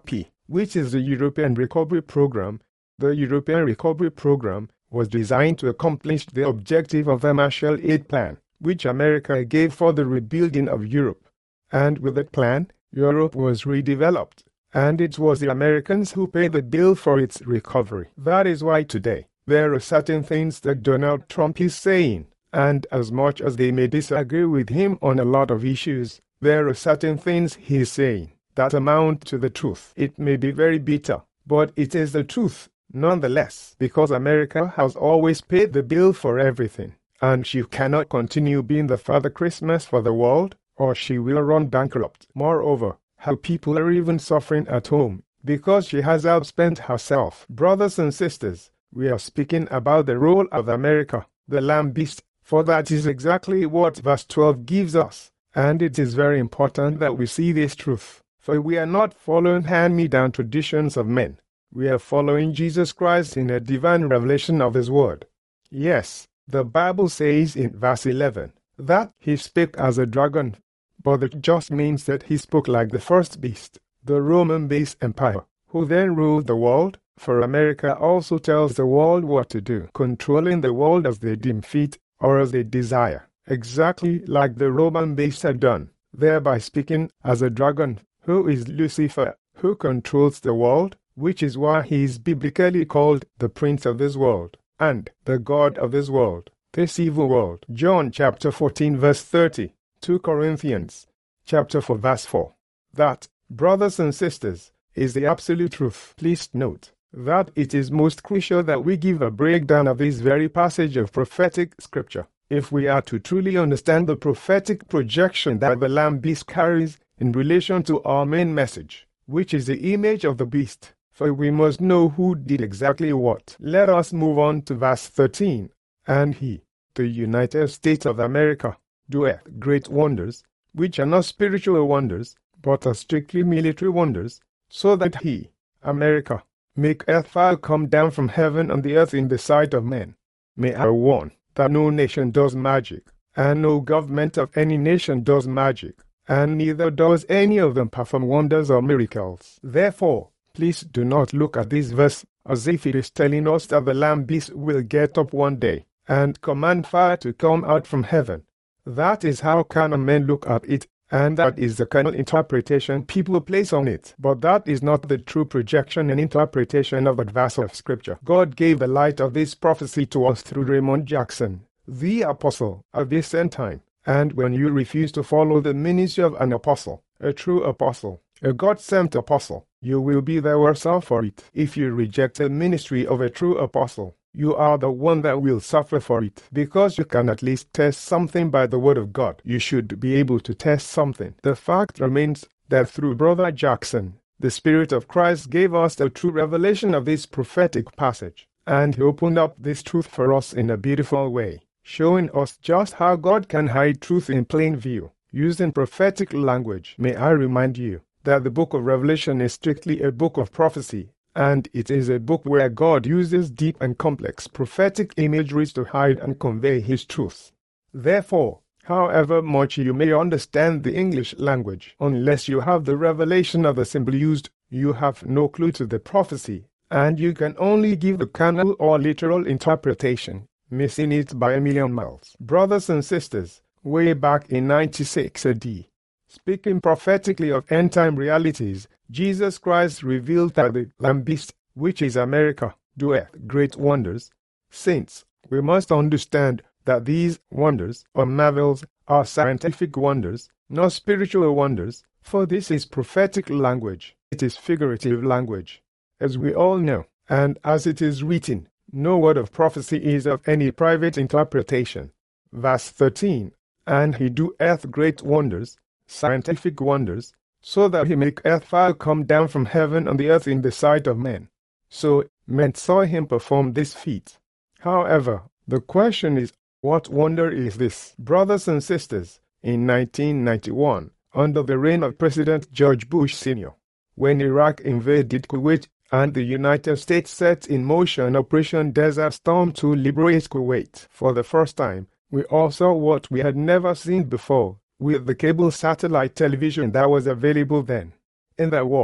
which is the European Recovery Program. The European Recovery Program was designed to accomplish the objective of the Marshall Aid Plan, which America gave for the rebuilding of Europe. And with that plan, Europe was redeveloped, and it was the Americans who paid the bill for its recovery. That is why today, there are certain things that Donald Trump is saying, and as much as they may disagree with him on a lot of issues, there are certain things he is saying that amount to the truth. It may be very bitter, but it is the truth nonetheless, because America has always paid the bill for everything, and she cannot continue being the Father Christmas for the world, or she will run bankrupt. Moreover, her people are even suffering at home, because she has outspent herself. Brothers and sisters, we are speaking about the role of America, the lamb beast, for that is exactly what verse twelve gives us, and it is very important that we see this truth, for we are not following hand-me-down traditions of men. We are following Jesus Christ in a divine revelation of His Word. Yes, the Bible says in verse eleven that He spake as a dragon, but it just means that He spoke like the first beast, the Roman-based empire, who then ruled the world, for America also tells the world what to do, controlling the world as they deem fit or as they desire, exactly like the Roman beast had done, thereby speaking as a dragon, who is Lucifer, who controls the world, which is why he is biblically called the prince of this world, and the god of this world, this evil world. John chapter fourteen verse thirty, Second Corinthians chapter four verse four. That, brothers and sisters, is the absolute truth. Please note that it is most crucial that we give a breakdown of this very passage of prophetic scripture, if we are to truly understand the prophetic projection that the Lamb beast carries in relation to our main message, which is the image of the beast. For we must know who did exactly what. Let us move on to verse thirteen. And he, the United States of America, doeth great wonders, which are not spiritual wonders, but are strictly military wonders, so that he, America, maketh fire come down from heaven on the earth in the sight of men. May I warn that no nation does magic, and no government of any nation does magic, and neither does any of them perform wonders or miracles. Therefore, please do not look at this verse as if it is telling us that the lamb beast will get up one day and command fire to come out from heaven. That is how carnal men look at it, and that is the carnal interpretation people place on it. But that is not the true projection and interpretation of that verse of Scripture. God gave the light of this prophecy to us through Raymond Jackson, the apostle of this end time. And when you refuse to follow the ministry of an apostle, a true apostle, a God-sent apostle, you will be the worse off for it. If you reject the ministry of a true apostle, you are the one that will suffer for it. Because you can at least test something by the word of God, you should be able to test something. The fact remains that through Brother Jackson, the Spirit of Christ gave us the true revelation of this prophetic passage, and He opened up this truth for us in a beautiful way, showing us just how God can hide truth in plain view, using prophetic language. May I remind you that the book of Revelation is strictly a book of prophecy, and it is a book where God uses deep and complex prophetic imageries to hide and convey His truth. Therefore, however much you may understand the English language, unless you have the revelation of the symbol used, you have no clue to the prophecy, and you can only give the carnal or literal interpretation, missing it by a million miles. Brothers and sisters, way back in ninety-six A D, speaking prophetically of end-time realities, Jesus Christ revealed that the Lamb beast, which is America, doeth great wonders. Saints, we must understand that these wonders or marvels are scientific wonders, not spiritual wonders, for this is prophetic language. It is figurative language, as we all know, and as it is written, no word of prophecy is of any private interpretation. Verse thirteen, and he doeth great wonders, scientific wonders, so that he maketh fire come down from heaven on the earth in the sight of men. So men saw him perform this feat. However, the question is, what wonder is this? Brothers and sisters, in nineteen ninety-one, under the reign of President George Bush Senior, when Iraq invaded Kuwait and the United States set in motion Operation Desert Storm to liberate Kuwait for the first time, we all saw what we had never seen before with the cable satellite television that was available then. In the war,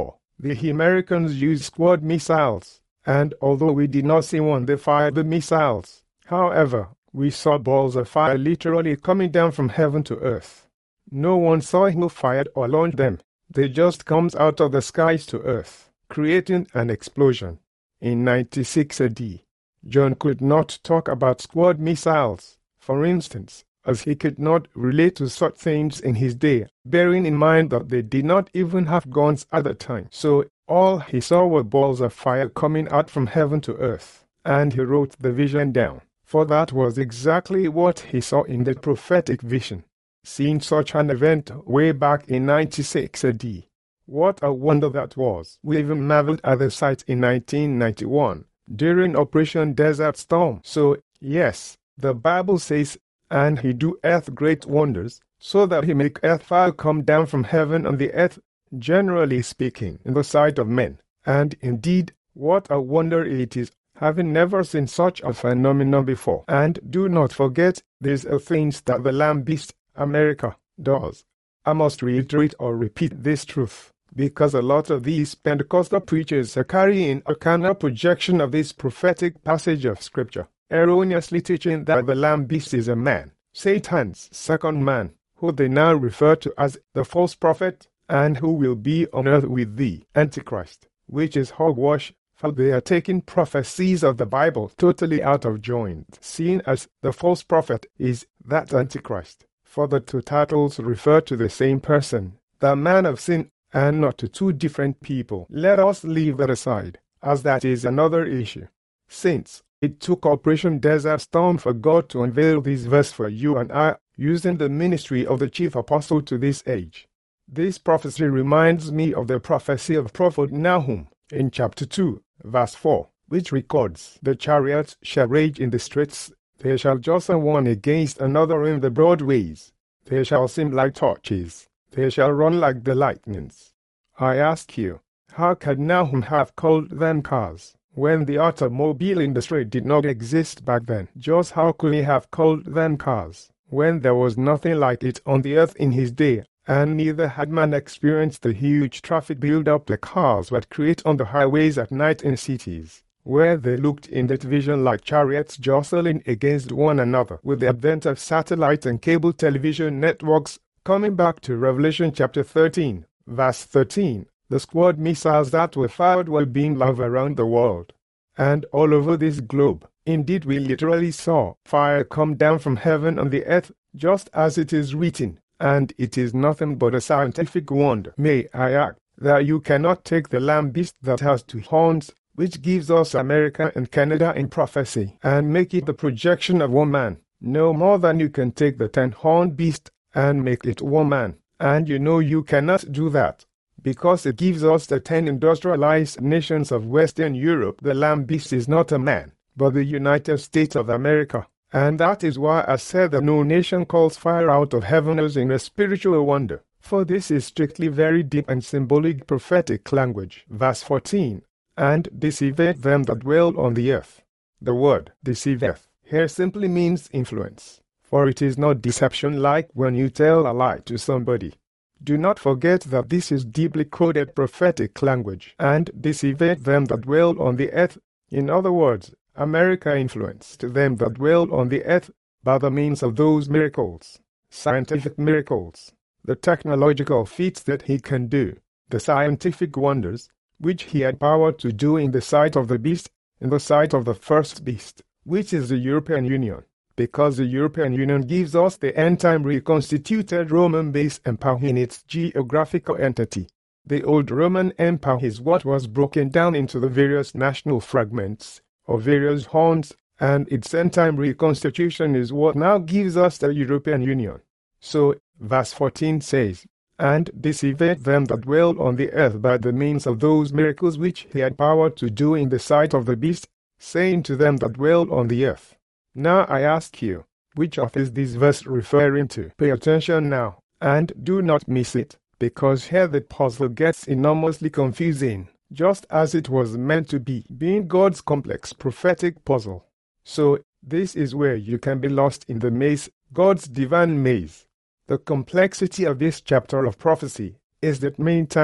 The Americans used Squad missiles, and although we did not see when they fired the missiles, however, we saw balls of fire literally coming down from heaven to earth. No one saw who fired or launched them. They just comes out of the skies to earth, creating an explosion. In ninety-six A D, John could not talk about Squad missiles, for instance, as he could not relate to such things in his day, bearing in mind that they did not even have guns at the time. So all he saw were balls of fire coming out from heaven to earth, and he wrote the vision down, for that was exactly what he saw in the prophetic vision. Seeing such an event way back in ninety-six A D, what a wonder that was. We even marveled at the sight in nineteen ninety-one, during Operation Desert Storm. So, yes, the Bible says, and he do earth great wonders, so that he make earth fire come down from heaven on the earth, generally speaking, in the sight of men. And indeed, what a wonder it is, having never seen such a phenomenon before. And do not forget, these are things that the Lamb Beast, America, does. I must reiterate or repeat this truth, because a lot of these Pentecostal preachers are carrying a carnal projection of this prophetic passage of Scripture, erroneously teaching that the Lamb Beast is a man, Satan's second man, who they now refer to as the false prophet, and who will be on earth with the Antichrist, which is hogwash, for they are taking prophecies of the Bible totally out of joint, seeing as the false prophet is that Antichrist. For the two titles refer to the same person, the man of sin, and not to two different people. Let us leave that aside, as that is another issue. Since it took Operation Desert Storm for God to unveil this verse for you and I, using the ministry of the chief apostle to this age. This prophecy reminds me of the prophecy of Prophet Nahum in chapter two, verse four, which records, "The chariots shall rage in the streets, they shall jostle one against another in the broad ways. They shall seem like torches. They shall run like the lightnings." I ask you, how could Nahum have called them cars, when the automobile industry did not exist back then? Just how could he have called them cars, when there was nothing like it on the earth in his day, and neither had man experienced the huge traffic build-up the cars would create on the highways at night in cities, where they looked in that vision like chariots jostling against one another. With the advent of satellite and cable television networks, coming back to Revelation chapter thirteen, verse thirteen, the Squad missiles that were fired were being loved around the world, and all over this globe. Indeed, we literally saw fire come down from heaven on the earth, just as it is written, and it is nothing but a scientific wonder. May I add that you cannot take the Lamb Beast that has two horns, which gives us America and Canada in prophecy, and make it the projection of one man, no more than you can take the ten-horned beast and make it one man. And you know you cannot do that, because it gives us the ten industrialized nations of Western Europe. The Lamb Beast is not a man, but the United States of America. And that is why I said that no nation calls fire out of heaven as in a spiritual wonder, for this is strictly very deep and symbolic prophetic language. Verse fourteen, "And deceiveth them that dwell on the earth." The word deceiveth here simply means influence, for it is not deception like when you tell a lie to somebody. Do not forget that this is deeply coded prophetic language. And deceiveth them that dwell on the earth. In other words, America influenced them that dwell on the earth by the means of those miracles, scientific miracles, the technological feats that he can do, the scientific wonders, which he had power to do in the sight of the beast, in the sight of the first beast, which is the European Union, because the European Union gives us the end-time reconstituted Roman base empire in its geographical entity. The old Roman Empire is what was broken down into the various national fragments, or various horns, and its end-time reconstitution is what now gives us the European Union. So, verse fourteen says, "And deceiveth them that dwell on the earth by the means of those miracles which he had power to do in the sight of the beast, saying to them that dwell on the earth." Now I ask you, which of is this verse referring to? Pay attention now, and do not miss it, because here the puzzle gets enormously confusing, just as it was meant to be, being God's complex prophetic puzzle. So, this is where you can be lost in the maze, God's divine maze. The complexity of this chapter of prophecy is that many times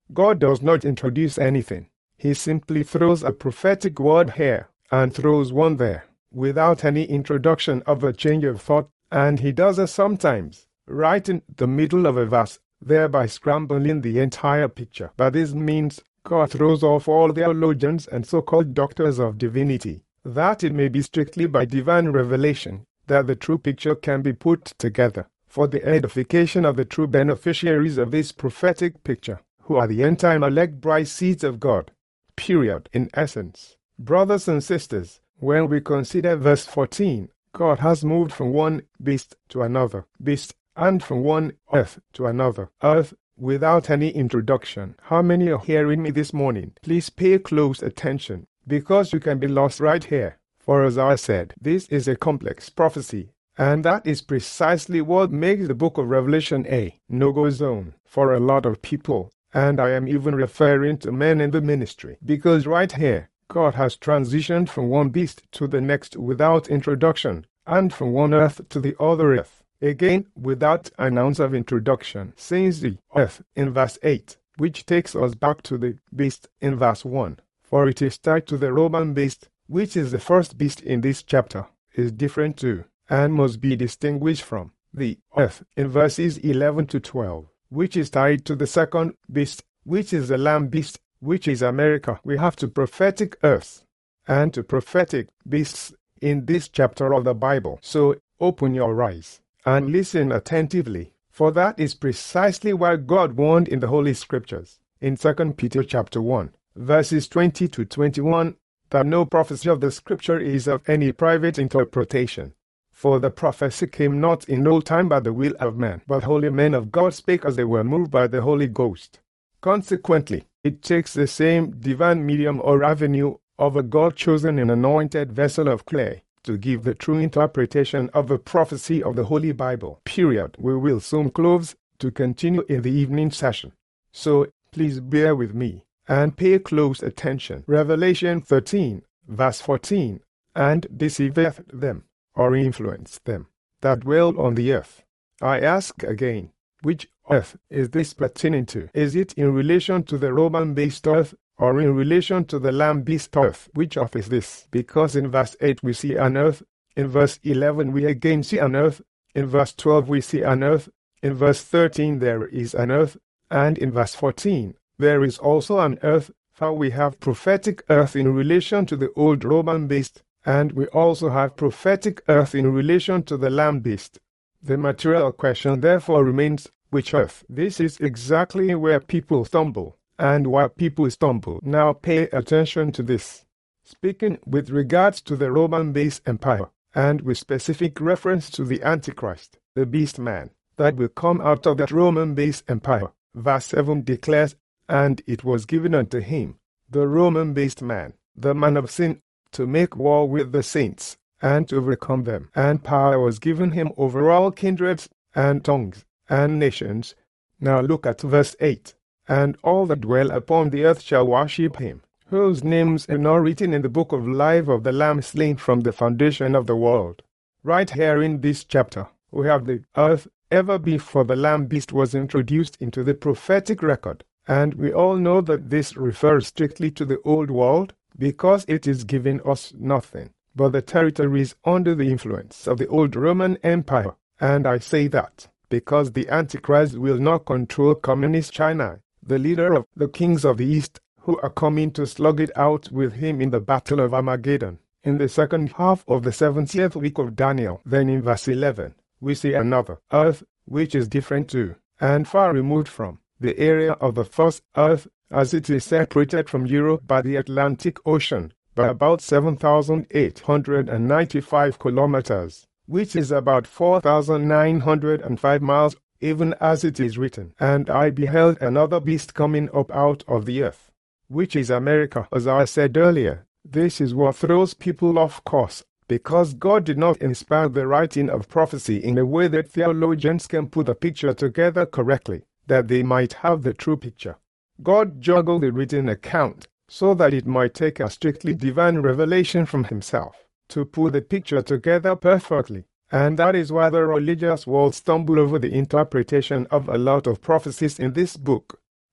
God does not introduce anything. He simply throws a prophetic word here and throws one there, without any introduction of a change of thought, and he does it sometimes, right in the middle of a verse, thereby scrambling the entire picture. By this means, God throws off all theologians and so-called doctors of divinity, that it may be strictly by divine revelation that the true picture can be put together, for the edification of the true beneficiaries of this prophetic picture, who are the end-time elect bride seeds of God. Period. In essence, brothers and sisters, when we consider verse fourteen, God has moved from one beast to another beast, and from one earth to another earth, without any introduction. How many are hearing me this morning? Please pay close attention, because you can be lost right here. For as I said, this is a complex prophecy, and that is precisely what makes the book of Revelation a no-go zone for a lot of people, and I am even referring to men in the ministry, because right here, God has transitioned from one beast to the next without introduction, and from one earth to the other earth, again without an ounce of introduction, since the earth in verse eight, which takes us back to the beast in verse one, for it is tied to the Roman beast, which is the first beast in this chapter, is different too, and must be distinguished from the earth in verses eleven to twelve, which is tied to the second beast, which is the Lamb beast, which is America. We have to prophetic earths and to prophetic beasts in this chapter of the Bible. So open your eyes and listen attentively, for that is precisely why God warned in the Holy Scriptures, in Second Peter chapter one, verses twenty to twenty-one, that no prophecy of the Scripture is of any private interpretation. For the prophecy came not in old time by the will of man, but holy men of God spake as they were moved by the Holy Ghost. Consequently, it takes the same divine medium or avenue of a God-chosen and anointed vessel of clay to give the true interpretation of the prophecy of the Holy Bible. Period. We will soon close to continue in the evening session. So, please bear with me and pay close attention. Revelation thirteen, verse fourteen, and deceiveth them, or influenced them, that dwell on the earth. I ask again, which earth is this pertaining to? Is it in relation to the Roman-based earth, or in relation to the Lamb-based earth? Which earth is this? Because in verse eight we see an earth, in verse eleven we again see an earth, in verse twelve we see an earth, in verse thirteen there is an earth, and in verse fourteen there is also an earth, for we have prophetic earth in relation to the old Roman-based, and we also have prophetic earth in relation to the Lamb-based. The material question therefore remains, which earth? This is exactly where people stumble, and why people stumble. Now pay attention to this. Speaking with regards to the Roman-based empire, and with specific reference to the Antichrist, the beast man, that will come out of that Roman-based empire, verse seven declares, and it was given unto him, the Roman-based man, the man of sin, to make war with the saints, and to overcome them. And power was given him over all kindreds, and tongues, and nations. Now look at verse eight. And all that dwell upon the earth shall worship him, whose names are not written in the book of life of the Lamb slain from the foundation of the world. Right here in this chapter, we have the earth ever before the Lamb beast was introduced into the prophetic record. And we all know that this refers strictly to the old world, because it is giving us nothing but the territories under the influence of the old Roman Empire. And I say that because the Antichrist will not control communist China, the leader of the kings of the East, who are coming to slug it out with him in the battle of Armageddon. In the second half of the seventieth week of Daniel, then in verse eleven, we see another earth, which is different too, and far removed from the area of the first earth, as it is separated from Europe by the Atlantic Ocean, by about seven thousand eight hundred ninety-five kilometers, which is about four thousand nine hundred five miles, even as it is written. And I beheld another beast coming up out of the earth, which is America. As I said earlier, this is what throws people off course, because God did not inspire the writing of prophecy in a way that theologians can put the picture together correctly, that they might have the true picture. God juggled the written account so that it might take a strictly divine revelation from himself to put the picture together perfectly. And that is why the religious world stumble over the interpretation of a lot of prophecies in this book.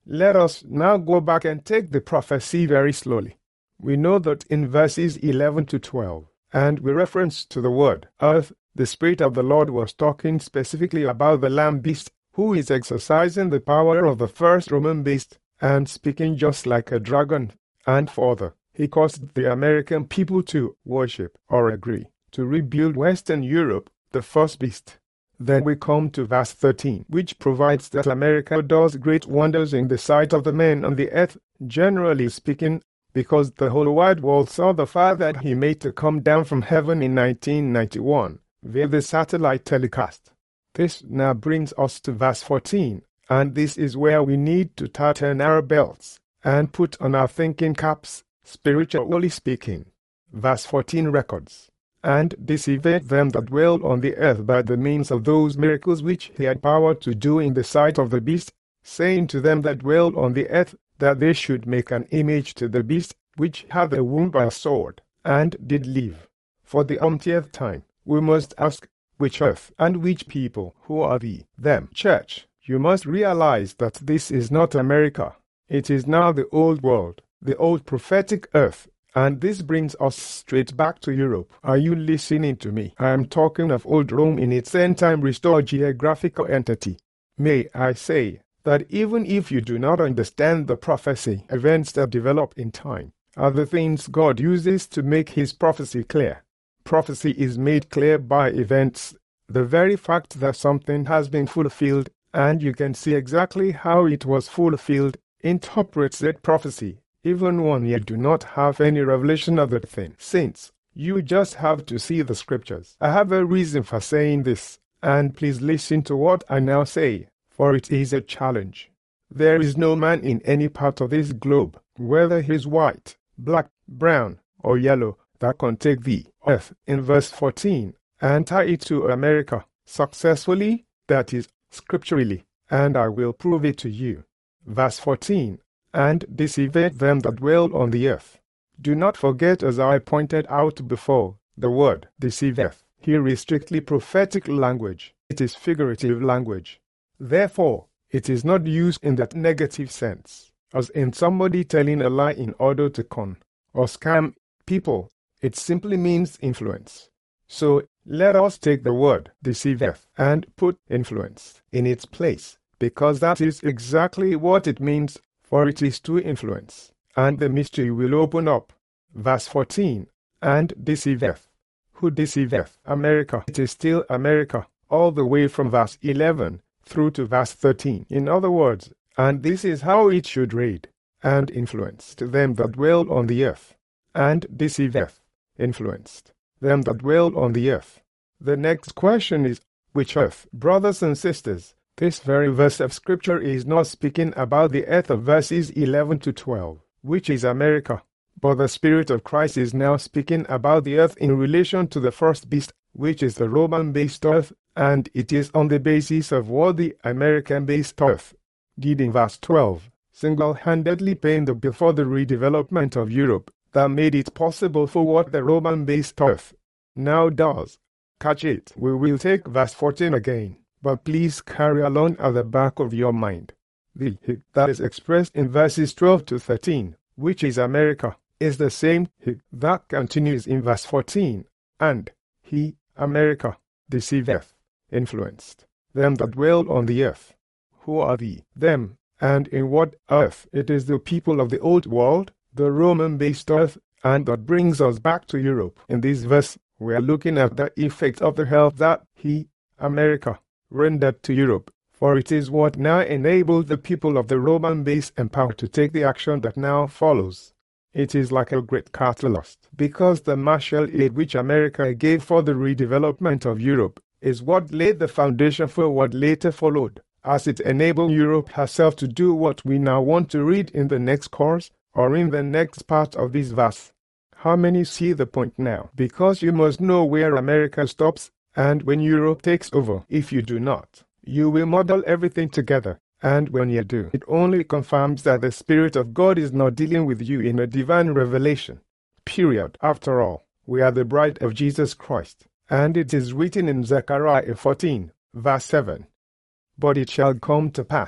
Let us now go back and take the prophecy very slowly. We know that in verses eleven to twelve, and with reference to the word earth, the Spirit of the Lord was talking specifically about the Lamb beast, who is exercising the power of the first Roman beast, and speaking just like a dragon. And further, he caused the American people to worship or agree to rebuild Western Europe, the first beast. Then we come to verse thirteen, which provides that America does great wonders in the sight of the men on the earth, generally speaking, because the whole wide world saw the fire that he made to come down from heaven in nineteen ninety-one, via the satellite telecast. This now brings us to verse fourteen, and this is where we need to tighten our belts and put on our thinking caps, spiritually speaking. Verse fourteen records, "And deceived them that dwell on the earth by the means of those miracles which he had power to do in the sight of the beast, saying to them that dwell on the earth, that they should make an image to the beast, which hath a wound by a sword, and did live." For the umpteenth time, we must ask, which earth and which people? Who are the them? Church, you must realize that this is not America. It is now the old world, the old prophetic earth, and this brings us straight back to Europe. Are you listening to me? I am talking of old Rome in its end-time restored geographical entity. May I say that even if you do not understand the prophecy, events that develop in time are the things God uses to make his prophecy clear. Prophecy is made clear by events, the very fact that something has been fulfilled, and you can see exactly how it was fulfilled, interprets that prophecy, even when you do not have any revelation of that thing. Saints, you just have to see the scriptures. I have a reason for saying this, and please listen to what I now say, for it is a challenge. There is no man in any part of this globe, whether he is white, black, brown, or yellow, that can take the earth in verse fourteen and tie it to America successfully, that is, scripturally, and I will prove it to you. Verse fourteen, "And deceived them that dwell on the earth." Do not forget, as I pointed out before, the word deceiveth here is strictly prophetic language. It is figurative language. Therefore, it is not used in that negative sense, as in somebody telling a lie in order to con or scam people. It simply means influence. So, let us take the word deceiveth and put influence in its place, because that is exactly what it means, for it is to influence, and the mystery will open up. Verse fourteen, "And deceiveth." Who deceiveth? America. It is still America, all the way from verse eleven through to verse thirteen. In other words, and this is how it should read, "And influenced them that dwell on the earth." And deceiveth, influenced them that dwell on the earth. The next question is, which earth? Brothers and sisters, this very verse of scripture is not speaking about the earth of verses eleven to twelve, which is America, but the Spirit of Christ is now speaking about the earth in relation to the first beast, which is the Roman-based earth, and it is on the basis of what the American-based earth did in verse twelve, single-handedly paying the bill for the redevelopment of Europe, that made it possible for what the Roman-based earth now does. Catch it. We will take verse fourteen again, but please carry along at the back of your mind. The he that is expressed in verses twelve to thirteen, which is America, is the same he that continues in verse fourteen, and he, America, deceiveth, influenced them that dwell on the earth. Who are the them, and in what earth? It is the people of the old world, the Roman-based earth, and that brings us back to Europe. In this verse, we are looking at the effect of the help that he, America, rendered to Europe, for it is what now enabled the people of the Roman-based empire to take the action that now follows. It is like a great catalyst, because the martial aid which America gave for the redevelopment of Europe is what laid the foundation for what later followed, as it enabled Europe herself to do what we now want to read in the next course, or in the next part of this verse. How many see the point now? Because you must know where America stops, and when Europe takes over. If you do not, you will muddle everything together, and when you do, it only confirms that the Spirit of God is not dealing with you in a divine revelation. Period. After all, we are the bride of Jesus Christ, and it is written in Zechariah fourteen, verse seven. "But it shall come to pass,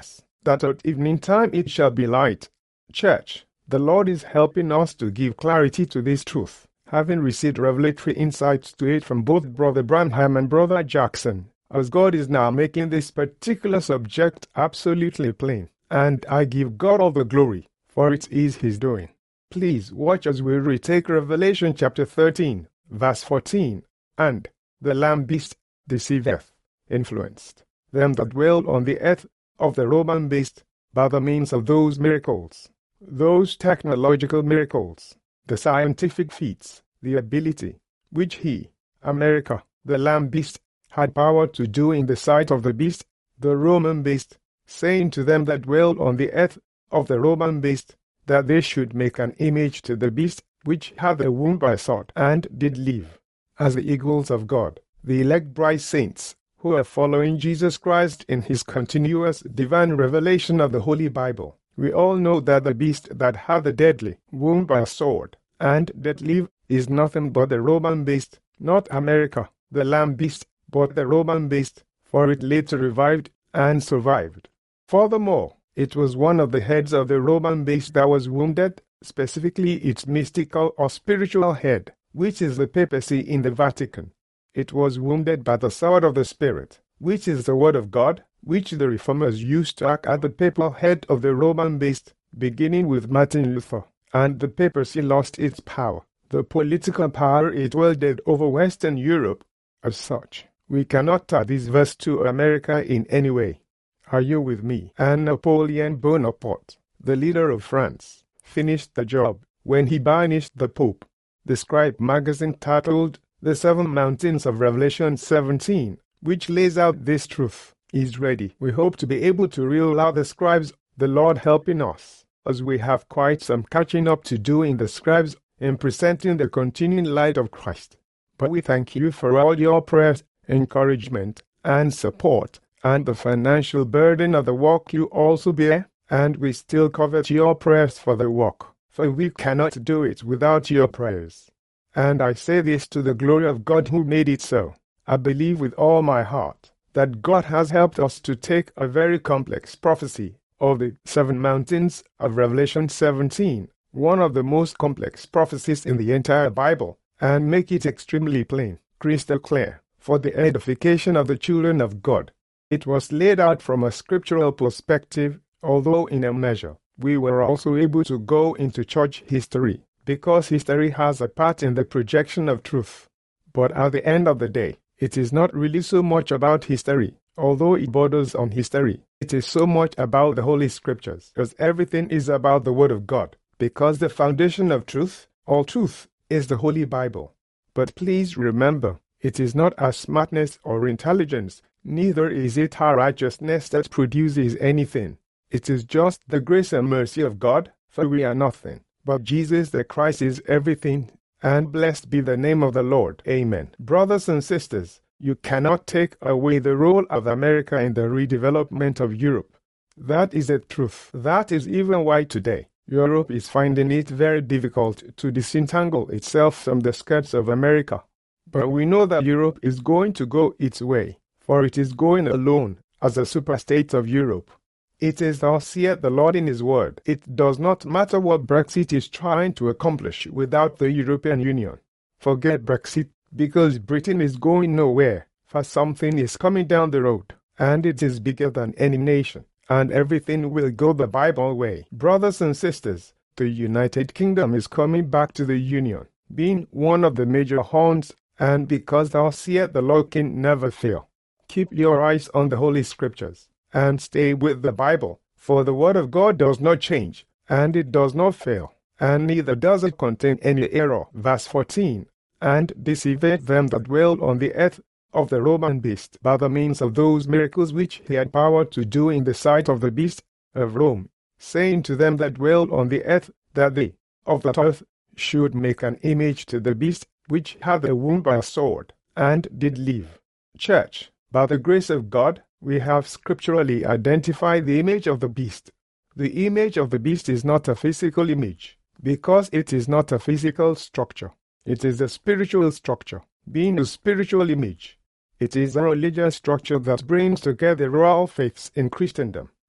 that at evening time it shall be light. Church, the Lord is helping us to give clarity to this truth, having received revelatory insights to it from both Brother Branham and Brother Jackson, as God is now making this particular subject absolutely plain, and I give God all the glory, for it is His doing. Please watch as we retake Revelation chapter thirteen, verse fourteen, and the Lamb beast deceiveth, influenced them that dwell on the earth of the Roman beast by the means of those miracles, those technological miracles, the scientific feats, the ability, which he, America, the Lamb beast, had power to do in the sight of the beast, the Roman beast, saying to them that dwell on the earth of the Roman beast, that they should make an image to the beast, which had a wound by sword, and did live, as the eagles of God, the elect bride saints, who are following Jesus Christ in his continuous divine revelation of the Holy Bible. We all know that the beast that had the deadly wound by a sword, and did live, is nothing but the Roman beast, not America, the Lamb beast, but the Roman beast, for it later revived and survived. Furthermore, it was one of the heads of the Roman beast that was wounded, specifically its mystical or spiritual head, which is the papacy in the Vatican. It was wounded by the sword of the Spirit, which is the Word of God, which the Reformers used to act at the papal head of the Roman beast, beginning with Martin Luther, and the papacy lost its power, the political power it wielded over Western Europe. As such, we cannot tie this verse to America in any way. Are you with me? And Napoleon Bonaparte, the leader of France, finished the job when he banished the Pope. The Scribe magazine titled The Seven Mountains of Revelation seventeen, which lays out this truth, is ready. We hope to be able to reel out the scribes, the Lord helping us, as we have quite some catching up to do in the scribes in presenting the continuing light of Christ. But we thank you for all your prayers, encouragement, and support, and the financial burden of the work you also bear, and we still covet your prayers for the work, for we cannot do it without your prayers. And I say this to the glory of God who made it so. I believe with all my heart that God has helped us to take a very complex prophecy of the seven mountains of Revelation seventeen, one of the most complex prophecies in the entire Bible, and make it extremely plain, crystal clear, for the edification of the children of God. It was laid out from a scriptural perspective, although in a measure, we were also able to go into church history, because history has a part in the projection of truth. But at the end of the day, it is not really so much about history, although it borders on history. It is so much about the Holy Scriptures, because everything is about the Word of God, because the foundation of truth, all truth, is the Holy Bible. But please remember, it is not our smartness or intelligence, neither is it our righteousness that produces anything. It is just the grace and mercy of God, for we are nothing. But Jesus the Christ is everything, and blessed be the name of the Lord. Amen. Brothers and sisters, you cannot take away the role of America in the redevelopment of Europe. That is the truth. That is even why today, Europe is finding it very difficult to disentangle itself from the skirts of America. But we know that Europe is going to go its way, for it is going alone as a superstate of Europe. It is thus saith the Lord in His word. It does not matter what Brexit is trying to accomplish without the European Union. Forget Brexit, because Britain is going nowhere, for something is coming down the road, and it is bigger than any nation, and everything will go the Bible way. Brothers and sisters, the United Kingdom is coming back to the Union, being one of the major horns, and because thus saith the Lord can never fail. Keep your eyes on the Holy Scriptures, and stay with the Bible, for the Word of God does not change, and it does not fail, and neither does it contain any error. Verse fourteen, and deceiveth them that dwell on the earth of the Roman beast by the means of those miracles which he had power to do in the sight of the beast of Rome, saying to them that dwell on the earth, that they of that earth should make an image to the beast which had a wound by a sword, and did live. Church, by the grace of God, we have scripturally identified the image of the beast. The image of the beast is not a physical image, because it is not a physical structure. It is a spiritual structure, being a spiritual image. It is a religious structure that brings together all faiths in Christendom,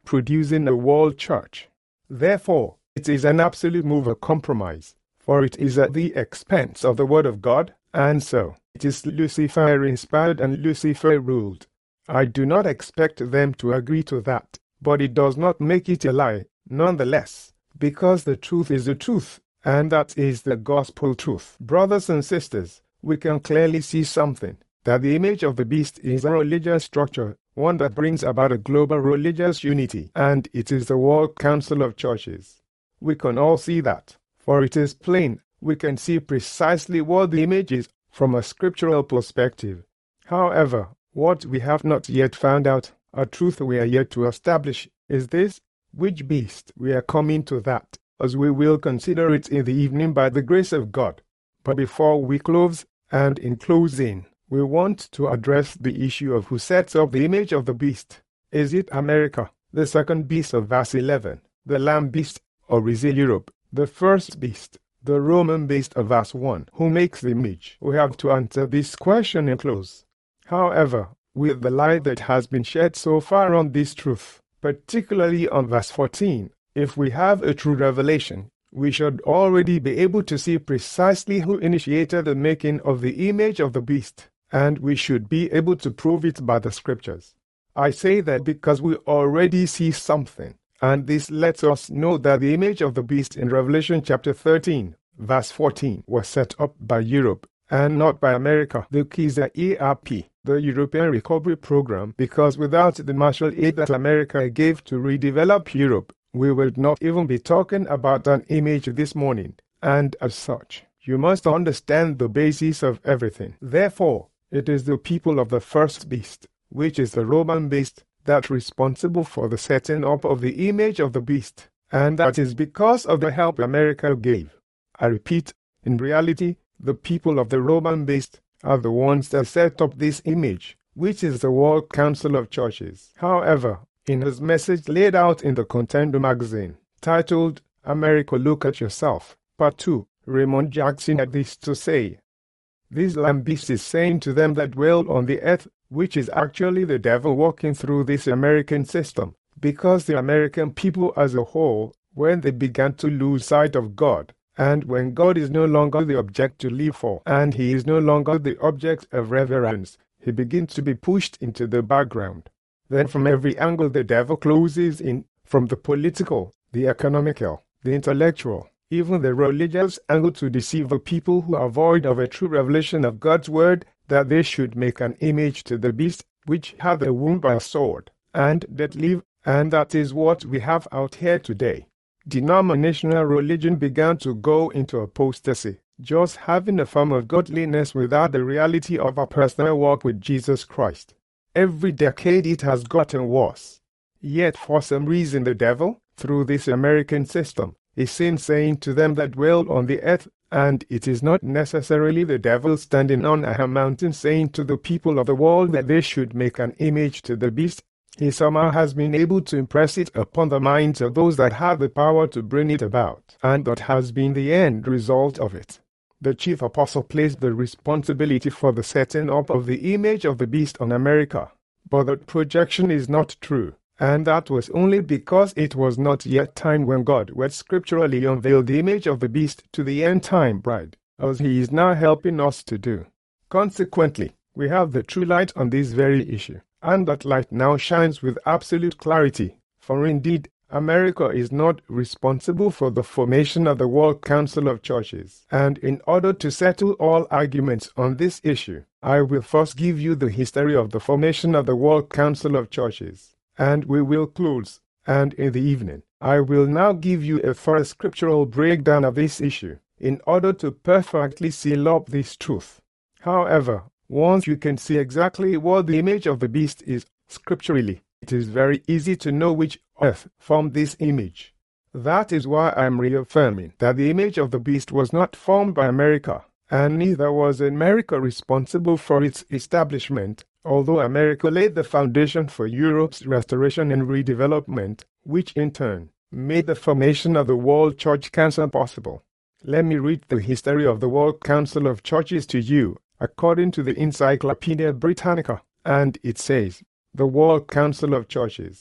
producing a world church. Therefore, it is an absolute move of compromise, for it is at the expense of the Word of God, and so it is Lucifer-inspired and Lucifer-ruled. I do not expect them to agree to that, but it does not make it a lie, nonetheless, because the truth is the truth, and that is the gospel truth. Brothers and sisters, we can clearly see something, that the image of the beast is a religious structure, one that brings about a global religious unity, and it is the World Council of Churches. We can all see that, for it is plain, we can see precisely what the image is from a scriptural perspective. However, what we have not yet found out, a truth we are yet to establish, is this: which beast? We are coming to that, as we will consider it in the evening by the grace of God. But before we close, and in closing, we want to address the issue of who sets up the image of the beast. Is it America, the second beast of verse eleven, the Lamb beast, or is it Europe, the first beast, the Roman beast of verse one? Who makes the image? We have to answer this question in close. However, with the light that has been shed so far on this truth, particularly on verse fourteen, if we have a true revelation, we should already be able to see precisely who initiated the making of the image of the beast, and we should be able to prove it by the scriptures. I say that because we already see something, and this lets us know that the image of the beast in Revelation chapter thirteen, verse fourteen, was set up by Europe, and not by America. The keys are E R P, the European Recovery Program, because without the martial aid that America gave to redevelop Europe, we would not even be talking about an image this morning, and as such, you must understand the basis of everything. Therefore, it is the people of the first beast, which is the Roman beast, that's responsible for the setting up of the image of the beast, and that is because of the help America gave. I repeat, in reality, the people of the Roman beast are the ones that set up this image, which is the World Council of Churches. However, in his message laid out in the Contender magazine, titled America Look at Yourself, Part two, Raymond Jackson had this to say: "This Lamb beast is saying to them that dwell on the earth, which is actually the devil walking through this American system, because the American people as a whole, when they began to lose sight of God, and when God is no longer the object to live for, and he is no longer the object of reverence, he begins to be pushed into the background. Then from every angle the devil closes in, from the political, the economical, the intellectual, even the religious angle, to deceive the people who are void of a true revelation of God's word, that they should make an image to the beast, which hath a wound by a sword, and that live, and that is what we have out here today. Denominational religion began to go into apostasy, just having a form of godliness without the reality of a personal walk with Jesus Christ. Every decade it has gotten worse. Yet for some reason the devil, through this American system, is seen saying to them that dwell on the earth, and it is not necessarily the devil standing on a mountain saying to the people of the world that they should make an image to the beast. He somehow has been able to impress it upon the minds of those that have the power to bring it about, and that has been the end result of it. The chief apostle placed the responsibility for the setting up of the image of the beast on America, but that projection is not true, and that was only because it was not yet time when God would scripturally unveil the image of the beast to the end-time bride, as he is now helping us to do. Consequently, we have the true light on this very issue, and that light now shines with absolute clarity, for indeed, America is not responsible for the formation of the World Council of Churches. And in order to settle all arguments on this issue, I will first give you the history of the formation of the World Council of Churches, and we will close, and in the evening, I will now give you a thorough scriptural breakdown of this issue, in order to perfectly seal up this truth. However, once you can see exactly what the image of the beast is scripturally, it is very easy to know which earth formed this image. That is why I am reaffirming that the image of the beast was not formed by America, and neither was America responsible for its establishment, although America laid the foundation for Europe's restoration and redevelopment, which in turn made the formation of the World Church Council possible. Let me read the history of the World Council of Churches to you, according to the Encyclopedia Britannica, and it says, "The World Council of Churches.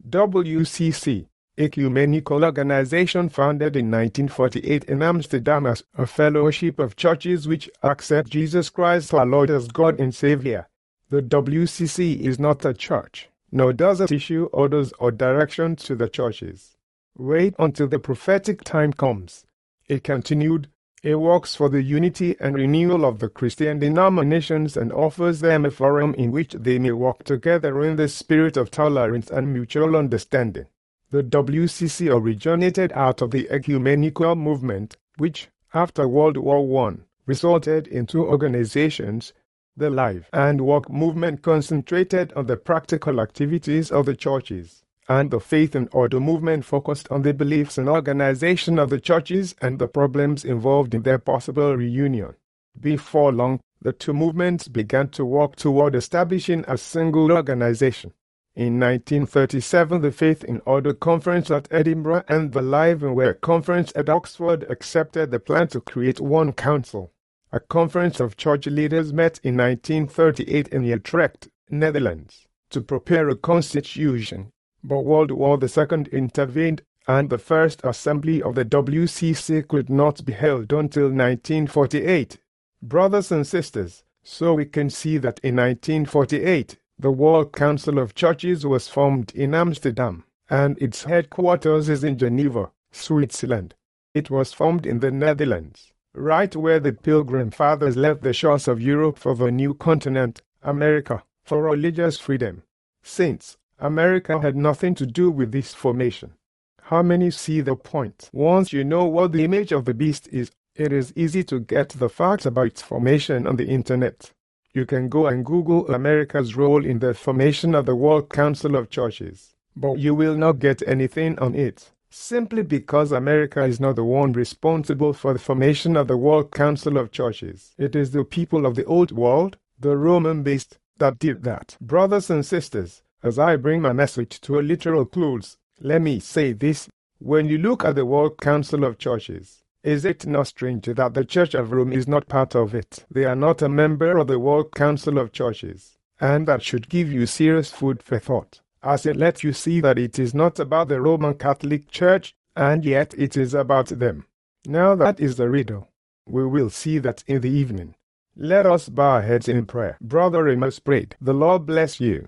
W C C, ecumenical organization founded in nineteen forty-eight in Amsterdam as a fellowship of churches which accept Jesus Christ our Lord as God and Savior. The W C C is not a church, nor does it issue orders or directions to the churches. Wait until the prophetic time comes. It continued, it works for the unity and renewal of the Christian denominations and offers them a forum in which they may work together in the spirit of tolerance and mutual understanding. The W C C originated out of the ecumenical movement, which, after World War One, resulted in two organizations. The Life and Work movement concentrated on the practical activities of the churches, and the Faith and Order movement focused on the beliefs and organization of the churches and the problems involved in their possible reunion. Before long, the two movements began to work toward establishing a single organization. In nineteen thirty-seven, the Faith and Order Conference at Edinburgh and the Life and Work Conference at Oxford accepted the plan to create one council. A conference of church leaders met in nineteen thirty-eight in Utrecht, Netherlands, to prepare a constitution. But World War the Second intervened, and the first assembly of the W C C could not be held until nineteen forty-eight. Brothers and sisters, so we can see that in nineteen forty-eight, the World Council of Churches was formed in Amsterdam, and its headquarters is in Geneva, Switzerland. It was formed in the Netherlands, right where the Pilgrim Fathers left the shores of Europe for the new continent, America, for religious freedom. Since America had nothing to do with this formation. How many see the point? Once you know what the image of the beast is, it is easy to get the facts about its formation on the internet. You can go and Google America's role in the formation of the World Council of Churches, but you will not get anything on it, simply because America is not the one responsible for the formation of the World Council of Churches. It is the people of the Old World, the Roman beast, that did that. Brothers and sisters, as I bring my message to a literal close, let me say this. When you look at the World Council of Churches, is it not strange that the Church of Rome is not part of it? They are not a member of the World Council of Churches, and that should give you serious food for thought, as it lets you see that it is not about the Roman Catholic Church, and yet it is about them. Now that is the riddle. We will see that in the evening. Let us bow our heads in prayer. Brother Amos prayed. The Lord bless you.